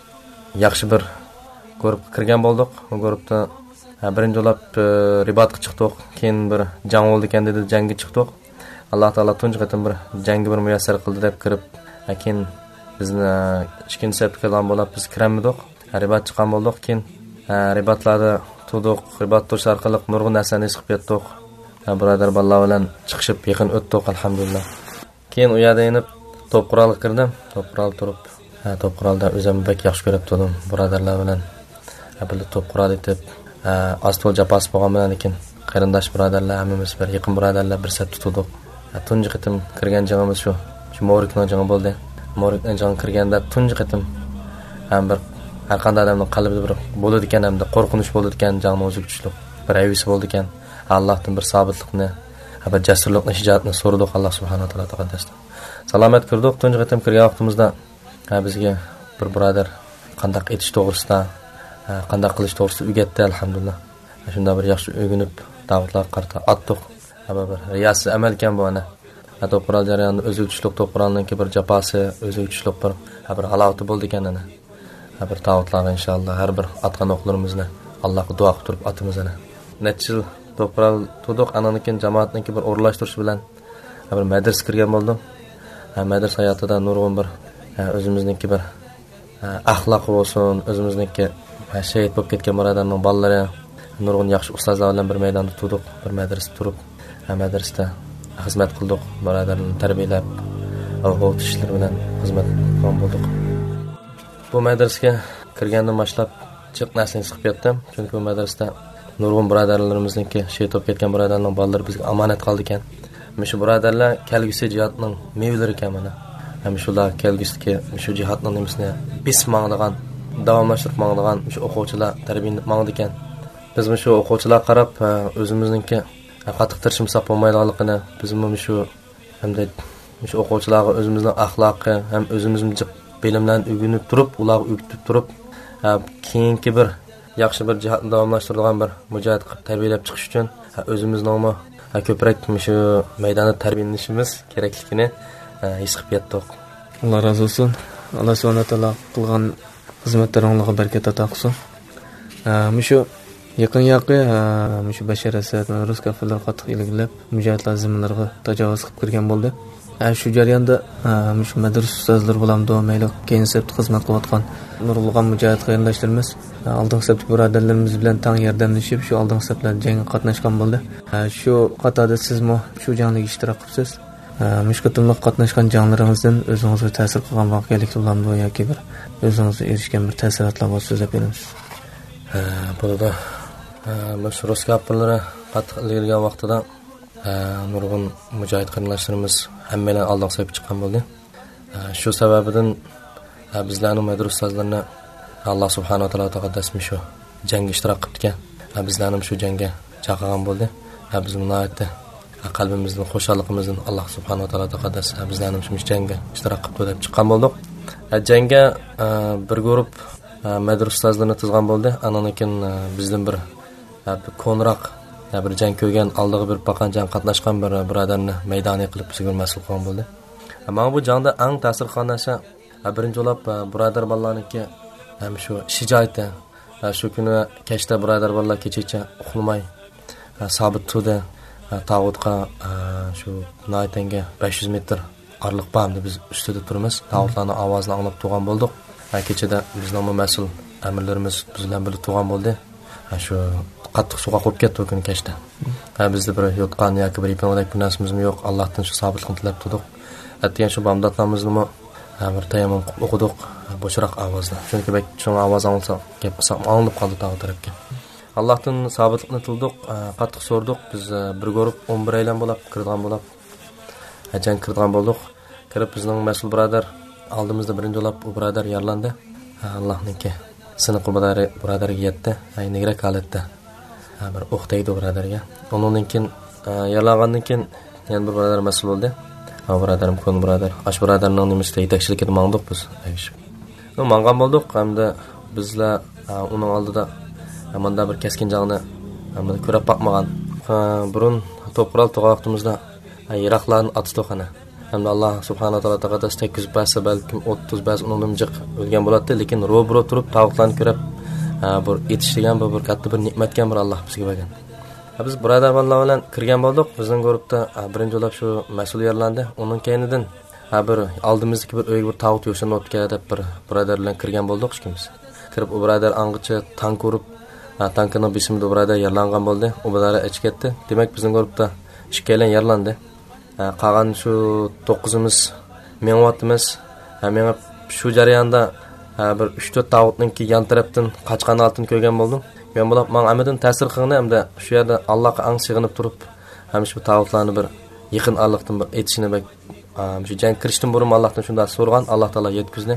yaxshi bir guruhga kirgan bo'ldik. Bu guruhda birinchi o'lab ribotga chiqdik. Keyin bir jang bo'ldi ekan dedi, jangga chiqdik. Alloh taolo tunji qatim bir jangga bir muyassar qildi deb kirib, keyin bizni ikkinchi sabab qilgan bo'lib biz kiramidik. Ribot chiqqan bo'ldik. Keyin ribotlarda turdik. Ribot turish orqali nurg'un narsani chiqib ketdik. Birodar bolalar bilan chiqishib yaqin o'tdik alhamdulillah. Keyin u yerda inib to'p qurolga kirdim. To'p qurol turib, to'p qurolda o'zim bek yaxshi ko'rib turdim. Birodarlar bilan birga to'p qurol etib, astol japas bo'lgan bilan lekin qarindosh birodarlar hammamiz bir yaqin birodarlar bir saf tutdik. Tunji qatim kirgan jangimiz shu Morikning jangi bo'ldi. Morikning jangi kirganda tunji qatim ham bir har qanday odamning qalbida bir bo'ladi ekan, hamda qo'rqinish bo'ladi ekan, jangning o'zi kuchli. Bir ayvisi bo'ldi ekan. Allohdan bir sabitlikni, bir jasurlikni, shijoatni so'radik Alloh subhanahu va taolo taqaddasdan. Salomat kirdik. Tunji qatim kirgan vaqtimizda bizga bir birodar qanday etish to'g'risida, qanday qilish to'g'risida o'rgatdi alhamdulillah. Shunda bir yaxshi o'rganib, da'vatlar qarta atdik. Bir riyasiz amal ekan bu ana. To'pqurol jarayonida o'zi uchishlik to'pqurolninki bir japosi, o'zi uchishlik bir halovati bo'ldi ekan ana. Bir da'vatlar inshaalloh har bir atgan o'qlarimizni Allohga duo qilib turib atimiz ana. Necha yil to'pqurol turdik, ananikin jamoatniki bir o'rlashtirish bilan bir madrasa kirgan bo'ldim. Madrasa hayotida nurg'un bir o'zimizniki bir axloq bo'lsin, o'zimizniki shahid bo'lib ketgan birodarning bolalari nurg'un yaxshi ustozlar bilan bir maydonda turdik, bir madrasa turib, madrasada xizmat qildik, birodarlarni tarbiyalab, o'qitish ishlari bilan xizmat qilgan bo'ldik. Bu madrasaga kirgandan boshlab chiq narsani chiqib ketdim, chunki bu madrasada nurg'un birodarlarimizniki shahid bo'lib ketgan birodarlarning bolalari bizga omonat qoldi ekan. Shu birodarlar kelgusi jihatning mevalari ekan mana. Ham shular kelgusidagi shu jihatning nimasini bismanglagan, davomlashtirib manglagan shu o'quvchilar tarbiyalab mangdi ekan. Biz shu o'quvchilar qarab o'zimizningki qattiq tirishimsaq bo'lmaydiganligini, biz shu hamda shu o'quvchilarga o'zimizning axloqi ham o'zimizning bilimlarni o'rganib turib, ularga o'rgatib turib, keyingi bir yaxshi bir jihatni davomlashtiradigan bir mujohid qilib tarbiyalab chiqish uchun o'zimizning ko'proq shu maydonda tarbiyalanishimiz kerakligini his qilib yetdik. Alloh razı olsun. Allah subhanahu taolo qilgan xizmatlaringizga barakat ato qilsin. Shu yaqin shu Bashar Asad va rus kafirlar qattiq ilgilab mujohidlar ziminlariga tajovuz qilib kirgan bo'ldi. Shu jarayonda shu madrasa ustozlari bilan mayli keyin sabit xizmat qilayotgan nurg'ulg'an mujohid qarindoshlarimiz oldingi sabit birodarlarimiz bilan tang yordamlashib shu oldingi sabtlar jangga qatnashgan bo'ldi. Shu qatorda sizmi shu jangda ishtirok qilibsiz. Mushkutumliq qatnashgan janglaringizdan o'zingizga ta'sir qilgan voqeliklar bilan yoki bir o'zingizga erishgan bir ta'sirotlar bo'lsa so'zlab beramiz. Burada rus kafirlari qattiq ilgilgan vaqtida nurg'un mujohid qarindoshlarimiz hammalar oldinga sabit chiqqan bo'ldi. Shu sababdan bizlarning madrasa ustozlarini Alloh subhanahu va taolo taqaddasmi shu jangga ishtirok qilgan. Bizlarning shu jangga chaqirgan bo'ldi. Biz munoyatda qalbimizning xushalligimizdan Alloh subhanahu va taolo taqaddas bizlarning shu jangga ishtirok qilib deb chiqqan bo'ldik. Jangga bir guruh madrasa ustozlarini tuzgan bo'ldi. Anakin bizdan bir ko'nroq bir jang ko'rgan oldiga bir paqan jang qatnashgan bir birodarni maydoniy qilib bizga mas'ul qilgan bo'ldi. Mana bu jangda eng ta'sir qilgan narsa birinchi bo'lib birodar bolalarniki ham shu shijoati. Shu kuni kechda birodar bolalar kechacha uxlamay sabit turdi. Tağutqa shu naytanga 500 metr orliq bordi. Biz ustida turamiz. Tağutlarning ovozini anglab turgan bo'ldik. Kechada bizning mas'ul amirlarimiz biz bilan birga turgan bo'ldi. Shu qattiq suga qo'yib ketdi o'kin kechda. Bizda bir yotqan yoki bir ipnodak bir narsamiz yo'q. Allohdan shu sabitlikni tilab turdik. Atgan shu bomdatlarimizni bir tayammum o'qidik bo'shroq ovozda. Chunki bek shu ovoz anglasa gap qilsam anglab qoldi tağut tarafga. Allohdan sabitlikni tildik, qattiq so'rdik. Biz bir guruh 11 aylan bo'lib kirgan bo'lib, jang kirgan bo'ldik. Kirib bizning mas'ul birodar oldimizda birinchi bo'lib u birodar yaralandi. Allohniki siniq birodariga yetdi. Aynigrek holatda bir o'q tegdi birodarga. Undan keyin yaralangandan keyin yana bir birodar mas'ul bo'ldi. O birodarim ko'n birodar. Ash birodarning nimasida yetakchilikini mangdik biz. Mangan bo'ldik hamda bizlar uning oldida manda bir keskin jangni ko'rib bakmagan. Burun to'pqoral to'g'aqtimizda Iroqlarni atishto'xana. Hamda Alloh subhanahu va taolo taqaddas 8 ba'zi balkim 30 ba'zi undan jiq o'lgan bo'ladi, lekin ro'bro turib tavqlarni ko'rib bir etishgan bir katta bir ne'matgan bir Alloh bizga bergan. Biz birodar bolalar bilan kirgan bo'ldik. Bizning guruhda birinchi bo'lib shu mas'ul yerlandi. Uning keyinidan bir oldimizdagi bir uyga bir tavut yo'shanib o'tgan deb bir birodar bilan kirgan bo'ldik ikimiz. Kirib u birodar angicha tank urib tankning bisimida birodar yarlangan bo'ldi. U birodar ichib ketdi. Demak bizning guruhda ikkalan yarlandi. Qolgan shu 9imiz menvatimiz. Menga shu jarayonda bir 3-4 tavutninki yan tarafdan qochgan altın ko'rgan bo'ldim. Men bo'lib men amadan ta'sir qilgani hamda shu yerda Allohga ang sig'inib turib, ham shu tavutlarni bir yaqin alloqdan bir etishini bak shu jang kirishdan burun Allohdan shunda so'rgan, Alloh taolo yetkizdi.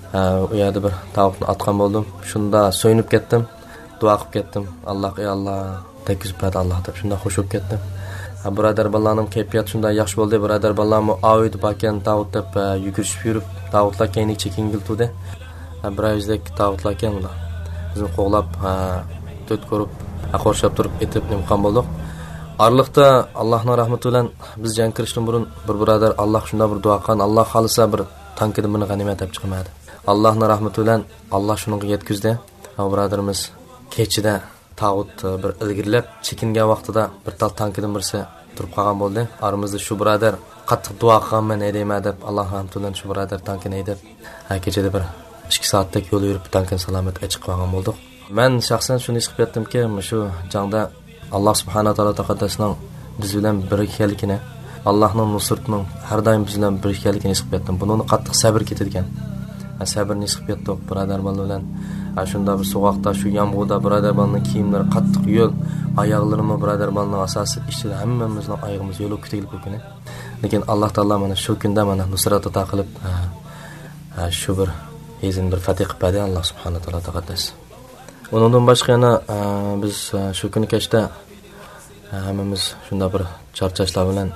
U yerda bir tavutni atgan bo'ldim. Shunda so'yinib ketdim. Duo qilib ketdim. Allohga ey Alloh tekizib berdi Alloh deb shunda xush bo'lib ketdim. Birodar bolalarning kayfiyati shunda yaxshi bo'ldi. Birodar bolalarmi oydi bakan tavut deb yugurishib yurib, tavutlar keyinlik chekingil turdi. Birozdek tavutlar ekan ular. Bizni qo'g'lab, to't ko'rib, qo'rshab turib etib nimqon bo'ldik. Arliqda Allohning rahmati bilan biz jang kirishdan burun bir birodar Alloh shunda bir duo qilgan, Alloh xolisa bir tankida buni g'animat deb chiqmadi. Allohning rahmati bilan Alloh shunga yetkizdi. Birodarimiz kechida tavut bir ilgirlab chekingan vaqtida bir tal tankidan birisi turib qolgan bo'ldi. Aramizda shu birodar qattiq duo qilganman deyman deb Alloh rahmatidan shu birodar tankini haydab kechada bir 2 soatlik yo'l yurib tankini salomat chiqib qolgan bo'ldik. Men shaxsan shuni his qilib yetdimki, shu jangda Alloh subhanahu va taolo taqaddasning biz bilan birgaligini, Allohning nusratining har doim biz bilan birgaligini his qilib yetdim. Buni qattiq sabr ketadigan. Sabrni his qilib yetdik birodar bilan. Shunda bir so'g'oqda shu yomg'irda birodar bolaning kiyimlari qattiq yo'l Ayaqlarımı birodar balının asası işçide hammamizning oyog'imiz yo'lib ketilib ketgan. Lekin Alloh taolo mana shu kunda mana nusrat ato qilib shu bir izin bir fatih qildi Alloh subhanahu taolo taqaddas. Undan boshqa yana biz shu kuni kechda hammamiz shunda bir charchashlar bilan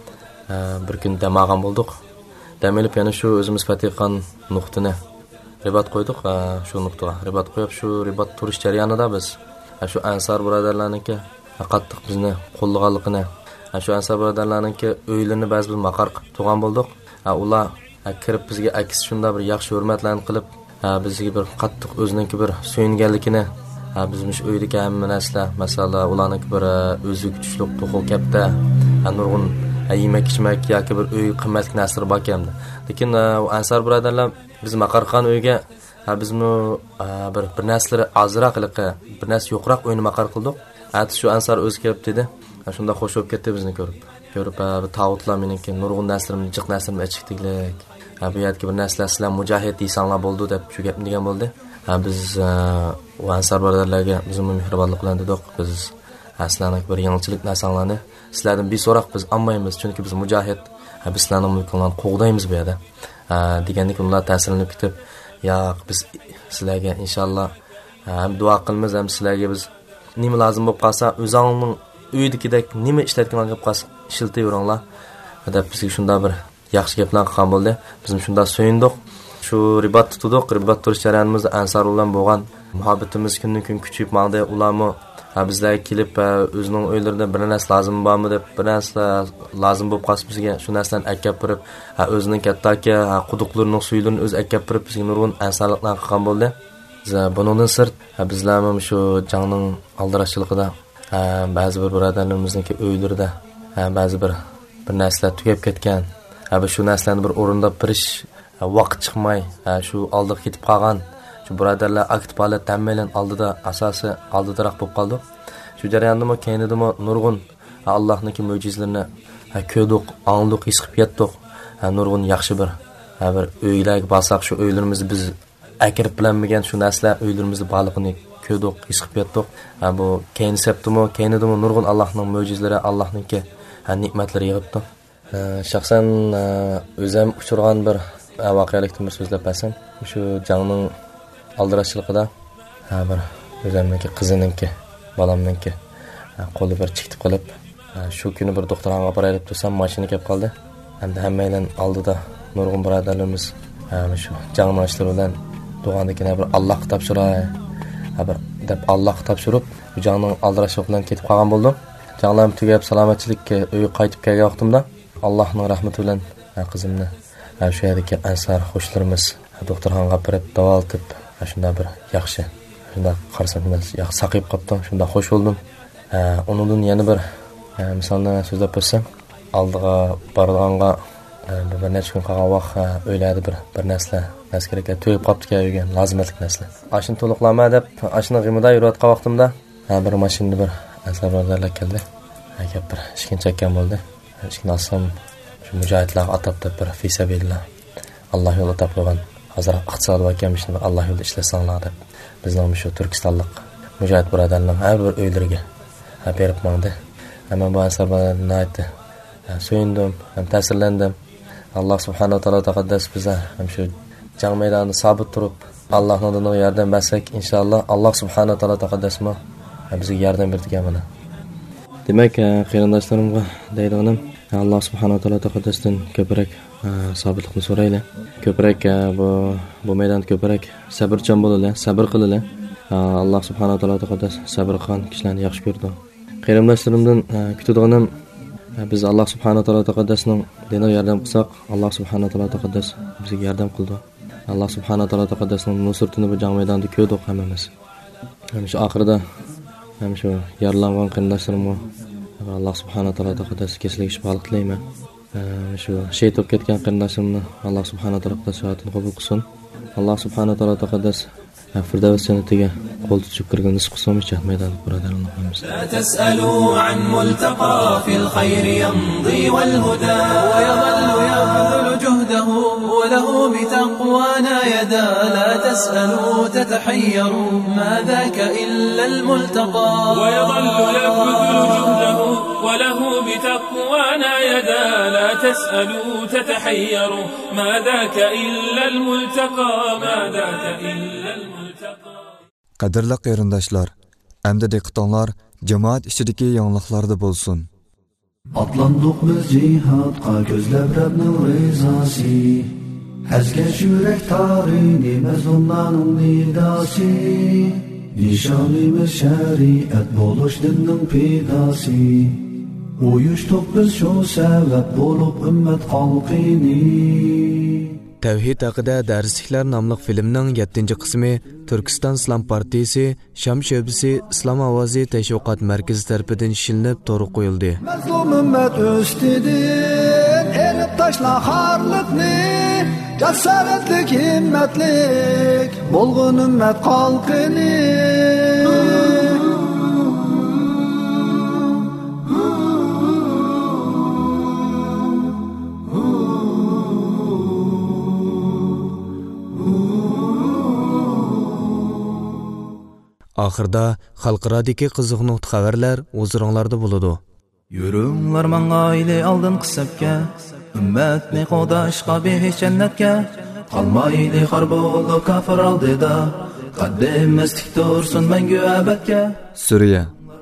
bir kun dam olgan bo'ldik. Dam olib yana shu o'zimiz fatih qilgan nuqtani ribat qo'ydik. Shu nuqtaga ribat qo'yib shu ribat turish jarayonida biz shu ansar birodarlarniki qattiq bizni qo'llaganligini, shu ansar birodarlarniki uylarini ba'zi bir maqar qilib turgan bo'ldik. Ular kirib bizga aks shunda bir yaxshi hurmatlarni qilib, bizga bir qattiq o'ziniki bir so'yinganligini, bizmish uydagi hamma narsa, masalan, ularniki bir o'zi kuchlik to'qol kapta, nurg'un yemak ichmak yoki bir uy qimmatli narsalar bor ekan. Lekin ansar birodarlar biz maqar qilgan uyga bizmi bir narsalar ozroqliqqa, bir narsa yo'qroq uyni maqar qildik. Shu ansar o'zi kelib dedi. Shunda xo'sh bo'lib ketdi bizni ko'rib. Tavutlar meniki nurg'un narsalarni, jiq narsalarni ichikdik. Bu yerga bir narsalar sizlar mujohid deysanglar bo'ldi deb shu gapni degan bo'ldi. Biz u ansar birodarlarga bizmi mehribonlik bilan dedik. Biz aslan bir yangichilik narsalarni sizlardan bir so'roq biz olmaymiz, chunki biz mujohid. Biz sizlarning mulklarni qo'g'daymiz bu yerda. Degandek ular ta'sirlanib ketib, yo'q biz sizlarga inshaalloh ham duo qilamiz, ham sizlarga biz nima lozim bo'lib qolsa, o'zingning uydagidek nima ishlatgan bo'lib qolsa, ishiltayveringlar deb bizga shunda bir yaxshi gaplar qilgan bo'ldi. Biz shunda so'yindik. Shu ribat tutdik. Ribat turish jarayonimizda ansar bilan bo'lgan muhabbatimiz kundan-kun kuchayib maqdi. Ularmi bizlarga kelib o'zining uylarida bir narsa lozim bormi deb, bir narsa lozim bo'lib qolsa bizga shu narsani akab berib, o'zining kattaki quduqlarining suylarini o'zi akab berib bizga nurg'un ansarliklar qilgan bo'ldi. Bundan sirt bizlar ham shu jangning aldirashchiligida ba'zi bir birodarlarimizniki uylarida ba'zi bir narsalar tugab ketgan, shu narsalarni bir o'rinda birish vaqt chiqmay shu oldiga ketib qolgan shu birodarlar aktiv holat tammilan oldida asosi oldidaroq bo'lib qoldi. Shu jarayondami keyinidami nurg'un Allohniki mo'jizalarini ko'rdik, anglik his qilib yetdik. Nurg'un yaxshi bir uylarga borsak, shu uylarimizni biz akirib bilanmagan shu narsalar uylarimizda borligini ko'rdik, his qilib yetdik. Bu keyin septimi, keyinidami nurg'un Allohning mo'jizalari, Allohniki ne'matlari yig'ibdi. Shaxsan o'zim uchirgan bir voqealikdan bir so'zlab bersam, shu jangning aldirashchiligida bir o'zimniki qizininki, bolamninki qo'li bir chikitib qolib, shu kuni bir doktorxonaga boraylik tursam, mashina kelib qoldi. Endi hammaning oldida nurg'un birodarlarimiz shu jangning ishlari bilan tug'andikini bir Allohga topshiray, bir deb Allohga topshirib, bu jangning aldirashi bilan ketib qolgan bo'ldim. Janglar tugab salomatchilikka uyga qaytib kelgan vaqtimda Allohning rahmati bilan qizimni shu yerdagi ansar qo'shlarimiz doktorxonaga borib davolatib, shunda bir yaxshi, shunda qarasam yaxshi saqib qopdi, shunda xo'sh bo'ldim. Undan yana bir misolni so'zlab bersam, oldiga borganda bir necha kun qolgan vaqt o'yladi bir narsa kerak to'yib qopdi kelgan lozimatli narsa. Ashini to'liqlama deb ashini g'imida yurayotgan vaqtimda bir mashinada bir ansar birodarlar keldi. Gap bir ishkin chekkan bo'ldi. Ishkin olsam shu mujohidlar atab deb bir fisabilillah Alloh yo'lida topilgan hozir iqtisod va kamishni Alloh yo'lida ishlasanglar deb bizning shu Turkistonlik mujohid birodarlarning har bir uylariga berib mangdi. Hamma bu ansar birodarlarni aytdi. So'yindim, ham ta'sirlandim. Alloh subhanahu taolo taqaddas biza ham shu jang maydonida sabit turib, Allohning diniga yordam bersak, inshaalloh Alloh subhanahu taolo taqaddasmi bizga yordam beradigan mana. Demak, qarindoshlarimga deydiganim, Alloh subhanahu taolo taqaddasdan ko'proq sabitlikni so'raylar. Ko'proq bu maydonda ko'proq sabrchan bo'laylar, sabr qilaylar. Alloh subhanahu taolo taqaddas sabr qilgan kishilarni yaxshi ko'rdi. Qarindoshlarimdan kutadiganim, biz Alloh subhanahu taolo taqaddasning diniga yordam qilsak, Alloh subhanahu taolo taqaddas bizga yordam qildi. Alloh subhanahu taolo taqaddasning nusratini bu jang maydonida ko'rdik hammamiz. Shu oxirida ham shu yaralangan qarindoshlarimga Alloh subhanahu taolo taqaddas keslik shifolik tilayman. Shu shehid bo'lib ketgan qarindoshlarimni Alloh subhanahu taolo taqaddas shahodatini qabul qilsin. Alloh subhanahu taolo taqaddas Firdavs jannatiga qo'l tutib kirgan nisb qilsin maydonda birodarlarimiz. La tasalu an multaqa fil khayr yamdi wal huda wa yadhallu yabdhulu juhdahu wa وله بتقوانا يدا لا تسألوا تتحيروا ما ذاك إلا الملتقى ويظل يبذل جهده وله بتقوانا يدا لا تسألوا تتحيروا ما ذاك إلا الملتقى ما ذاك إلا الملتقى. Qadirli qarindoshlar, endi diqqatinglar jamoat ichidagi yangiliklarda bo'lsin. Atlandık biz cihatqa gözləb Rəbbnin rızası. Əzgəş yürək tarini məzlumların nidası. Nişanımız şəriət buluş dinin pidası. Uyuşduq biz şu səbəb olub ümmət xalqini. Tevhid haqida darsliklar nomli filmning 7-qismi Turkiston Islom partiyasi Sham sho'basi Islom ovozi tashviqot markazi tomonidan ishlanib to'g'ri qo'yildi. Mazlum ümmet üstüdür, erib taşla harlıkni, cesaretlik, himmetlik, bolgun ümmet kalkini. Ahırda xalqaradagi qiziq xabarlar o'zinglarda bo'ladi. Yürünglar mangayli aldın qısabga, ümmetni qo'dashqa behish jannatga, qalmayli xarbolu kafir oldida, qaddimiz tik tursin mangu abadga. Suriya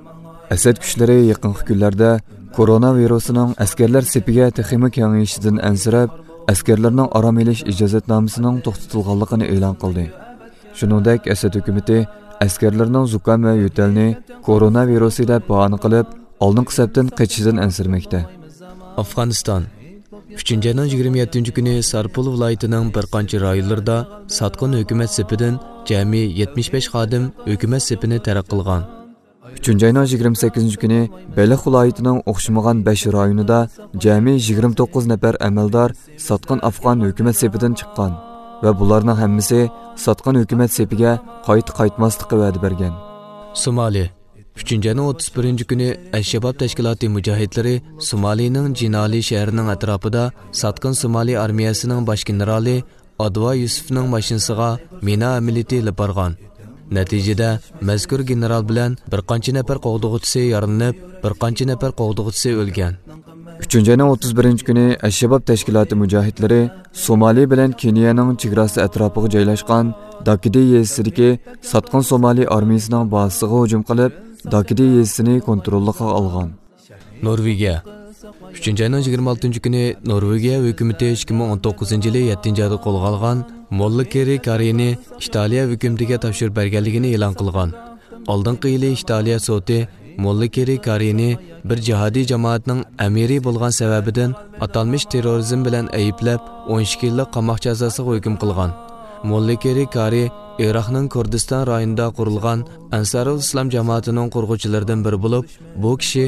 Asad kuchlari yaqinqi kunlarda koronavirusining askarlar sepiga texnik kengayishidan ansirab, askarlarning orom olish ijozatnomasining to'xtatilganligini e'lon qildi. Shuningdek, Asad hukumatı askarlarning zukam va yo'talni koronavirusi deb bahona qilib, oldingi hisobdan qechishidan ansirmoqda. Afg'oniston 3-ayning 27-kuni Sarpul viloyatining bir qancha rayonlarida sotqin hukumat sepidan jami 75 xodim hukumat sepini tarq qilgan. 3-ayning 28-kuni Beliq viloyatining o'xshamagan 5 rayonida jami 29 nafar amaldor sotqin afg'on hukumat sepidan chiqqan va bularning hammasi sotqin hukumat sepiga qaytmaslikka va'da bergan. Somali 3-ayning 31-kuni Al-Shabaab tashkiloti mujohidlari Somalining Jinali shahrining atrofida sotqin Somali armiyasining bosh generali Adva Yusufning mashinasiga mina amaliyoti olib borgan. Natijada mazkur general bilan bir qancha nafar qo'g'dug'uchisi yaralanib, bir qancha nafar qo'g'dug'uchisi o'lgan. 3-ayning 31-kuni Al-Shabaab tashkiloti mujohidlari Somali bilan Keniyaning chegarasi atrofiga joylashgan Dakidi yezisidagi sotqin Somali armiyasining bazasiga hujum qilib, Dakidi yezisini kontrolga olgan. Norvegiya 3-ayning 26-kuni Norvegiya hukumati 2019-yili 7-oyda qo'lga olgan Molla Keri Karini Italiya hukumatiga topshirib berganligini e'lon qilgan. Oldingi yili Italiya sudi Molla Keri Karini bir jihodiy jamoatning amiri bo'lgan sababidan atalmish terrorizm bilan ayblab 12 yillik qamoq jazosiga hukm qilgan. Molla Keri Kari Iroqning Kurdiston rayonida qurilgan Ansarul Islom jamoatining qurg'uvchilaridan biri bo'lib, bu kishi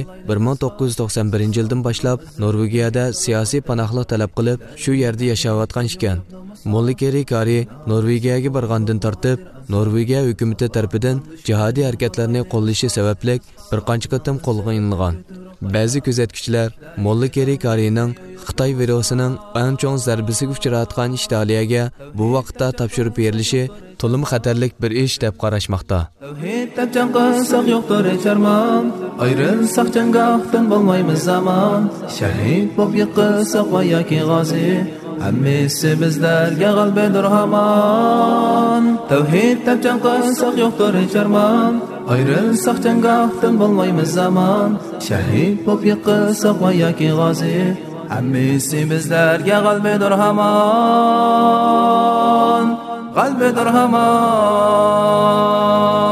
1991-yildan boshlab Norvegiyada siyosiy panohlik talab qilib, shu yerda yashayotgan ekan. Molla Keri Kari Norvegiyaga borgandan tortib, Norvegiya hukumati tomonidan jihodiy harakatlarni qo'llashi sababli bir qancha qatim qo'lga olingan. Ba'zi kuzatuvchilar Molla Keri Karining Xitoy virusining eng chong zarbasiga uchrayotgan Italiyaga bu vaqtda topshirib berilishi to'lim xatarlik bir ish deb qarashmoqda. Tavhiddan janqasak yo'qdir charman, ayrilsak jangahdan bo'lmaymiz zaman. Shahid bo'lib yiqilsak va yoki g'ozi, hammasi bizlarga g'albadir hamon. Tavhiddan janqasak yo'qdir charman, ayrilsak jangahdan bo'lmaymiz zaman. Shahid bo'lib yiqilsak va yoki g'ozi, hammasi bizlarga g'albadir hamon. Qalbidir hamon.